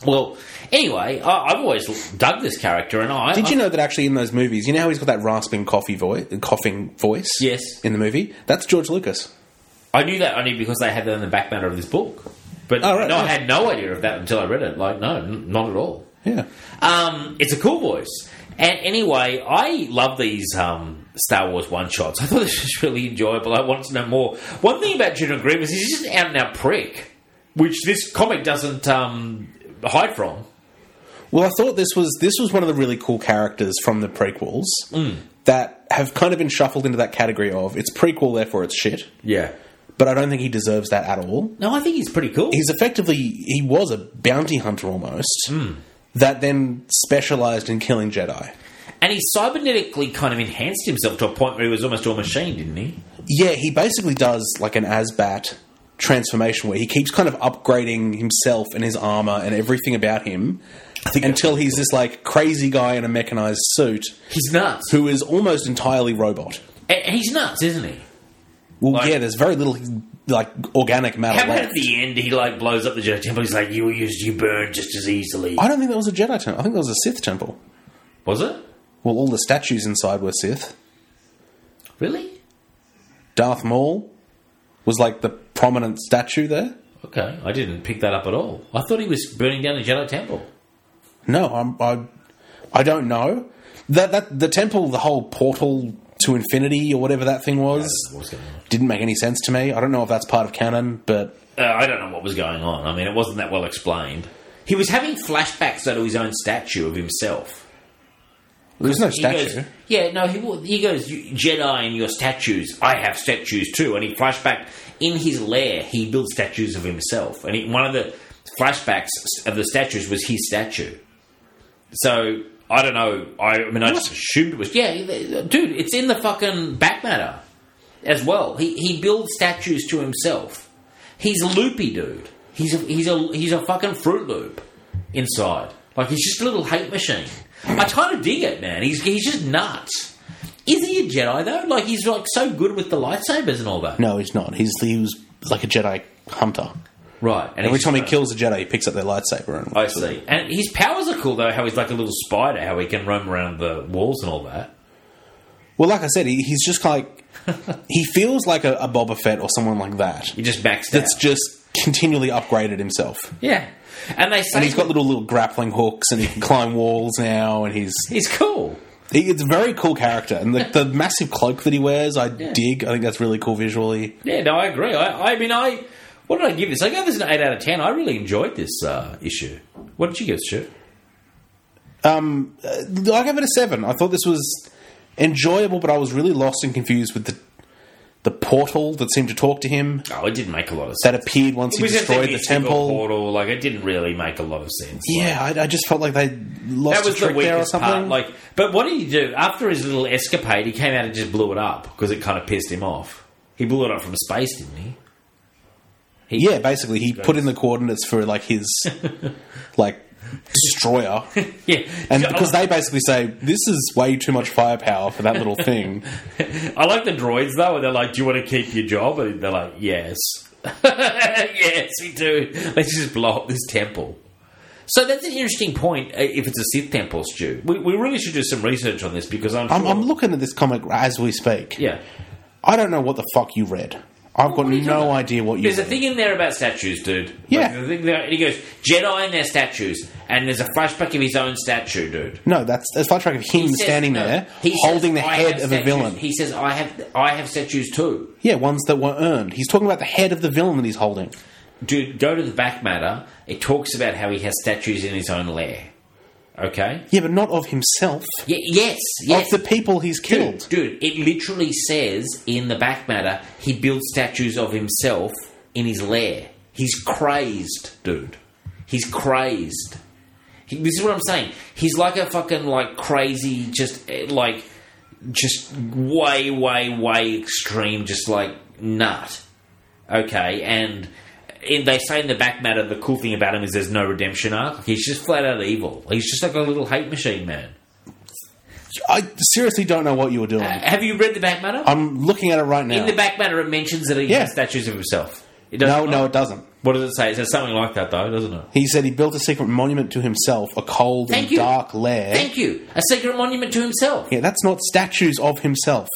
C: Well, anyway, I, I've always dug this character, and I
D: Did
C: I,
D: you know that actually in those movies, you know how he's got that rasping coffee voice, coughing voice?
C: Yes.
D: In the movie? That's George Lucas.
C: I knew that only because they had that in the back matter of this book. But
D: Oh, right,
C: no, I
D: nice.
C: had no idea of that until I read it. Like, no, n- not at all.
D: Yeah.
C: Um, it's a cool voice. And anyway, I love these um, Star Wars one-shots. I thought this was really enjoyable. I wanted to know more. One thing about General Grievous is he's just an out-and-out prick, which this comic doesn't um, hide from.
D: Well, I thought this was this was one of the really cool characters from the prequels
C: Mm.
D: that have kind of been shuffled into that category of it's prequel, therefore it's shit.
C: Yeah.
D: But I don't think he deserves that at all.
C: No, I think he's pretty cool.
D: He's effectively he was a bounty hunter almost
C: Mm.
D: that then specialized in killing Jedi.
C: And he cybernetically kind of enhanced himself to a point where he was almost a machine, didn't he?
D: Yeah, he basically does like an Asbat transformation where he keeps kind of upgrading himself and his armor and everything about him until he's this like crazy guy in a mechanized suit
C: He's nuts.
D: who is almost entirely robot.
C: And he's nuts, isn't he?
D: Well,
C: Like-
D: yeah, there's very little like organic matter
C: How about
D: left.
C: at the end he like blows up the Jedi Temple? He's like, "You used you burn just as easily."
D: I don't think that was a Jedi temple. I think that was a Sith temple.
C: Was it
D: Well, all the statues inside were Sith.
C: really?
D: Darth Maul was like the prominent statue there.
C: Okay, I didn't pick that up at all. I thought he was burning down the Jedi Temple.
D: No, I'm, I, I don't know. That that the temple, the whole portal to infinity or whatever that thing was,
C: What's going on?
D: didn't make any sense to me. I don't know if that's part of canon, but
C: Uh, I don't know what was going on. I mean, it wasn't that well explained. He was having flashbacks though, to his own statue of himself.
D: there's no
C: He
D: statue.
C: goes, yeah, no, he, he goes, "You Jedi and your statues. I have statues too." And he flashback in his lair. He built statues of himself, and he, one of the flashbacks of the statues was his statue. So I don't know. I, I mean, I just assumed it was. Yeah, dude, it's in the fucking back matter as well. He he builds statues to himself. He's a loopy dude. He's a, he's a he's a fucking Fruit Loop inside. Like he's just a little hate machine. I kind of dig it, man. He's he's just nuts. Is he a Jedi though? Like he's like so good with the lightsabers and all that.
D: No, he's not. He's he was like a Jedi hunter.
C: Right. And
D: Every
C: he's
D: time he
C: just-
D: kills a Jedi, he picks up their lightsaber. And
C: I see. And his powers are cool though. How he's like a little spider. How he can roam around the walls and all that.
D: Well, like I said, he, he's just like he feels like a, a Boba Fett or someone like that.
C: He just maxed
D: That's
C: out.
D: just continually upgraded himself.
C: Yeah. And they say
D: And he's got little little grappling hooks, and he can climb walls now, and he's
C: he's cool.
D: he, it's a very cool character. And the, the massive cloak that he wears, I
C: Yeah.
D: dig. I think that's really cool visually.
C: Yeah, no, I agree. I, I mean, I what did I give this? I gave this an eight out of ten. I really enjoyed this uh, issue. What did you give, Stu?
D: Um, uh, I gave it a seven. I thought this was enjoyable, but I was really lost and confused with the the portal that seemed to talk to him
C: Oh, it didn't make a lot of sense.
D: that appeared once
C: It
D: he
C: was just a
D: destroyed the
C: mystical
D: temple.
C: portal. Like it didn't really make a lot of sense.
D: Yeah, I, I just felt like they lost
C: That was
D: a
C: the
D: trick there or
C: weakest
D: something.
C: part. Like, but what did he do after his little escapade? He came out and just blew it up because it kind of pissed him off. He blew it up from space, didn't he? he
D: Yeah, basically, he put in the coordinates for like his like destroyer,
C: yeah.
D: and
C: So,
D: because they basically say this is way too much firepower for that little thing.
C: I like the droids though, where they're like, "Do you want to keep your job?" And they're like, "Yes, yes, we do. Let's just blow up this temple." So that's an interesting point. uh, If it's a Sith temple, Stu, we, we really should do some research on this because I'm.
D: I'm,
C: sure,
D: I'm looking at this comic as we speak.
C: Yeah,
D: I don't know what the fuck you read. I've got
C: what are you
D: no
C: talking about?
D: idea what you.
C: there's a
D: read.
C: thing in there about statues, dude.
D: Yeah.
C: Like, the thing there, and he goes Jedi and their statues, and there's a flashback of his own statue, dude.
D: No, that's that's flashback of him
C: He says-
D: standing
C: no,
D: there,
C: he says,
D: holding the
C: "I
D: head
C: have
D: of a
C: statues."
D: villain.
C: He says, "I have, I have statues too."
D: Yeah, ones that were earned. He's talking about the head of the villain that he's holding.
C: Dude, go to the back matter. It talks about how he has statues in his own lair. Okay?
D: Yeah, but not of himself.
C: Y- yes, yes.
D: Of the people he's killed.
C: Dude, dude, it literally says in the back matter he builds statues of himself in his lair. He's crazed, dude. He's crazed. He, this is what I'm saying. He's like a fucking, like, crazy, just, eh, like, just way, way, way extreme, just, like, nut. Okay? And... And they say in the back matter, the cool thing about him is there's no redemption arc. He's just flat out evil. He's just like a little hate machine, man.
D: I seriously don't know what you were doing.
C: Uh, have you read the back matter?
D: I'm looking at it right now.
C: In the back matter, it mentions that he
D: Yeah.
C: has statues of himself. It
D: no,
C: doesn't
D: no,
C: lie.
D: it doesn't.
C: What does it say? It says something like that, though, doesn't it?
D: He said he built a secret monument to himself, a cold
C: Thank
D: and
C: you.
D: dark lair.
C: Thank you. A secret monument to himself.
D: Yeah, that's not statues of himself.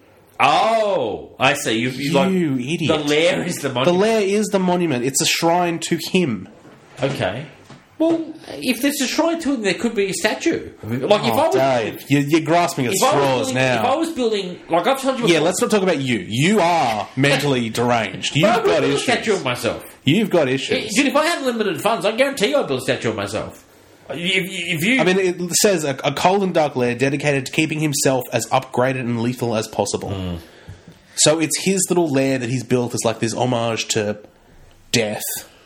C: Oh, I see. You, you,
D: You
C: like,
D: idiot.
C: The lair is the
D: The
C: monument.
D: lair is the monument. It's a shrine to him.
C: Okay. Well, if there's a shrine to him, there could be a statue. Like if I
D: Oh,
C: was,
D: Dave, you're, you're grasping at
C: if I was
D: straws
C: building,
D: now.
C: If I was building, like I've told you,
D: Yeah,
C: before,
D: let's not talk about you. You are mentally deranged. You've
C: but I would
D: got
C: build a
D: issues.
C: statue of myself.
D: You've got issues.
C: Dude, if I had limited funds, I guarantee you I'd build a statue of myself. If, if you,
D: I mean, it says a, a cold and dark lair dedicated to keeping himself as upgraded and lethal as possible.
C: Mm.
D: So it's his little lair that he's built as like this homage to death.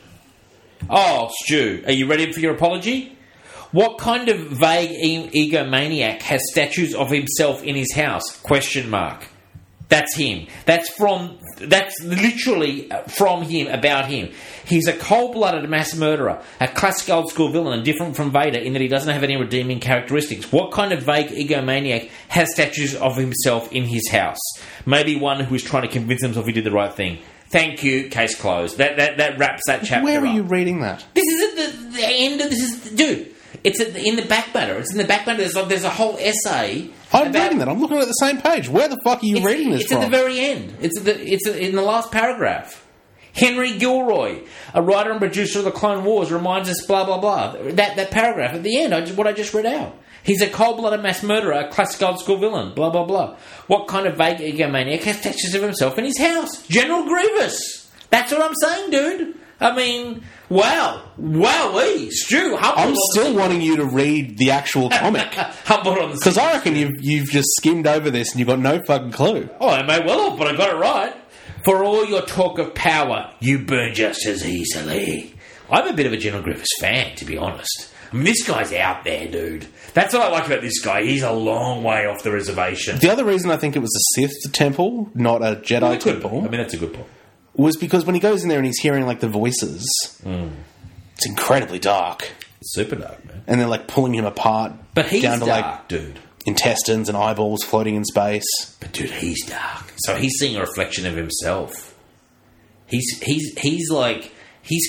C: oh, Stu, are you ready for your apology? What kind of vague e- egomaniac has statues of himself in his house? Question mark. That's him. That's from. That's literally from him, about him. He's a cold-blooded mass murderer, a classic old-school villain, and different from Vader in that he doesn't have any redeeming characteristics. What kind of vague egomaniac has statues of himself in his house? Maybe one who is trying to convince himself he did the right thing. Thank you. Case closed. That that, that wraps that chapter
D: Where are
C: up.
D: you reading that?
C: This is at the, the end of this is dude. It's at the, in the back matter. It's in the back matter. There's like, there's a whole essay.
D: I'm
C: about-
D: reading that. I'm looking at the same page. Where the fuck are you
C: it's,
D: reading this
C: it's
D: from?
C: at the very end. It's at the, it's in the last paragraph. Henry Gilroy, a writer and producer of the Clone Wars, reminds us blah blah blah. That that paragraph at the end, I just, what I just read out. He's a cold-blooded mass murderer, a classic old-school villain. Blah blah blah. What kind of vague egomaniac has statues of himself in his house? General Grievous. That's what I'm saying, dude. I mean, wow, wowee, Stu.
D: I'm still wanting you to read the actual comic.
C: humbled on the
D: Because I reckon you've, you've just skimmed over this and you've got no fucking clue.
C: Oh, I may well have, but I got it right. For all your talk of power, you burn just as easily. I'm a bit of a General Grievous fan, to be honest. I mean, this guy's out there, dude. That's what I like about this guy. He's a long way off the reservation.
D: The other reason I think it was a Sith temple, not a Jedi
C: Well, it could be.
D: temple,
C: I mean, that's a good point.
D: was because when he goes in there and he's hearing like the voices,
C: Mm.
D: it's incredibly dark.
C: It's super dark, man.
D: And they're like pulling him apart
C: But he's
D: down to
C: dark,
D: like
C: dude.
D: intestines and eyeballs floating in space.
C: But dude, he's dark. So he's seeing a reflection of himself. He's he's he's like he's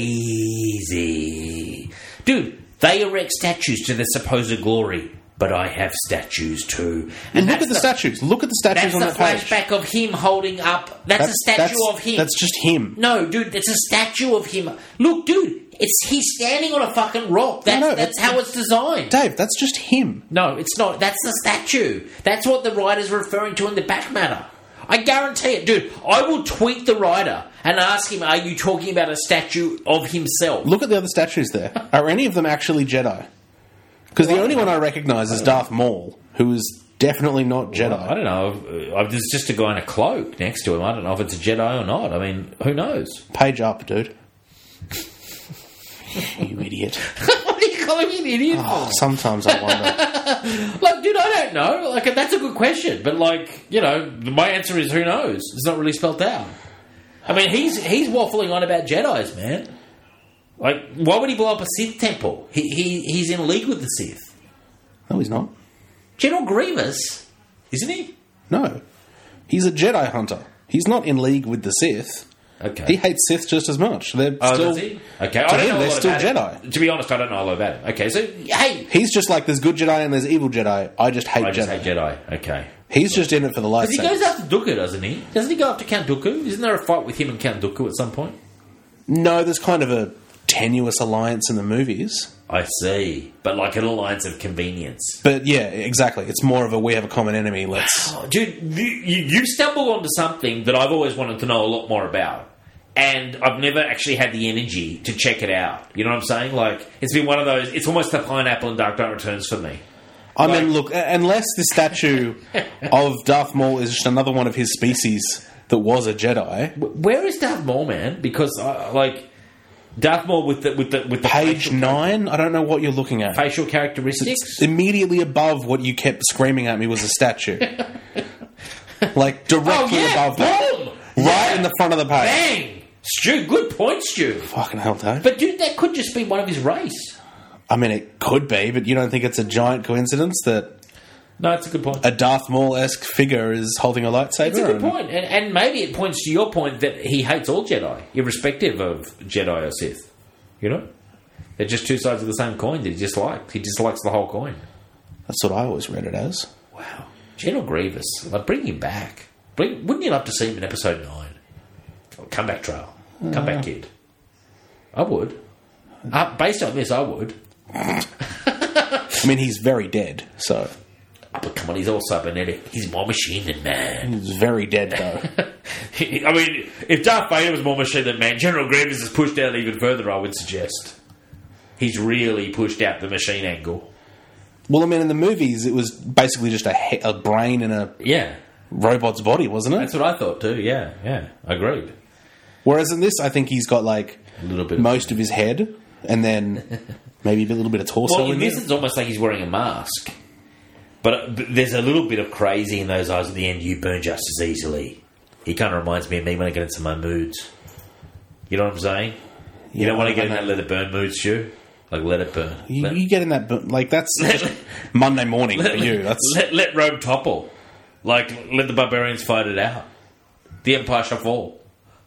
C: crazy, dude. They erect statues to their supposed glory, but I have statues too.
D: And look
C: that's
D: at the, statues. Look at the statues
C: That's
D: on
C: the
D: that page.
C: flashback of him holding up. That's, a statue
D: that's,
C: of him.
D: That's just him.
C: No, dude, it's a statue of him. Look, dude, it's he's standing on a fucking rock. That's,
D: No, no,
C: that's
D: it's-
C: how it's designed.
D: Dave, that's just him.
C: No, it's not. That's the statue. That's what the writer's referring to in the back matter. I guarantee it, dude. I will tweet the writer and ask him, are you talking about a statue of himself?
D: Look at the other statues there. Are any of them actually Jedi? Because the only one I recognise is Darth Maul, who is definitely not Jedi.
C: I don't know. Uh, There's just a guy in a cloak next to him. I don't know if it's a Jedi or not. I mean, who knows?
D: Page up, dude. You idiot.
C: What are you calling me an idiot
D: Oh,
C: for?
D: sometimes I wonder.
C: Like, dude, I don't know. Like, that's a good question. But, like, you know, my answer is who knows? It's not really spelt out. I mean, he's he's waffling on about Jedis, man. Like, why would he blow up a Sith temple? He, he He's in league with the Sith.
D: No, he's not.
C: General Grievous, isn't he?
D: No. He's a Jedi hunter. He's not in league with the Sith.
C: Okay.
D: He hates Sith just as much. They're
C: Oh,
D: still,
C: does he? Okay,
D: to
C: I don't
D: him,
C: know a
D: they're
C: lot
D: still
C: about
D: Jedi.
C: him. To be honest, I don't know a lot about him. Okay, so, hey,
D: He's just like there's good Jedi and there's evil Jedi. I just hate
C: I just
D: Jedi.
C: hate Jedi. Okay.
D: He's just in it for the
C: Because he
D: lightsabers.
C: goes after Dooku, doesn't he? Doesn't he go after Count Dooku? Isn't there a fight with him and Count Dooku at some point?
D: No, there's kind of a tenuous alliance in the movies.
C: I see. But like an alliance of convenience.
D: But yeah, exactly. It's more of a we have a common enemy. Let's.
C: Oh, dude, you, you you stumbled onto something that I've always wanted to know a lot more about. And I've never actually had the energy to check it out. You know what I'm saying? Like, it's been one of those, it's almost the pineapple in Dark Knight Returns for me.
D: I
C: Like-
D: mean, look, a- unless the statue of Darth Maul is just another one of his species that was a Jedi.
C: Where is Darth Maul, man? Because, uh, like, Darth Maul with the with the with the
D: Page
C: facial,
D: nine? I don't know what you're looking at.
C: facial characteristics.
D: Immediately above what you kept screaming at me was a statue. Like, directly
C: Oh, yeah,
D: above that.
C: boom!
D: Right in the front of the page.
C: Bang! Stu, good point, Stu.
D: Fucking hell, Dave.
C: But dude, that could just be one of his race.
D: I mean, it could be, but you don't think it's a giant coincidence that
C: No, it's a good point.
D: a Darth Maul-esque figure is holding a lightsaber.
C: It's a good
D: and-
C: point. And, and maybe it points to your point that he hates all Jedi, irrespective of Jedi or Sith. You know? They're just two sides of the same coin that he dislikes. He dislikes the whole coin.
D: That's what I always read it as.
C: Wow. General Grievous. Like, bring him back. Bring, wouldn't you love to see him in episode nine? Oh, come back, Trail. Come uh, back, kid. I would. Uh, based on this, I would.
D: I mean, he's very dead, so...
C: Oh, but come on, he's all cybernetic. He's more machine than man.
D: He's very dead, though.
C: I mean, if Darth Vader was more machine than man, General Grievous is pushed out even further, I would suggest. He's really pushed out the machine angle.
D: Well, I mean, in the movies, it was basically just a, he- a brain in a
C: yeah.
D: robot's body, wasn't it?
C: That's what I thought too, yeah. Yeah, agreed.
D: Whereas in this, I think he's got, like,
C: a little bit
D: most
C: of,
D: of his head, and then maybe a little bit of torso
C: well, in,
D: in
C: this,
D: there.
C: it's almost like he's wearing a mask. But, but there's a little bit of crazy in those eyes at the end. You burn just as easily. He kind of reminds me of me when I get into my moods. You know what I'm saying? You
D: Yeah,
C: don't want to
D: I
C: get in
D: know.
C: that let it burn mood, Stu? Like, let it burn.
D: You,
C: let,
D: you get in that... bu- Like, that's just Monday morning
C: let,
D: for you. That's
C: let, let Rome topple. Like, let the barbarians fight it out. The Empire shall fall.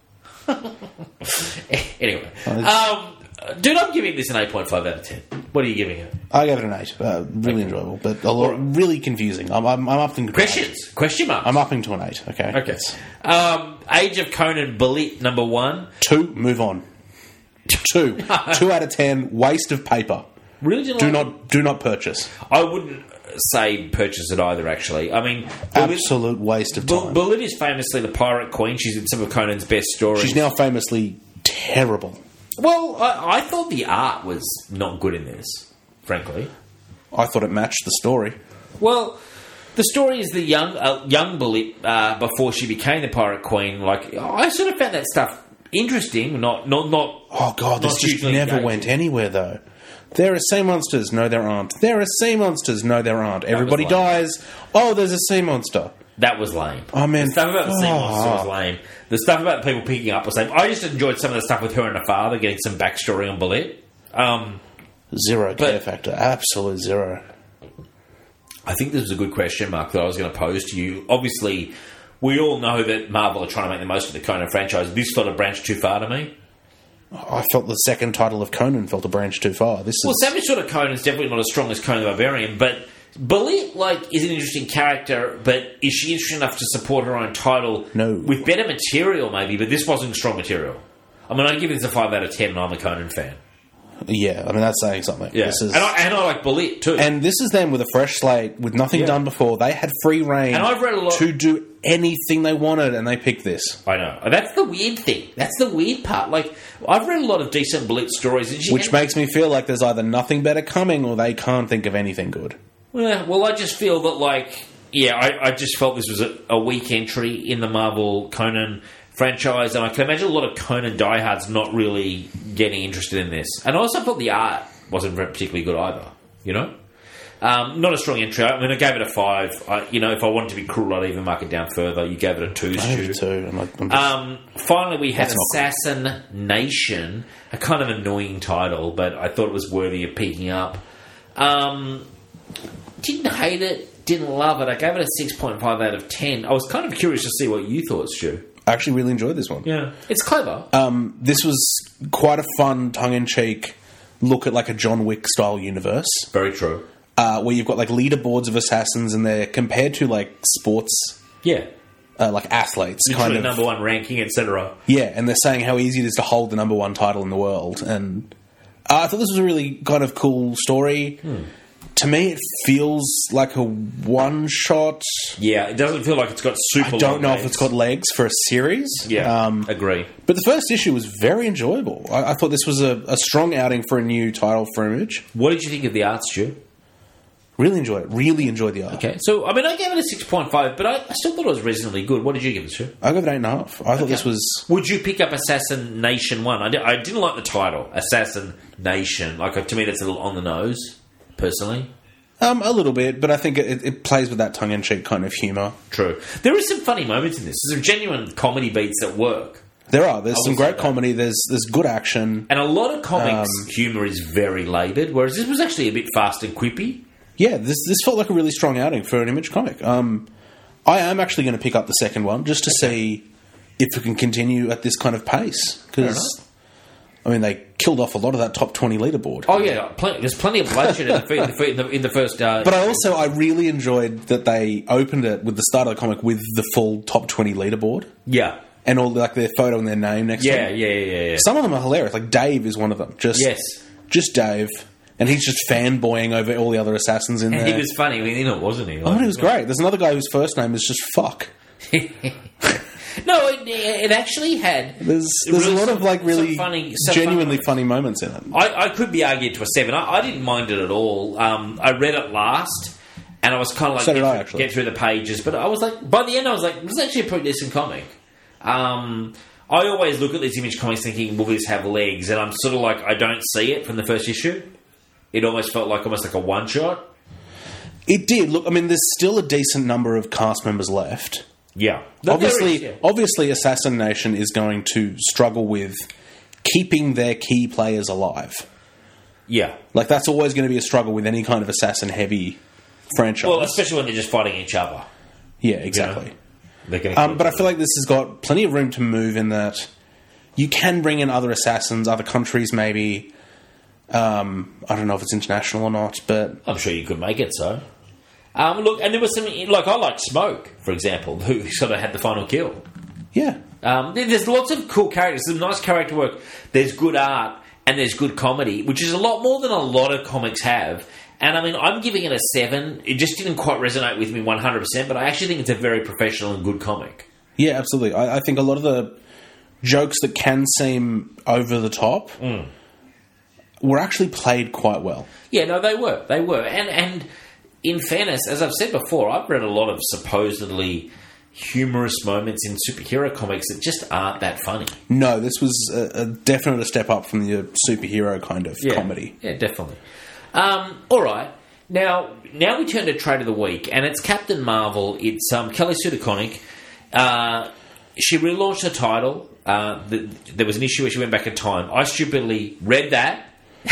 C: Anyway. Um... Dude, I'm giving this an eight point five out of ten. What are you giving it?
D: I gave it an eight. Uh, really enjoyable, but a lot, really confusing. I'm, I'm, I'm up to
C: Questions? Question marks?
D: I'm upping to an eight. Okay.
C: Okay. Um, Age of Conan Belit, number one.
D: Two. Move on. Two. Two out of ten. Waste of paper.
C: Really? Didn't
D: Do
C: like
D: not. Do not purchase.
C: I wouldn't say purchase it either, actually. I mean...
D: Absolute waste of time.
C: Belit is famously the pirate queen. She's in some of Conan's best stories.
D: She's now famously terrible.
C: Well, I, I thought the art was not good in this, frankly.
D: I thought it matched the story.
C: Well, the story is the young uh, young Belit uh, before she became the pirate queen. Like, I sort of found that stuff interesting. Not, not, not.
D: Oh god, this
C: not
D: just
C: hugely
D: never
C: engaging.
D: went anywhere though. There are sea monsters. No, there aren't. There are sea monsters. No, there aren't. Everybody
C: lame.
D: dies. Oh, there's a sea monster.
C: That was lame.
D: Oh, man.
C: The stuff about the sea
D: Oh.
C: monster was lame. The stuff about people picking up was lame. I just enjoyed some of the stuff with her and her father, getting some backstory on Belit. Um,
D: Zero care
C: But-
D: factor. Absolute zero.
C: I think this was a good question, Mark, that I was going to pose to you. Obviously, we all know that Marvel are trying to make the most of the Conan franchise. This felt a branch too far to me.
D: I felt the second title of Conan felt a branch too far. This
C: Well,
D: is
C: Savage Sword of Conan's definitely not as strong as Conan the Barbarian, but Belit, like, is an interesting character, but is she interesting enough to support her own title?
D: No.
C: With better material, maybe, but this wasn't strong material. I mean, I'd give this a five out of ten, and I'm a Conan fan.
D: yeah. I mean, that's saying something.
C: Yeah.
D: This is,
C: and, I, and I like Belit, too.
D: and this is them with a fresh slate, with nothing
C: Yeah.
D: done before. They had free reign
C: And I've read a lot-
D: to do anything they wanted, and they picked this.
C: I know. That's the weird thing. That's the weird part. Like, I've read a lot of decent Belit stories. And she,
D: Which
C: and,
D: makes me feel like there's either nothing better coming, or they can't think of anything good.
C: Well, well, I just feel that, like, yeah, I, I just felt this was a, a weak entry in the Marvel Conan franchise, and I can imagine a lot of Conan diehards not really getting interested in this. And I also felt the art wasn't very particularly good either, you know? Um, not a strong entry. I mean, I gave it a five. I, you know, if I wanted to be cruel, I'd even mark it down further. You gave it a two,
D: I
C: Stu.
D: have two. I'm like, I'm just,
C: Um, finally, we had
D: That's not
C: Assassin Nation, a kind of annoying title, but I thought it was worthy of picking up. Um, didn't hate it, didn't love it. I gave it a six point five out of ten. I was kind of curious to see what you thought, Stu.
D: I actually really enjoyed this one.
C: Yeah. It's clever.
D: Um, this was quite a fun, tongue-in-cheek look at like a John Wick style universe,
C: Very true.
D: uh, where you've got like leaderboards of assassins, and they're compared to like sports,
C: Yeah.
D: uh, like athletes,
C: Literally
D: kind of.
C: number one ranking, et cetera.
D: Yeah, and they're saying how easy it is to hold the number one title in the world, and uh, I thought this was a really kind of cool story.
C: Hmm.
D: To me, it feels like a one shot.
C: Yeah, it doesn't feel like it's got super
D: I don't
C: long
D: know
C: legs.
D: if it's got legs for a series.
C: Yeah,
D: Um,
C: agree.
D: but the first issue was very enjoyable. I, I thought this was a, a strong outing for a new title for Image.
C: What did you think of the art, Stu?
D: Really enjoyed it. Really enjoyed the art.
C: Okay, so, I mean, I gave it a six point five, but I, I still thought it was reasonably good. What did you give it, Stu?
D: I gave it eight and a half. I thought this was.
C: Would you pick up Assassin Nation one? I, di- I didn't like the title, Assassin Nation. Like, to me, that's a little on the nose, personally.
D: Um, a little bit, but I think it, it plays with that tongue-in-cheek kind of humour.
C: True. There is some funny moments in this. There's some genuine comedy beats that work.
D: There are. There's
C: I
D: some
C: will say
D: great
C: that.
D: comedy. There's there's good action.
C: And a lot of comics
D: Um,
C: humour is very laboured, whereas this was actually a bit fast and quippy.
D: Yeah, this this felt like a really strong outing for an Image comic. Um, I am actually going to pick up the second one just to okay. see if we can continue at this kind of pace. Because, I mean, they killed off a lot of that top twenty leaderboard.
C: Oh, yeah. Plenty, there's plenty of bloodshed in, the, in, the, in the first... Uh,
D: but I also, I really enjoyed that they opened it with the start of the comic with the full top twenty leaderboard.
C: Yeah.
D: And all like their photo and their name next
C: yeah,
D: to it.
C: Yeah, yeah, yeah, yeah.
D: Some of them are hilarious. Like Dave is one of them. Just,
C: yes.
D: Just Dave. And he's just fanboying over all the other assassins in
C: and
D: there.
C: He was funny, in it, wasn't he? Like,
D: oh, he was great. There's another guy whose first name is just Fuck.
C: No, it, it actually had...
D: There's there's
C: really
D: a lot
C: some,
D: of like really
C: funny,
D: genuinely
C: funny,
D: funny moments in it.
C: I, I could be argued to a seven. I, I didn't mind it at all. Um, I read it last, and I was kind of like...
D: So did
C: get,
D: I, actually.
C: Get through the pages, but I was like... By the end, I was like, this is actually a pretty decent comic. Um... I always look at these Image comics thinking, will this have legs? And I'm sort of like, I don't see it from the first issue. It almost felt like almost like a one-shot.
D: It did. Look, I mean, there's still a decent number of cast members left.
C: Yeah.
D: Obviously,
C: is, yeah.
D: obviously, Assassin Nation is going to struggle with keeping their key players alive.
C: Yeah.
D: Like, that's always going to be a struggle with any kind of assassin-heavy franchise.
C: Well, especially when they're just fighting each other.
D: Yeah, exactly.
C: You know?
D: Um, but I feel like this has got plenty of room to move in that you can bring in other assassins, other countries maybe. Um, I don't know if it's international or not, but...
C: I'm sure you could make it so. Um, look, and there was some... Like, I like Smoke, for example, who sort of had the final kill.
D: Yeah.
C: Um, there's lots of cool characters. There's nice character work. There's good art, and there's good comedy, which is a lot more than a lot of comics have. And, I mean, I'm giving it a seven. It just didn't quite resonate with me one hundred percent, but I actually think it's a very professional and good comic.
D: Yeah, absolutely. I, I think a lot of the jokes that can seem over the top
C: mm.
D: were actually played quite well.
C: Yeah, no, they were. They were. And, and in fairness, as I've said before, I've read a lot of supposedly humorous moments in superhero comics that just aren't that funny.
D: No, this was a, a definite a step up from the superhero kind of
C: yeah.
D: comedy.
C: Yeah, definitely. Um, all right. Now, now we turn to Trade of the Week, and it's Captain Marvel. It's um, Kelly Sue DeConnick. Uh, she relaunched her title. Uh, the, there was an issue where she went back in time. I stupidly read that,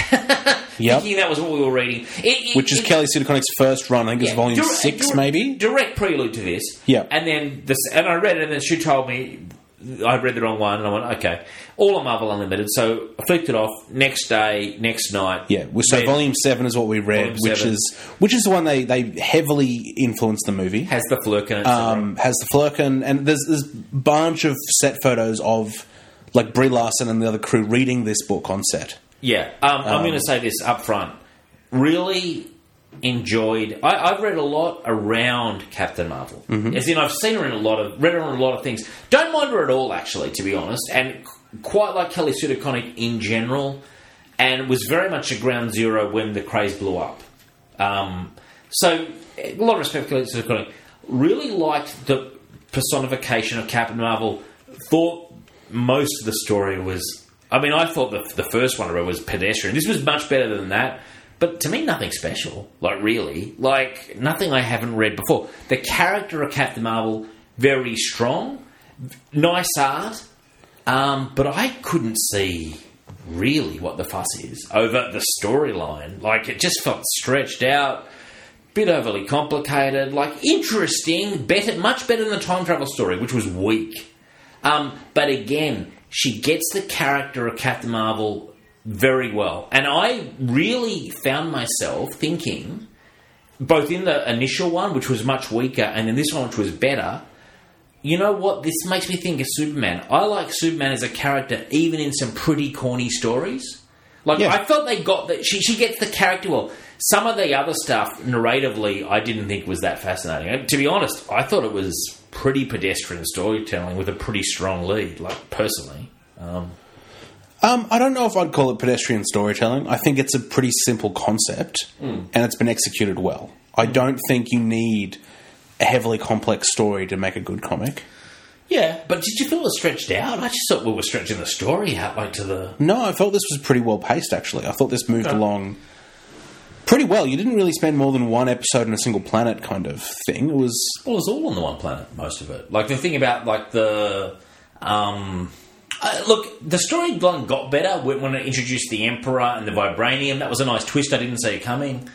D: yep.
C: thinking that was what we were reading. It, it,
D: Which is
C: it,
D: Kelly Sue DeConnick's first run. I think
C: yeah,
D: it was volume
C: direct,
D: six,
C: direct,
D: maybe?
C: Direct prelude to this.
D: Yeah.
C: And then this, and I read it, and then she told me I read the wrong one, and I went, okay. All on Marvel Unlimited, so I flicked it off. Next day, next night.
D: Yeah, so read, volume seven is what we read, which seven. is which is the one they, they heavily influenced the movie.
C: Has the Flurkin.
D: Um, has the Flurkin, and there's there's a bunch of set photos of like Brie Larson and the other crew reading this book on set.
C: Yeah, um, I'm
D: um,
C: going to say this up front. Really enjoyed. I, I've read a lot around Captain Marvel.
D: Mm-hmm.
C: As in, I've seen her in a lot of, read her in a lot of things. Don't mind her at all, actually, to be honest. And quite like Kelly Sue DeConnick in general, and was very much a ground zero when the craze blew up. Um, so, a lot of respect for Kelly Sue DeConnick. Really liked the personification of Captain Marvel. Thought most of the story was... I mean, I thought the, the first one I read was pedestrian. This was much better than that. But to me, nothing special. Like, really. Like, nothing I haven't read before. The character of Captain Marvel, very strong. Nice art. Um, but I couldn't see really what the fuss is over the storyline. Like, it just felt stretched out. Bit overly complicated. Like, interesting. Better, much better than the time travel story, which was weak. Um, but again, she gets the character of Captain Marvel very well. And I really found myself thinking, both in the initial one, which was much weaker, and in this one, which was better, you know what? This makes me think of Superman. I like Superman as a character, even in some pretty corny stories. Like, yeah. I felt they got that. She, she gets the character well. Some of the other stuff, narratively, I didn't think was that fascinating. And to be honest, I thought it was pretty pedestrian storytelling with a pretty strong lead, like, personally. Um...
D: Um, I don't know if I'd call it pedestrian storytelling. I think it's a pretty simple concept,
C: mm.
D: and it's been executed well. I don't think you need a heavily complex story to make a good comic.
C: Yeah, but did you feel it was stretched out? I just thought we were stretching the story out like to the...
D: No, I felt this was pretty well paced, actually. I thought this moved
C: okay.
D: along pretty well. You didn't really spend more than one episode in a single planet kind of thing. It was...
C: Well, it was all on the one planet, most of it. Like, the thing about, like, the... Um... Uh, look, the storyline got better when, when it introduced the Emperor and the Vibranium. That was a nice twist. I didn't see it coming.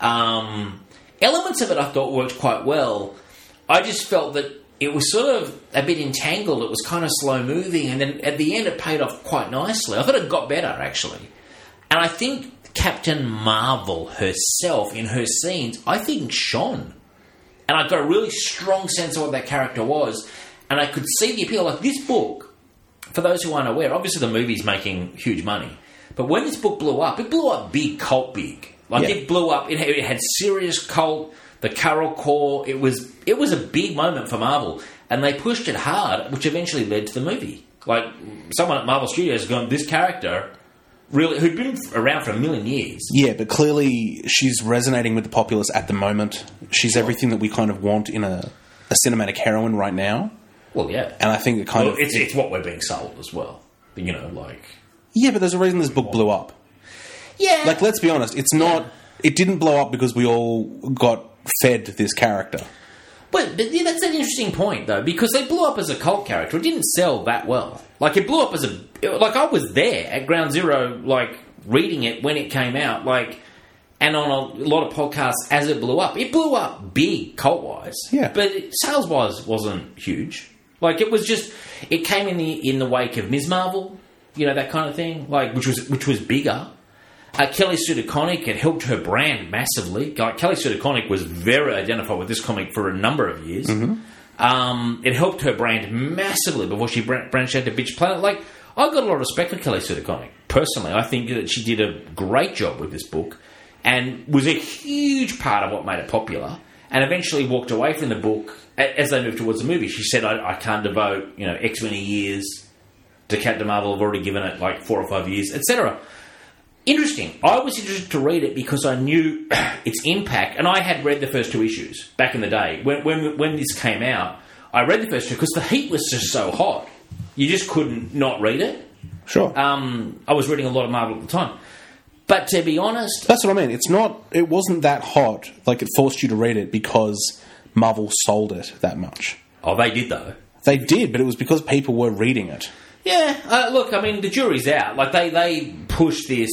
C: Um, elements of it I thought worked quite well. I just felt that it was sort of a bit entangled. It was kind of slow moving, and then at the end it paid off quite nicely. I thought it got better, actually. And I think Captain Marvel herself, in her scenes, I think shone. And I got a really strong sense of what that character was. And I could see the appeal. Like, this book, for those who aren't aware, obviously the movie's making huge money. But when this book blew up, it blew up big, cult big. Like, yeah. It blew up. It had, it had serious cult, the Carol Core. It was it was a big moment for Marvel. And they pushed it hard, which eventually led to the movie. Like, someone at Marvel Studios has gone, this character, really, who'd been around for a million years.
D: Yeah, but clearly she's resonating with the populace at the moment. She's sure. everything that we kind of want in a, a cinematic heroine right now.
C: Well, yeah.
D: And I think it kind
C: well,
D: of...
C: It's, it's what we're being sold as well. You know, like...
D: Yeah, but there's a reason this book blew up.
C: Yeah.
D: Like, let's be honest, it's not... It didn't blow up because we all got fed this character.
C: But, but yeah, that's an interesting point, though, because they blew up as a cult character. It didn't sell that well. Like, it blew up as a... Like, I was there at Ground Zero, like, reading it when it came out, like... And on a lot of podcasts, as it blew up, it blew up big cult-wise.
D: Yeah.
C: But it, sales-wise wasn't huge. Like, it was just... It came in the in the wake of Miz Marvel, you know, that kind of thing, like, which was which was bigger. Uh, Kelly Sue DeConnick, it helped her brand massively. Like, Kelly Sue DeConnick was very identified with this comic for a number of years.
D: Mm-hmm.
C: Um, it helped her brand massively before she branched out to Bitch Planet. Like, I've got a lot of respect for Kelly Sue DeConnick. Personally, I think that she did a great job with this book and was a huge part of what made it popular, and eventually walked away from the book as they moved towards the movie. She said, I, I can't devote, you know, X many years to Captain Marvel. I've already given it like four or five years, et cetera. Interesting. I was interested to read it because I knew its impact, and I had read the first two issues back in the day. When when, when this came out, I read the first two because the heat was just so hot. You just couldn't not read it.
D: Sure.
C: Um, I was reading a lot of Marvel at the time. But to be honest...
D: That's what I mean. It's not... It wasn't that hot. Like, it forced you to read it because Marvel sold it that much.
C: Oh, they did, though.
D: They did, but it was because people were reading it.
C: Yeah, uh, look, I mean, the jury's out. Like, they, they pushed this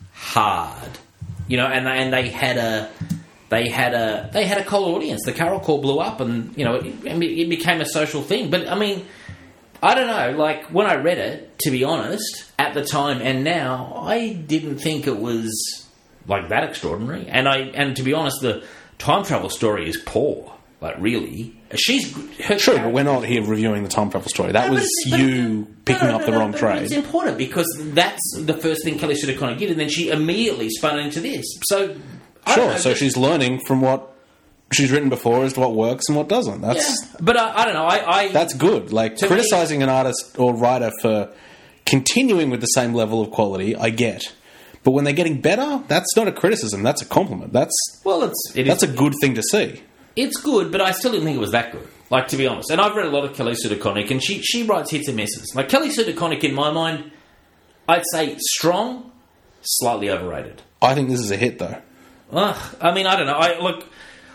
C: hard, you know, and they, and they had a they had a they had a cold audience. The Carol Core blew up, and you know, it, it became a social thing. But I mean, I don't know. Like, when I read it, to be honest, at the time and now, I didn't think it was like that extraordinary. And I and to be honest, the time travel story is poor. Like, really. She's her
D: True, but we're not here reviewing the time travel story. That
C: no,
D: was
C: but,
D: you
C: but,
D: picking
C: no, no,
D: up the
C: no,
D: wrong
C: no,
D: trade.
C: It's important because that's the first thing Kelly Sue DeConnick did, and then she immediately spun into this. So, I
D: sure,
C: don't know,
D: so
C: just,
D: she's learning from what she's written before as to what works and what doesn't. That's
C: yeah. But I, I don't know. I, I
D: that's good. Like, criticising an artist or writer for continuing with the same level of quality, I get. But when they're getting better, that's not a criticism. That's a compliment. That's
C: well, it's it
D: that's
C: is,
D: a good thing to see.
C: It's good, but I still didn't think it was that good. Like, to be honest. And I've read a lot of Kelly Sue DeConnick, and she, she writes hits and misses. Like, Kelly Sue DeConnick, in my mind, I'd say strong, slightly overrated.
D: I think this is a hit, though.
C: Ugh, I mean, I don't know. I Look,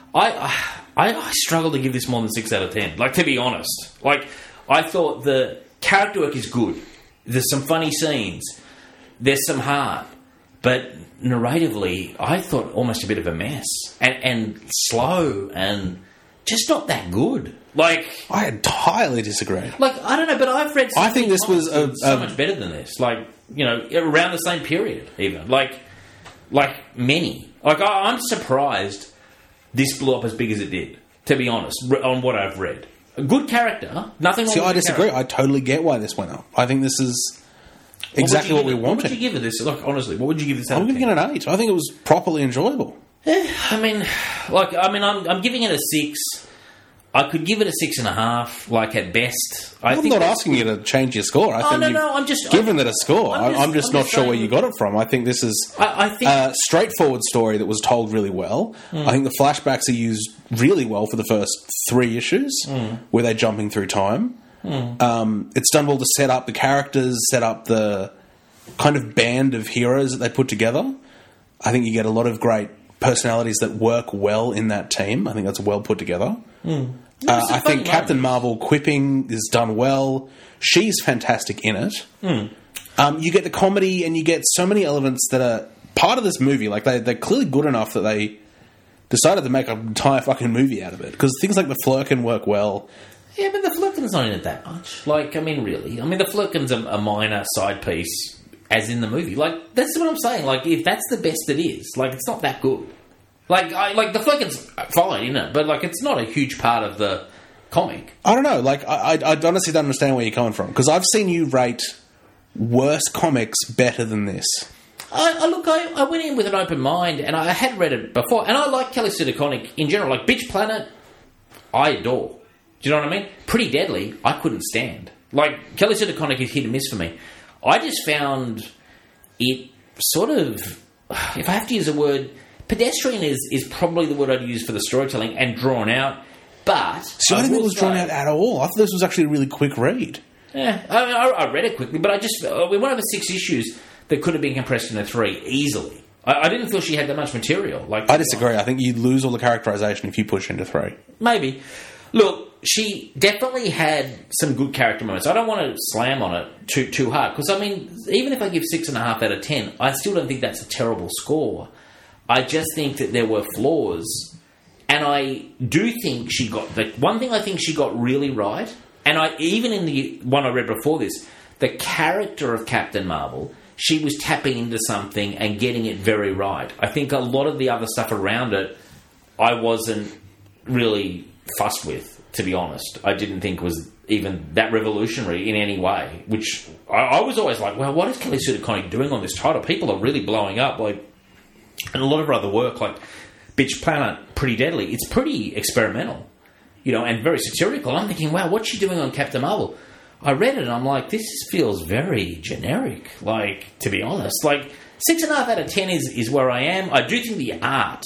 C: I, I I struggle to give this more than six out of ten. Like, to be honest. Like, I thought the character work is good. There's some funny scenes. There's some heart. But narratively, I thought almost a bit of a mess. And, and slow and just not that good. Like,
D: I entirely disagree.
C: Like, I don't know, but I've read
D: I think this was a,
C: so
D: a,
C: much better than this. Like, you know, around the same period, even. Like, like many. Like, I, I'm surprised this blew up as big as it did, to be honest, on what I've read. A good character, nothing wrong
D: See,
C: with
D: I
C: the
D: disagree.
C: character.
D: I totally get why this went up. I think this is exactly what,
C: what we
D: wanted.
C: What would you give it this? Like, honestly, what would you give this?
D: I'm giving it an eight. I think it was properly enjoyable.
C: Yeah, I mean, like, I mean, I'm, I'm giving it a six. I could give it a six and a half, like, at best. I
D: I'm
C: think
D: not asking you to change your score. I
C: oh,
D: think
C: no,
D: you've
C: no, I'm just
D: given
C: I'm,
D: it a score.
C: I'm just,
D: I'm just
C: I'm
D: not
C: just
D: sure
C: saying,
D: where you got it from. I think this is
C: I, I think,
D: a straightforward story that was told really well. Mm. I think the flashbacks are used really well for the first three issues,
C: mm.
D: where they're jumping through time. Mm. Um, it's done well to set up the characters, set up the kind of band of heroes that they put together. I think you get a lot of great personalities that work well in that team. I think that's well put together.
C: Mm.
D: Uh, I think Captain Marvel quipping is done well. She's fantastic in it.
C: Mm.
D: Um, you get the comedy and you get so many elements that are part of this movie. Like, they, they're clearly good enough that they decided to make an entire fucking movie out of it. Because things like the Flurkin work well.
C: Yeah, but the Flurkin's not in it that much. Like, I mean, really. I mean, the Flurkin's a, a minor side piece, as in the movie. Like, that's what I'm saying. Like, if that's the best it is, like, it's not that good. Like, I, like the Flurkin's fine, isn't it? But, like, it's not a huge part of the comic.
D: I don't know. Like, I, I, I honestly don't understand where you're coming from. Because I've seen you rate worse comics better than this.
C: I, I look, I, I went in with an open mind, and I had read it before, and I like Kelly Sue DeConnick in general. Like, Bitch Planet, I adore. Do you know what I mean? Pretty Deadly, I couldn't stand. Like, Kelly Sue DeConnick is hit and miss for me. I just found it sort of, if I have to use a word, pedestrian is, is probably the word I'd use for the storytelling, and drawn out, but...
D: So I, I didn't think it was drawn out at all. I thought this was actually a really quick read.
C: Yeah, I, I, I read it quickly, but I just... Uh, one of the six issues that could have been compressed into three, easily. I, I didn't feel she had that much material. Like
D: I disagree. I think you'd lose all the characterization if you push into three.
C: Maybe. Look, she definitely had some good character moments. I don't want to slam on it too too hard, because, I mean, even if I give six and a half out of ten, I still don't think that's a terrible score. I just think that there were flaws, and I do think she got... the one thing I think she got really right, and I even in the one I read before this, the character of Captain Marvel, she was tapping into something and getting it very right. I think a lot of the other stuff around it, I wasn't really fussed with, to be honest. I didn't think was even that revolutionary in any way, which I, I was always like, well, what is Kelly Sue DeConnick doing on this title? People are really blowing up, like, and a lot of her other work, like Bitch Planet, Pretty Deadly, it's pretty experimental, you know, and very satirical. I'm thinking, wow, what's she doing on Captain Marvel? I read it and I'm like, this feels very generic, like, to be honest. Like, six and a half out of ten is, is where I am. I do think the art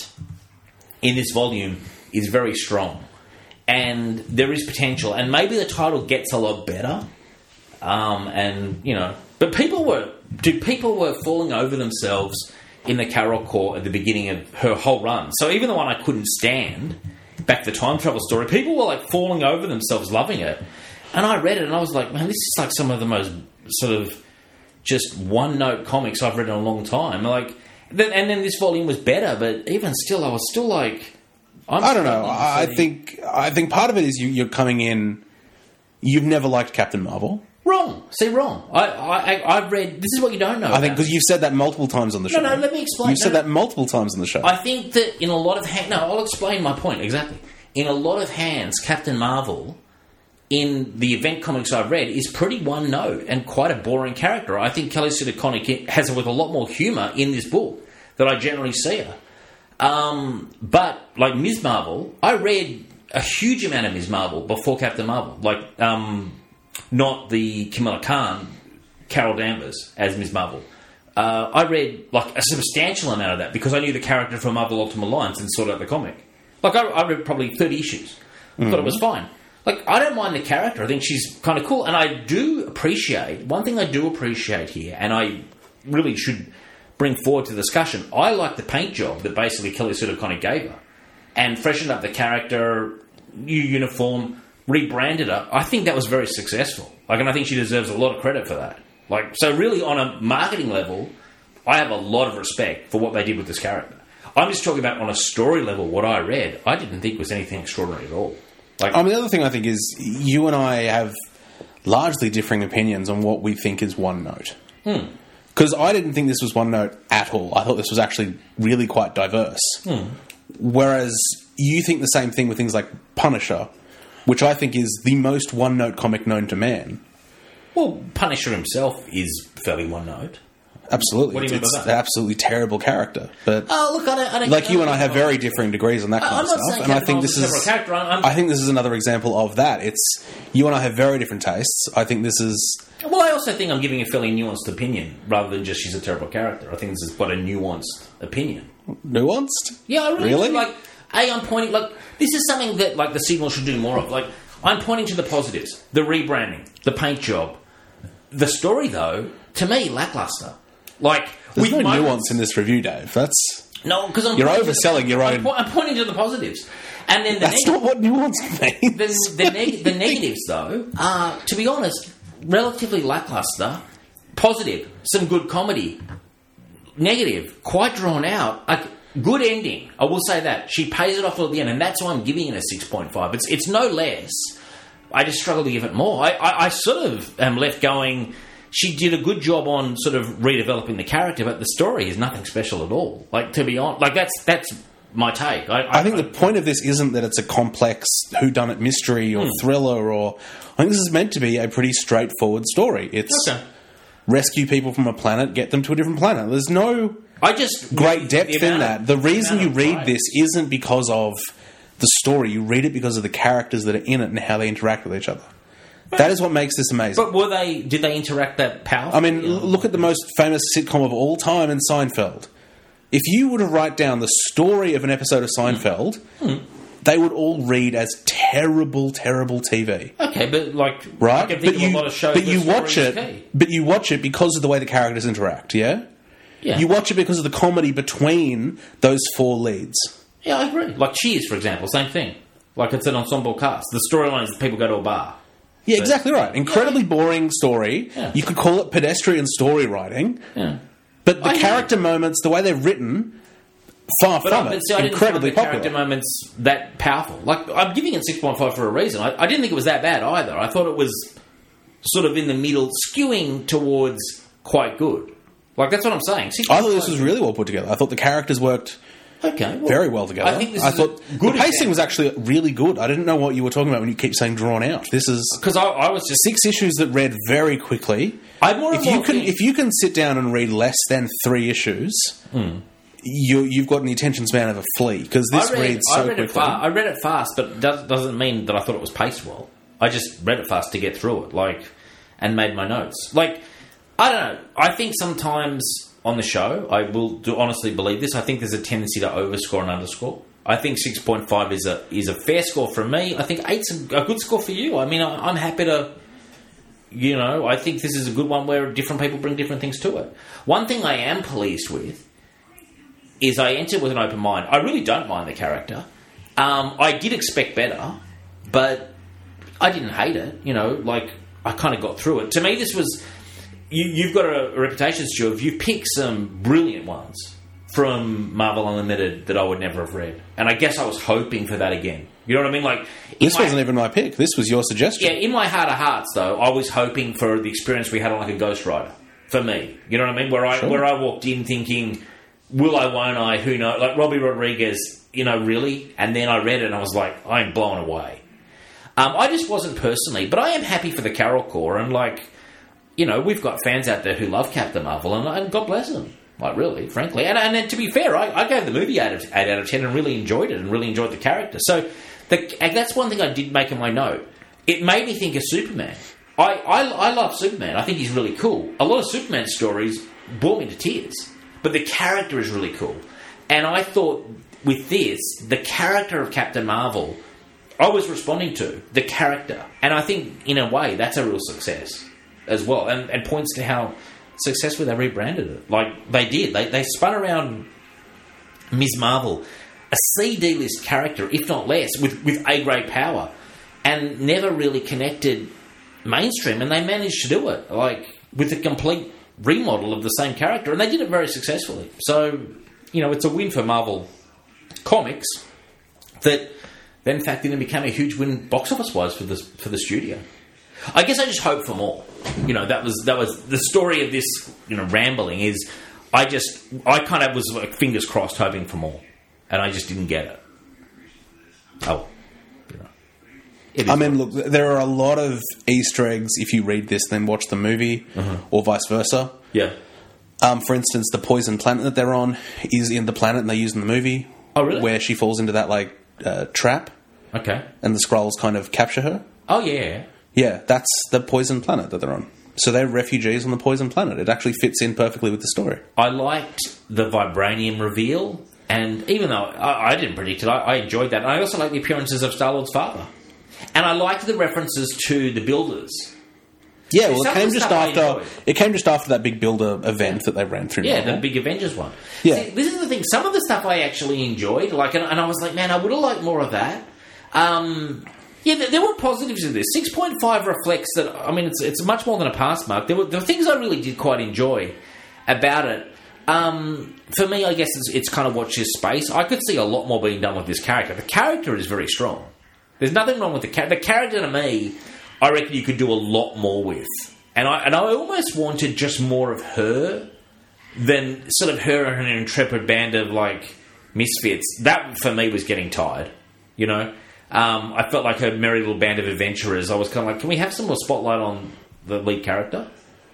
C: in this volume is very strong. And there is potential. And maybe the title gets a lot better. Um, and, you know... But people were... Dude, people were falling over themselves in the Carol Corps at the beginning of her whole run. So even the one I couldn't stand, back to the time travel story, people were, like, falling over themselves, loving it. And I read it and I was like, man, this is like some of the most sort of just one-note comics I've read in a long time. Like, and then this volume was better, but even still, I was still like... I'm
D: I don't know. I think I think part of it is you, you're coming in... You've never liked Captain Marvel.
C: Wrong. See, wrong. I, I, I've read... This is what you don't know.
D: I think because you've said that multiple times on the show.
C: No, no, let me explain.
D: You've
C: no,
D: said
C: no.
D: that multiple times on the show.
C: I think that in a lot of... Ha- no, I'll explain my point, exactly. In a lot of hands, Captain Marvel... in the event comics I've read, is pretty one note and quite a boring character. I think Kelly Sue DeConnick has her with a lot more humour in this book than I generally see her. Um, but, like Miz Marvel, I read a huge amount of Miz Marvel before Captain Marvel. Like, um, not the Kamala Khan, Carol Danvers as Miz Marvel. Uh, I read, like, a substantial amount of that because I knew the character from Marvel Ultimate Alliance and sorted out the comic. Like, I, I read probably thirty issues. Mm-hmm. Thought it was fine. Like, I don't mind the character. I think she's kind of cool. And I do appreciate... One thing I do appreciate here, and I really should bring forward to the discussion, I like the paint job that basically Kelly Sue DeConnick gave her. And freshened up the character, new uniform, rebranded her. I think that was very successful. Like, and I think she deserves a lot of credit for that. Like, so really, on a marketing level, I have a lot of respect for what they did with this character. I'm just talking about on a story level, what I read, I didn't think was anything extraordinary at all. Like,
D: I mean, the other thing I think is you and I have largely differing opinions on what we think is one note. Because hmm. I didn't think this was one note at all. I thought this was actually really quite diverse. Hmm. Whereas you think the same thing with things like Punisher, which I think is the most one note comic known to man.
C: Well, Punisher himself is fairly one note.
D: Absolutely.
C: What do you mean
D: it's
C: by
D: an
C: that?
D: absolutely terrible character. But
C: oh, look, I don't, I don't,
D: like
C: I
D: you
C: don't
D: and I have very differing degrees on that kind
C: I'm
D: of
C: not
D: stuff.
C: saying
D: And I
C: Captain
D: think
C: Marvel's
D: this
C: a
D: is
C: separate character. I'm,
D: I think this is another example of that. It's you and I have very different tastes. I think this is
C: Well, I also think I'm giving a fairly nuanced opinion rather than just she's a terrible character. I think this is quite a nuanced opinion.
D: Nuanced?
C: Yeah, I really,
D: really?
C: do. Like, A, I'm pointing like this is something that like the Signal should do more of. Like, I'm pointing to the positives, the rebranding, the paint job. The story, though, to me, lackluster. Like,
D: there's
C: with
D: no
C: moments,
D: nuance in this review, Dave. That's
C: no, because I'm
D: you're
C: the,
D: overselling your
C: I'm,
D: own.
C: po- I'm pointing to the positives, and then the
D: that's
C: neg-
D: not what nuance means.
C: The, the, neg- the negatives, though, are, to be honest, relatively lackluster. Positive, some good comedy. Negative, quite drawn out. I, good ending. I will say that. She pays it off at the end, and that's why I'm giving it a six point five. It's it's no less. I just struggle to give it more. I, I, I sort of am left going, she did a good job on sort of redeveloping the character, but the story is nothing special at all. Like, to be honest, like, that's that's my take. I, I,
D: I think
C: I,
D: the point of this isn't that it's a complex whodunit mystery or
C: hmm.
D: thriller, or I think this is meant to be a pretty straightforward story. It's
C: okay.
D: rescue people from a planet, get them to a different planet. There's no
C: I just
D: great depth
C: the
D: in that. The reason you read
C: time.
D: this isn't because of the story. You read it because of the characters that are in it and how they interact with each other. That is what makes this amazing.
C: But were they? Did they interact that powerfully?
D: I mean, l- look at the most famous sitcom of all time in Seinfeld. If you were to write down the story of an episode of Seinfeld, mm. they would all read as terrible, terrible T V.
C: Okay, but like,
D: right?
C: I can think
D: but
C: of
D: you,
C: a lot of shows.
D: But you watch it.
C: Key.
D: But you watch it because of the way the characters interact. Yeah.
C: Yeah.
D: You watch it because of the comedy between those four leads.
C: Yeah, I agree. Like Cheers, for example, same thing. Like it's an ensemble cast. The storyline is that people go to a bar.
D: Yeah, exactly right. Incredibly boring story.
C: Yeah.
D: You could call it pedestrian story writing.
C: Yeah.
D: But the
C: I
D: character moments, the way they're written, far
C: but
D: from
C: I,
D: it,
C: see, I didn't
D: incredibly
C: find the
D: popular.
C: character moments that powerful. Like I'm giving it six point five for a reason. I, I didn't think it was that bad either. I thought it was sort of in the middle, skewing towards quite good. Like that's what I'm saying.
D: I thought this was really well put together. I thought the characters worked
C: okay, well,
D: very well together.
C: I think this
D: I
C: is
D: thought
C: a good
D: the pacing
C: example.
D: was actually really good. I didn't know what you were talking about when you keep saying drawn out. This is
C: because I, I was just
D: six issues that read very quickly.
C: I more
D: if
C: and
D: you
C: more
D: can
C: think-
D: if you can sit down and read less than three issues,
C: hmm.
D: you you've got an attention span of a flea because this
C: I read,
D: reads so
C: I read
D: quickly.
C: it fast. I read it fast, but it does, doesn't mean that I thought it was paced well. I just read it fast to get through it, like, and made my notes. Like, I don't know. I think sometimes on the show, I will do honestly believe this. I think there's a tendency to overscore and underscore. I think six point five is a is a fair score from me. I think eight's a, a good score for you. I mean, I, I'm happy to. You know, I think this is a good one where different people bring different things to it. One thing I am pleased with is I entered with an open mind. I really don't mind the character. Um, I did expect better, but I didn't hate it. You know, like, I kind of got through it. To me, this was... You, you've got a, a reputation, Stu, of you picked some brilliant ones from Marvel Unlimited that I would never have read. And I guess I was hoping for that again. You know what I mean? Like
D: This
C: my,
D: wasn't even my pick. This was your suggestion.
C: Yeah, in my heart of hearts, though, I was hoping for the experience we had on like a Ghost Rider. For me. You know what I mean? Where I
D: Sure.
C: where I walked in thinking, will I, won't I, who knows? Like Robbie Rodriguez, you know, really? And then I read it and I was like, I'm blown away. Um, I just wasn't personally, but I am happy for the Carol Corps, and like, you know, we've got fans out there who love Captain Marvel, and, and God bless them. Like, really, frankly. And, and, and to be fair, I, I gave the movie eight, of, eight out of ten and really enjoyed it and really enjoyed the character. So the, and that's one thing I did make in my note. It made me think of Superman. I, I, I love Superman. I think he's really cool. A lot of Superman stories bore me to tears. But the character is really cool. And I thought with this, the character of Captain Marvel, I was responding to the character. And I think, in a way, that's a real success as well. And, and points to how successfully they rebranded it. Like, they did. They, they spun around Miz Marvel, a C D-list character, if not less, with, with A-grade power, and never really connected mainstream. And they managed to do it, like, with a complete remodel of the same character. And they did it very successfully. So, you know, it's a win for Marvel Comics that then factored in and became a huge win box office-wise for the, for the studio. I guess I just hope for more. You know, that was that was the story of this, you know, rambling is I just, I kind of was like fingers crossed hoping for more. And I just didn't get it. Oh, you know. It is
D: I mean, look, there are a lot of Easter eggs if you read this, then watch the movie,
C: uh-huh.
D: or vice versa.
C: Yeah.
D: Um, for instance, the poison planet that they're on is in the planet and they use in the movie.
C: Oh, really?
D: Where she falls into that, like, uh, trap.
C: Okay.
D: And the Skrulls kind of capture her.
C: Oh, yeah.
D: Yeah, that's the poison planet that they're on. So they're refugees on the poison planet. It actually fits in perfectly with the story.
C: I liked the vibranium reveal, and even though I, I didn't predict it, I, I enjoyed that. And I also liked the appearances of Star-Lord's father. And I liked the references to the Builders.
D: Yeah, well,
C: Some
D: it
C: of
D: came
C: the
D: just
C: stuff I
D: after
C: enjoyed.
D: it came just after that big Builder event that they ran through.
C: Yeah,
D: Marvel.
C: the big Avengers one.
D: Yeah.
C: See, this is the thing. Some of the stuff I actually enjoyed, like, and, and I was like, man, I would have liked more of that. Um, yeah, there, there were positives in this. six point five reflects that. I mean, it's it's much more than a pass mark. There were, there were things I really did quite enjoy about it. Um, for me, I guess it's, it's kind of watch this space. I could see a lot more being done with this character. The character is very strong. There's nothing wrong with the character. The character, to me, I reckon you could do a lot more with. And I and I almost wanted just more of her than sort of her and an intrepid band of, like, misfits. That, for me, was getting tired, you know? Um, I felt like her merry little band of adventurers. I was kind of like, can we have some more spotlight on the lead character?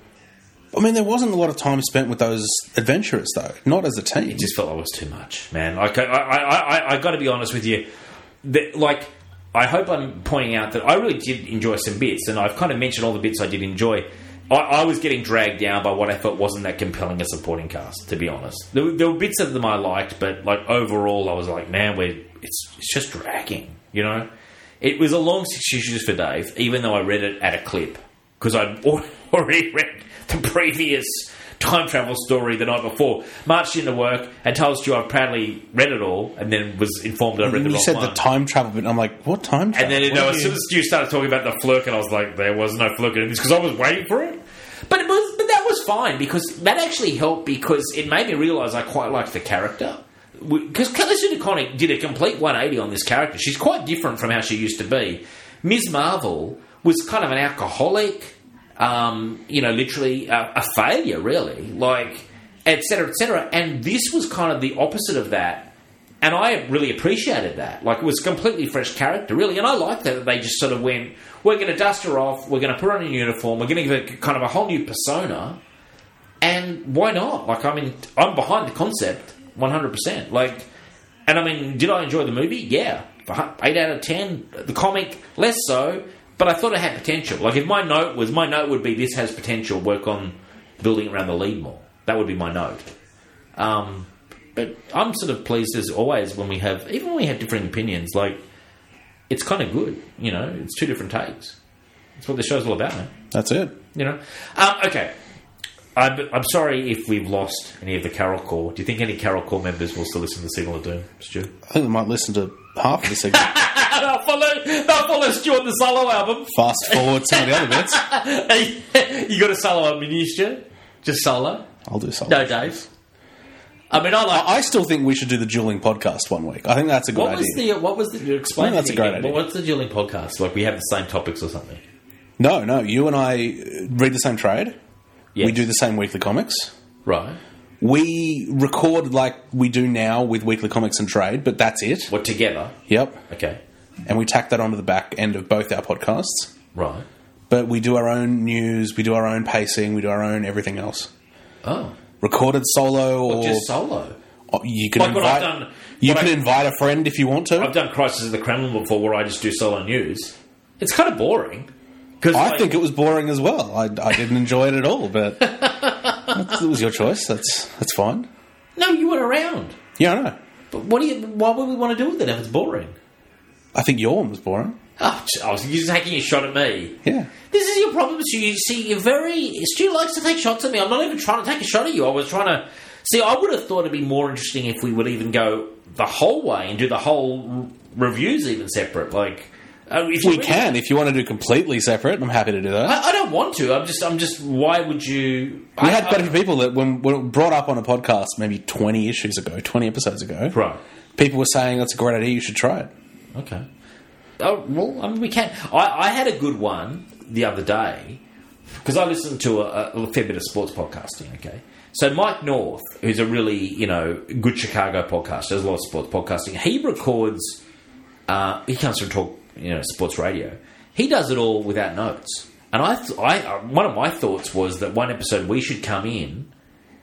D: I mean, there wasn't a lot of time spent with those adventurers, though. Not as a team.
C: It just felt like it was too much, man. Like, I, I, I, I, I got to be honest with you. That, like, I hope I'm pointing out that I really did enjoy some bits, and I've kind of mentioned all the bits I did enjoy. I, I was getting dragged down by what I felt wasn't that compelling a supporting cast, to be honest. There, were- there were bits of them I liked, but, like, overall, I was like, man, we're, it's, it's just dragging, you know? It was a long six issues for Dave, even though I read it at a clip, because I'd already read the previous time travel story the night before, marched into work and told Stu I've proudly read it all, and then was informed that I read the
D: you
C: wrong
D: said
C: one.
D: the time travel bit, and I'm like, what time travel?
C: And then, you
D: What
C: know,
D: are
C: as
D: you-
C: soon as Stu started talking about the flirking, I was like, there was no flirking in this, because I was waiting for it. But it was, but that was fine, because that actually helped, because it made me realise I quite liked the character. Because Calista DeConnick did a complete one eighty on this character. She's quite different from how she used to be. Miz Marvel was kind of an alcoholic, um, you know, literally a, a failure, really, like, et cetera, et cetera. And this was kind of the opposite of that. And I really appreciated that. Like, it was a completely fresh character, really. And I like that they just sort of went, we're going to dust her off, we're going to put her on a uniform, we're going to give her kind of a whole new persona. And why not? Like, I mean, I'm behind the concept, one hundred percent. Like, and I mean, did I enjoy the movie? Yeah. eight out of ten. The comic, less so. But I thought it had potential. Like, if my note was, my note would be, this has potential, work on building around the lead more. That would be my note. Um, but I'm sort of pleased, as always, when we have, even when we have differing opinions, like, it's kind of good, you know? It's two different takes. That's what the show's all about, man.
D: That's it.
C: You know? Um, okay. I'm, I'm sorry if we've lost any of the Carol Core. Do you think any Carol Core members will still listen to Signal of Doom, Stu?
D: I think we might listen to half of the segment.
C: they'll, follow, they'll follow Stu on the solo album.
D: Fast forward some of the other bits.
C: You got a solo album, you, Stu? Just solo?
D: I'll do something.
C: No, Dave. I mean, I like...
D: I still think we should do the dueling podcast one week. I think that's a good
C: What was
D: idea.
C: the... What was the... Explain
D: I think that's
C: to
D: a
C: me
D: great
C: again.
D: idea.
C: What's the dueling podcast? Like, we have the same topics or something?
D: No, no. You and I read the same trade.
C: Yes.
D: We do the same weekly comics.
C: Right.
D: We record like we do now with weekly comics and trade, but that's it.
C: What, together?
D: Yep.
C: Okay.
D: And we tack that onto the back end of both our podcasts.
C: Right.
D: But we do our own news, we do our own pacing, we do our own everything else.
C: Oh.
D: Recorded solo or...
C: Or just solo?
D: or you can
C: Like what I've
D: invite...
C: done-
D: you
C: what
D: can
C: I-
D: invite a friend if you want to.
C: I've done Crisis of the Kremlin before where I just do solo news. It's kind of boring. Cause
D: I
C: like,
D: think it was boring as well. I, I didn't enjoy it at all, but that's, it was your choice. That's that's fine.
C: No, you weren't around.
D: Yeah, I know.
C: But what do you... Why would we want to do with it if it's boring?
D: I think your one was boring.
C: Oh, I was you're taking a shot at me.
D: Yeah.
C: This is your problem, Stu. You see, you're very... Stu likes to take shots at me. I'm not even trying to take a shot at you. I was trying to... See, I would have thought it'd be more interesting if we would even go the whole way and do the whole r- reviews even separate. Like, uh, if you
D: We
C: really-
D: can. If you want to do completely separate, I'm happy to do that.
C: I, I don't want to. I'm just... I'm just... Why would you...
D: We
C: I,
D: had quite a
C: I,
D: few people that, when, when it was brought up on a podcast maybe twenty issues ago, twenty episodes ago,
C: Right.
D: people were saying, that's a great idea, you should try it.
C: Okay. Oh, well, I mean, we can. I, I had a good one the other day because I listened to a, a fair bit of sports podcasting, okay? So Mike North, who's a really, you know, good Chicago podcaster, does a lot of sports podcasting. He records, uh, he comes from talk, you know, sports radio. He does it all without notes. And I, th- I, uh, one of my thoughts was that one episode we should come in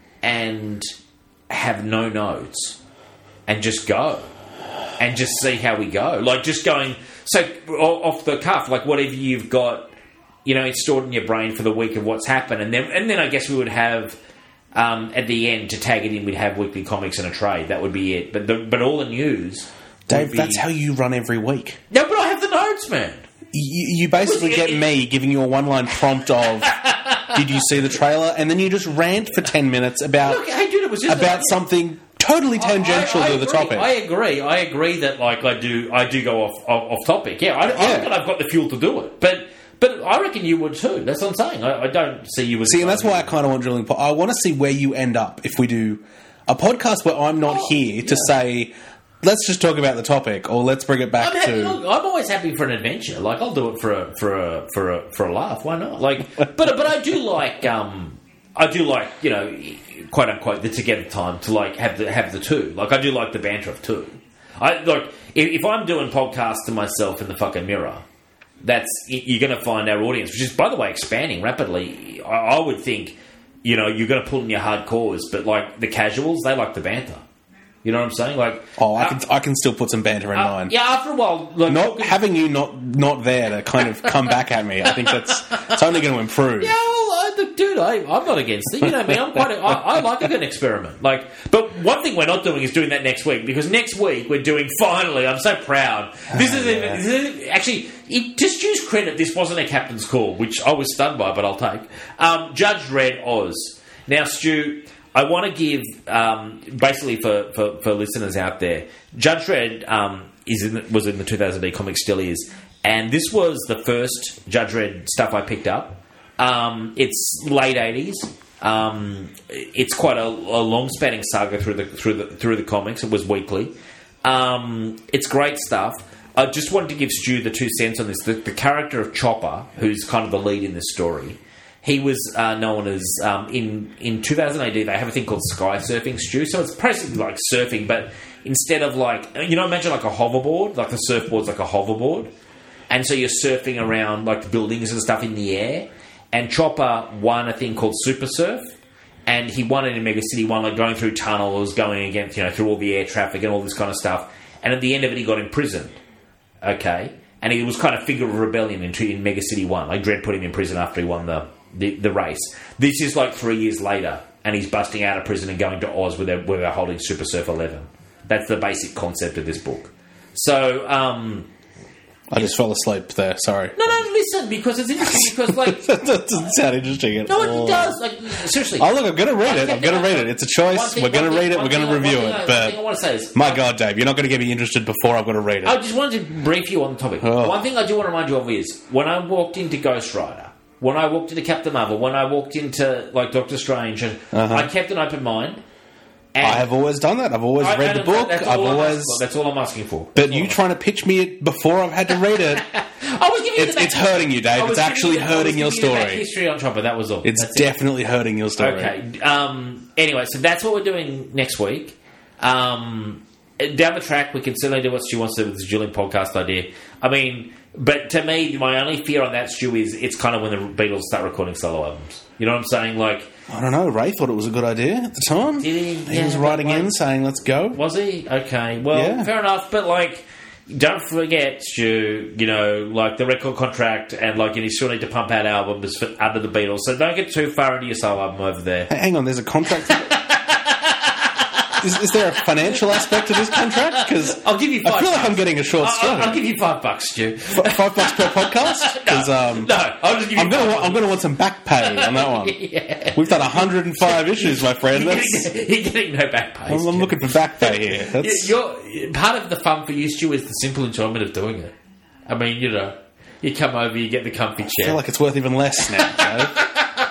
C: and have no notes and just go. And just see how we go. Like, just going... So, off the cuff, like, whatever you've got, you know, it's stored in your brain for the week of what's happened. And then and then I guess we would have, um, at the end, to tag it in, we'd have weekly comics and a trade. That would be it. But the, but all the news...
D: Dave,
C: would be-
D: that's how you run every week.
C: No, but I have the notes, man.
D: You, you basically get me giving you a one-line prompt of, did you see the trailer? And then you just rant for ten minutes about,
C: Look, hey, dude, it was just...
D: about something... totally tangential
C: I, I, I
D: to the
C: agree.
D: topic.
C: I agree. I agree that like I do. I do go off off, off topic. Yeah, I, I
D: Yeah.
C: reckon I've got the fuel to do it. But But I reckon you would too. That's what I'm saying. I, I don't see you as...
D: See, and that's why I kind of want drilling. Po- I want to see where you end up if we do a podcast where I'm not
C: oh,
D: here to
C: yeah.
D: say, let's just talk about the topic, or let's bring it back
C: I'm happy,
D: to...
C: look, I'm always happy for an adventure. Like, I'll do it for a for a for a for a laugh. Why not? Like, but but I do like um I do like, you know, quote unquote, the together time to like have the have the two. Like, I do like the banter of two. I like if, if I'm doing podcasts to myself in the fucking mirror, that's you're going to find our audience, which is, by the way, expanding rapidly. I, I would think, you know, you're going to pull in your hardcores, but like the casuals, they like the banter. You know what I'm saying? Like,
D: oh, I
C: uh,
D: can I can still put some banter in
C: uh,
D: mine.
C: Yeah, after a while, like,
D: not
C: talking,
D: having you not not there to kind of come back at me. I think that's it's only going to improve.
C: Yeah, well, I, look, dude, I, I'm not against it. You know me. I'm quite. A, I, I like a good experiment. Like, but one thing we're not doing is doing that next week, because next week we're doing. Finally, I'm so proud. This is,
D: yeah.
C: this is actually. It, to Stu's credit, this wasn't a captain's call, which I was stunned by, but I'll take. Um, Judge Dredd Oz. Now, Stu, I want to give, um, basically for, for, for listeners out there, Judge Dredd um, is in the, was in the two thousand D comic, still is, and this was the first Judge Dredd stuff I picked up. Um, it's late eighties. Um, it's quite a, a long-spanning saga through the through the through the comics. It was weekly. Um, it's great stuff. I just wanted to give Stu the two cents on this. The, the character of Chopper, who's kind of the lead in this story, he was uh, known as, um, in, in two thousand A D, they have a thing called sky surfing, Stu. So it's basically like surfing, but instead of like, you know, imagine like a hoverboard, like the surfboard's like a hoverboard. And so you're surfing around like the buildings and stuff in the air. And Chopper won a thing called Super Surf. And he won it in Mega City One, like going through tunnels, going against, you know, through all the air traffic and all this kind of stuff. And at the end of it, he got imprisoned. Okay? And he was kind of figure of rebellion in, in Mega City One. Like, Dredd put him in prison after he won the, the, the race. This is like three years later, and he's busting out of prison and going to Oz where they're, where they're holding Super Surf eleven. That's the basic concept of this book. So, um...
D: I just fell asleep there, sorry.
C: No, no, listen, because it's interesting, because, like...
D: That doesn't sound interesting at
C: no,
D: all.
C: it does. Like, seriously.
D: Oh, look, I'm going to read it. I'm going to read it. It's a choice.
C: Thing,
D: we're going to read it.
C: We're
D: going to review
C: thing,
D: it.
C: I,
D: but
C: thing I want to say is...
D: My God, Dave, you're not going to get me interested before I've got to read it.
C: I just wanted to brief you on the topic.
D: Oh.
C: One thing I do want to remind you of is, when I walked into Ghost Rider, when I walked into Captain Marvel, when I walked into, like, Doctor Strange, and
D: uh-huh.
C: I kept an open mind.
D: I have always done that. I've always
C: I,
D: read the book.
C: That's
D: I've
C: all
D: always.
C: That's all I'm asking for.
D: But you trying to pitch me it before I've had to read it.
C: I was giving you
D: It's,
C: the back,
D: it's hurting you, Dave. It's actually
C: you,
D: hurting your
C: you the back
D: story.
C: history on Chopper. That was all.
D: It's
C: that's
D: definitely it. hurting your story.
C: Okay. Um, anyway, so that's what we're doing next week. Um, down the track, we can certainly do what Stu wants to do with this Julian podcast idea. I mean, but to me, my only fear on that, Stu, is it's kind of when the Beatles start recording solo albums. You know what I'm saying? Like,
D: I don't know. Ray thought it was a good idea at the time.
C: Did he?
D: He
C: Yeah,
D: was writing
C: like,
D: in saying, "Let's go."
C: Was he? Okay. Well,
D: Yeah.
C: fair enough. But like, don't forget, Stu. You know, like the record contract, and like, you still need to pump out albums for, under the Beatles. So don't get too far into your solo album over there.
D: Hey, hang on, there's a contract. Is, is there a financial aspect to this contract? Because
C: I'll give you five
D: I feel
C: bucks.
D: like I'm getting a short
C: I'll,
D: start.
C: I'll, I'll give you five bucks, Stu.
D: F- five bucks per podcast? Because um,
C: No, I'll just give you
D: I'm going
C: five
D: to I'm going to want some back pay on that one.
C: Yeah.
D: We've done one hundred five issues, my friend.
C: You're
D: That's,
C: getting, you're getting no back pay.
D: I'm, I'm looking for back pay here. That's,
C: You're, part of the fun for you, Stu, is the simple enjoyment of doing it. I mean, you know, you come over, you get the comfy
D: I
C: chair.
D: feel like it's worth even less now, Dave.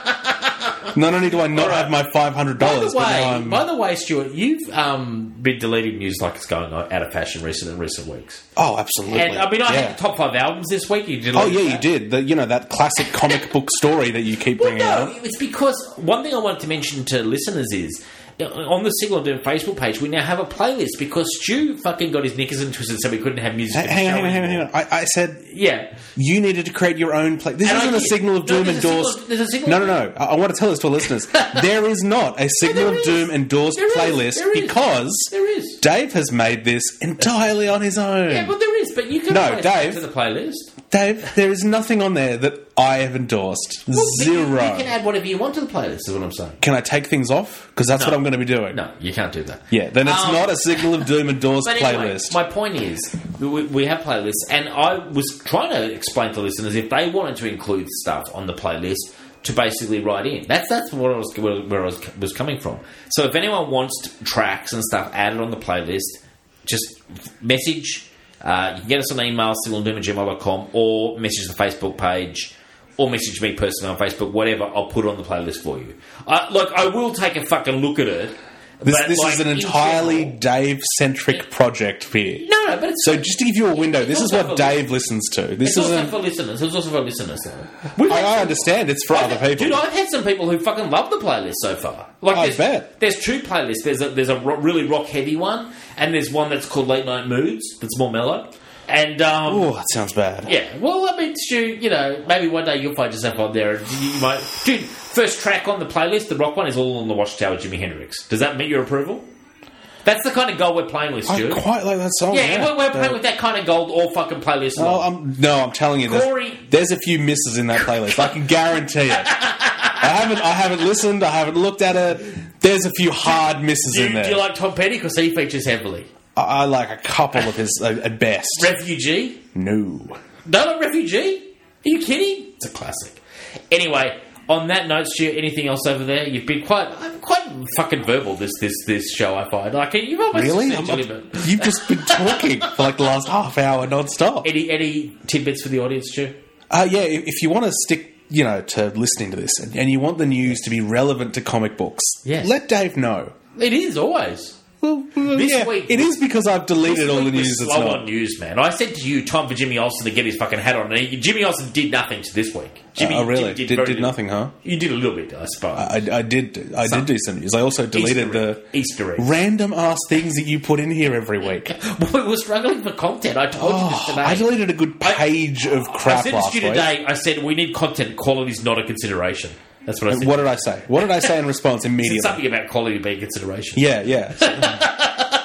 D: Not only do I not
C: right.
D: have my five hundred
C: By
D: dollars,
C: the
D: but
C: way,
D: now I'm...
C: by the way, Stuart, you've um, been deleting news like it's going out of fashion recent in recent weeks.
D: Oh, absolutely.
C: And I mean, I
D: yeah.
C: had the top five albums this week. You did.
D: Oh, yeah, you did. The, you know, that classic comic book story that you keep
C: Well,
D: bringing
C: no,
D: up.
C: it's because one thing I wanted to mention to listeners is, on the Signal of Doom Facebook page, we now have a playlist because Stu fucking got his knickers and twisted so we couldn't have music.
D: Hang, hang on, hang on, hang on. I, I said
C: Yeah.
D: you needed to create your own play. This
C: And
D: isn't
C: I
D: a
C: did.
D: Signal of
C: No,
D: Doom
C: there's a
D: endorsed.
C: Signal- there's a Signal
D: no,
C: of
D: no, no. I, I want to tell this to listeners. There is not a Signal
C: there
D: of
C: is.
D: Doom endorsed
C: There is.
D: playlist
C: There is.
D: because
C: There is.
D: Dave has made this entirely on his own.
C: Yeah, but there is. But you can
D: No,
C: always
D: Dave.
C: add to the playlist.
D: Dave, there is nothing on there that I have endorsed.
C: Well,
D: Zero.
C: You, you can add whatever you want to the playlist, is what I'm saying.
D: Can I take things off? Because that's
C: No.
D: what I'm going to be doing.
C: No, you can't do that.
D: Yeah, then it's
C: Um,
D: not a Signal of Doom endorsed
C: But anyway,
D: playlist.
C: my point is, we, we have playlists, and I was trying to explain to listeners if they wanted to include stuff on the playlist to basically write in. That's that's what I was, where, where I was, was coming from. So if anyone wants tracks and stuff added on the playlist, just message Uh, you can get us on email, signal doom at gmail dot com, or message the Facebook page, or message me personally on Facebook, whatever. I'll put it on the playlist for you. Uh, look, I will take a fucking look at it.
D: This,
C: but,
D: this
C: like,
D: is an
C: in
D: entirely
C: general-
D: Dave-centric project here.
C: No, no, but it's...
D: So just to give you a window,
C: It's
D: this is
C: also
D: what
C: for-
D: Dave listens to. This
C: It's also
D: isn't...
C: for listeners. It's also for listeners, though. We've had
D: I, I
C: some-
D: understand, it's for
C: I've
D: other
C: had-
D: people.
C: Dude, I've had some people who fucking love the playlist so far. Like,
D: I
C: there's,
D: bet.
C: There's two playlists. There's a, there's a ro- really rock-heavy one, and there's one that's called Late Night Moods, that's more mellow. And, um...
D: Oh, that sounds bad.
C: yeah, well, I mean, Stu, you know, maybe one day you'll find yourself on there. And you might... Dude, first track on the playlist, the rock one, is All on the Watchtower with Jimi Hendrix. Does that meet your approval? That's the kind of gold we're playing with,
D: I
C: Stu.
D: quite like that song.
C: Yeah,
D: Yeah,
C: we're, we're playing
D: Uh,
C: with that kind of gold all fucking playlist.
D: Oh,
C: long.
D: I'm, no, I'm telling you, there's,
C: Corey-
D: there's a few misses in that playlist. I can guarantee it. I haven't, I haven't listened. I haven't looked at it. There's a few hard misses
C: do,
D: in there.
C: do you like Tom Petty? Because he features heavily.
D: I, I like a couple of his uh, at best.
C: Refugee?
D: No.
C: Don't like Refugee? Are you kidding? It's a classic. Anyway, on that note, Stu, anything else over there? You've been quite I'm quite fucking verbal this this this show, I find. Like, you've almost
D: Really? I'm-
C: essentially
D: I'm-
C: been-
D: you've just been talking for like the last half hour non-stop.
C: Any, any tidbits for the audience, Stu?
D: Uh, yeah, if, if you want to stick, you know, to listening to this, and, and you want the news to be relevant to comic books,
C: Yes.
D: let Dave know.
C: It is, always.
D: Well, well,
C: This
D: yeah,
C: week-
D: it is because I've deleted
C: This
D: all the
C: week was
D: news that's
C: slow
D: not.
C: on news, man. I said to you, time for Jimmy Olsen to get his fucking hat on. And he, Jimmy Olsen did nothing to this week. Jimmy,
D: oh, really?
C: Jimmy
D: Did,
C: very
D: did
C: little.
D: nothing, huh?
C: You did a little bit, I suppose.
D: I, I did. I
C: Some-
D: did do some news. I also deleted
C: Easter egg.
D: the
C: Easter eggs.
D: random ass things that you put in here every week.
C: Boy, we're struggling for content. I told you this
D: Oh,
C: today.
D: I deleted a good page of crap
C: I said
D: last
C: to you
D: week.
C: today, I said, we need content. Quality is not a consideration. That's what I
D: And
C: said.
D: what did I say? What did I say in response
C: I said
D: immediately?
C: something about quality being consideration.
D: Yeah, yeah.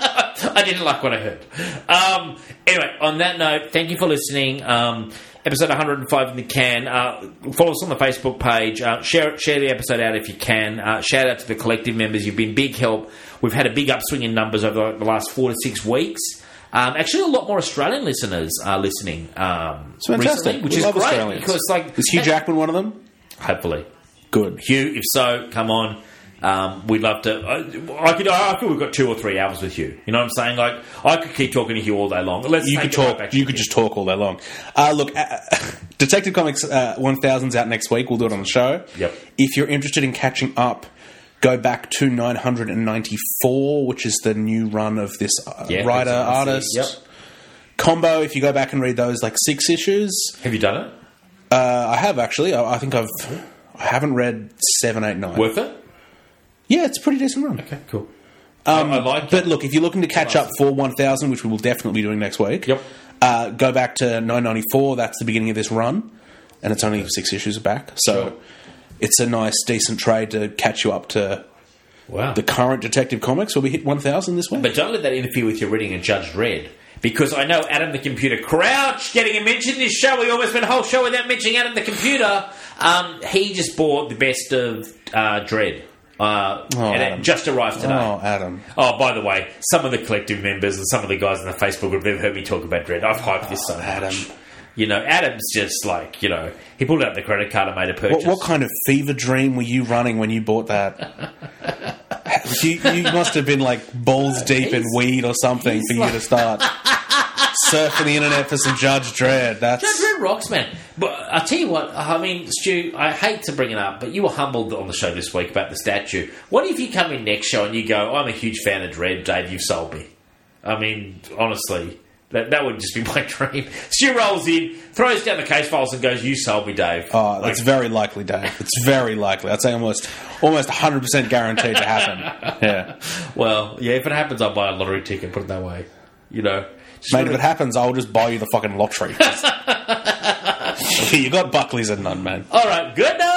C: I didn't like what I heard. Um, anyway, on that note, thank you for listening. Um, episode one hundred five in the can. Uh, follow us on the Facebook page. Uh, share share the episode out if you can. Uh, shout out to the collective members. You've been big help. We've had a big upswing in numbers over the last four to six weeks. Um, actually, a lot more Australian listeners are listening. Um,
D: It's fantastic.
C: recently, which
D: We
C: is
D: love
C: great
D: Australians.
C: because, like,
D: Is Hugh Jackman one of them?
C: hopefully.
D: Good.
C: Hugh, if so, come on. Um, we'd love to. I, I could. I feel we've got two or three hours with Hugh. You know what I'm saying? Like, I could keep talking to Hugh all day long. Let's
D: You
C: take
D: could
C: it right
D: talk.
C: back to
D: You could just talk all day long. Uh, look, uh, Detective Comics uh, one thousand's out next week. We'll do it on the show.
C: Yep.
D: If you're interested in catching up, go back to nine hundred ninety-four, which is the new run of this uh,
C: Yeah,
D: writer
C: that's what I see.
D: artist
C: Yep.
D: combo. If you go back and read those like six issues,
C: Have you done it?
D: uh, I have actually. I, I think I've. I haven't read seven, eight, nine.
C: Worth it?
D: Yeah, it's a pretty decent run.
C: Okay, cool.
D: Um,
C: I, I like
D: But
C: it.
D: look, if you're looking to catch
C: Nice.
D: up for one thousand, which we will definitely be doing next week,
C: Yep.
D: uh, go back to nine ninety-four. That's the beginning of this run, and it's only six issues back. So
C: Sure.
D: it's a nice, decent trade to catch you up to
C: Wow.
D: the current Detective Comics, where we hit one thousand this week.
C: But don't let that interfere with your reading of Judge Dredd. Because I know Adam the Computer Crouch getting a mention this show. We almost went a whole show without mentioning Adam the Computer. Um, he just bought the best of uh, Dredd. Uh,
D: Oh,
C: and
D: Adam.
C: it just arrived today.
D: Oh, Adam.
C: Oh, by the way, some of the collective members and some of the guys in the Facebook group have heard me talk about Dredd. I've hyped this so much.
D: Adam.
C: You know, Adam's just like, you know, he pulled out the credit card and made a purchase.
D: What, what kind of fever dream were you running when you bought that? you, you must have been like balls deep in
C: He's-
D: weed or something
C: he's
D: for you
C: like-
D: to start surfing the internet for some Judge Dredd. That's
C: Judge Dredd rocks, man. But I'll tell you what, I mean, Stu, I hate to bring it up, but you were humbled on the show this week about the statue. What if you come in next show and you go, I'm a huge fan of Dredd, Dave, you've sold me? I mean, honestly, that that would just be my dream. Stu rolls in, throws down the case files and goes, you sold me, Dave.
D: Oh,
C: Like,
D: that's very likely, Dave. It's very likely. I'd say almost almost one hundred percent guaranteed to happen. Yeah.
C: well, yeah, if it happens, I'll buy a lottery ticket, put it that way. You know? Just
D: Mate,
C: sort
D: if
C: of-
D: it happens, I'll just buy you the fucking lottery. You got Buckley's and none, man.
C: All right, good night.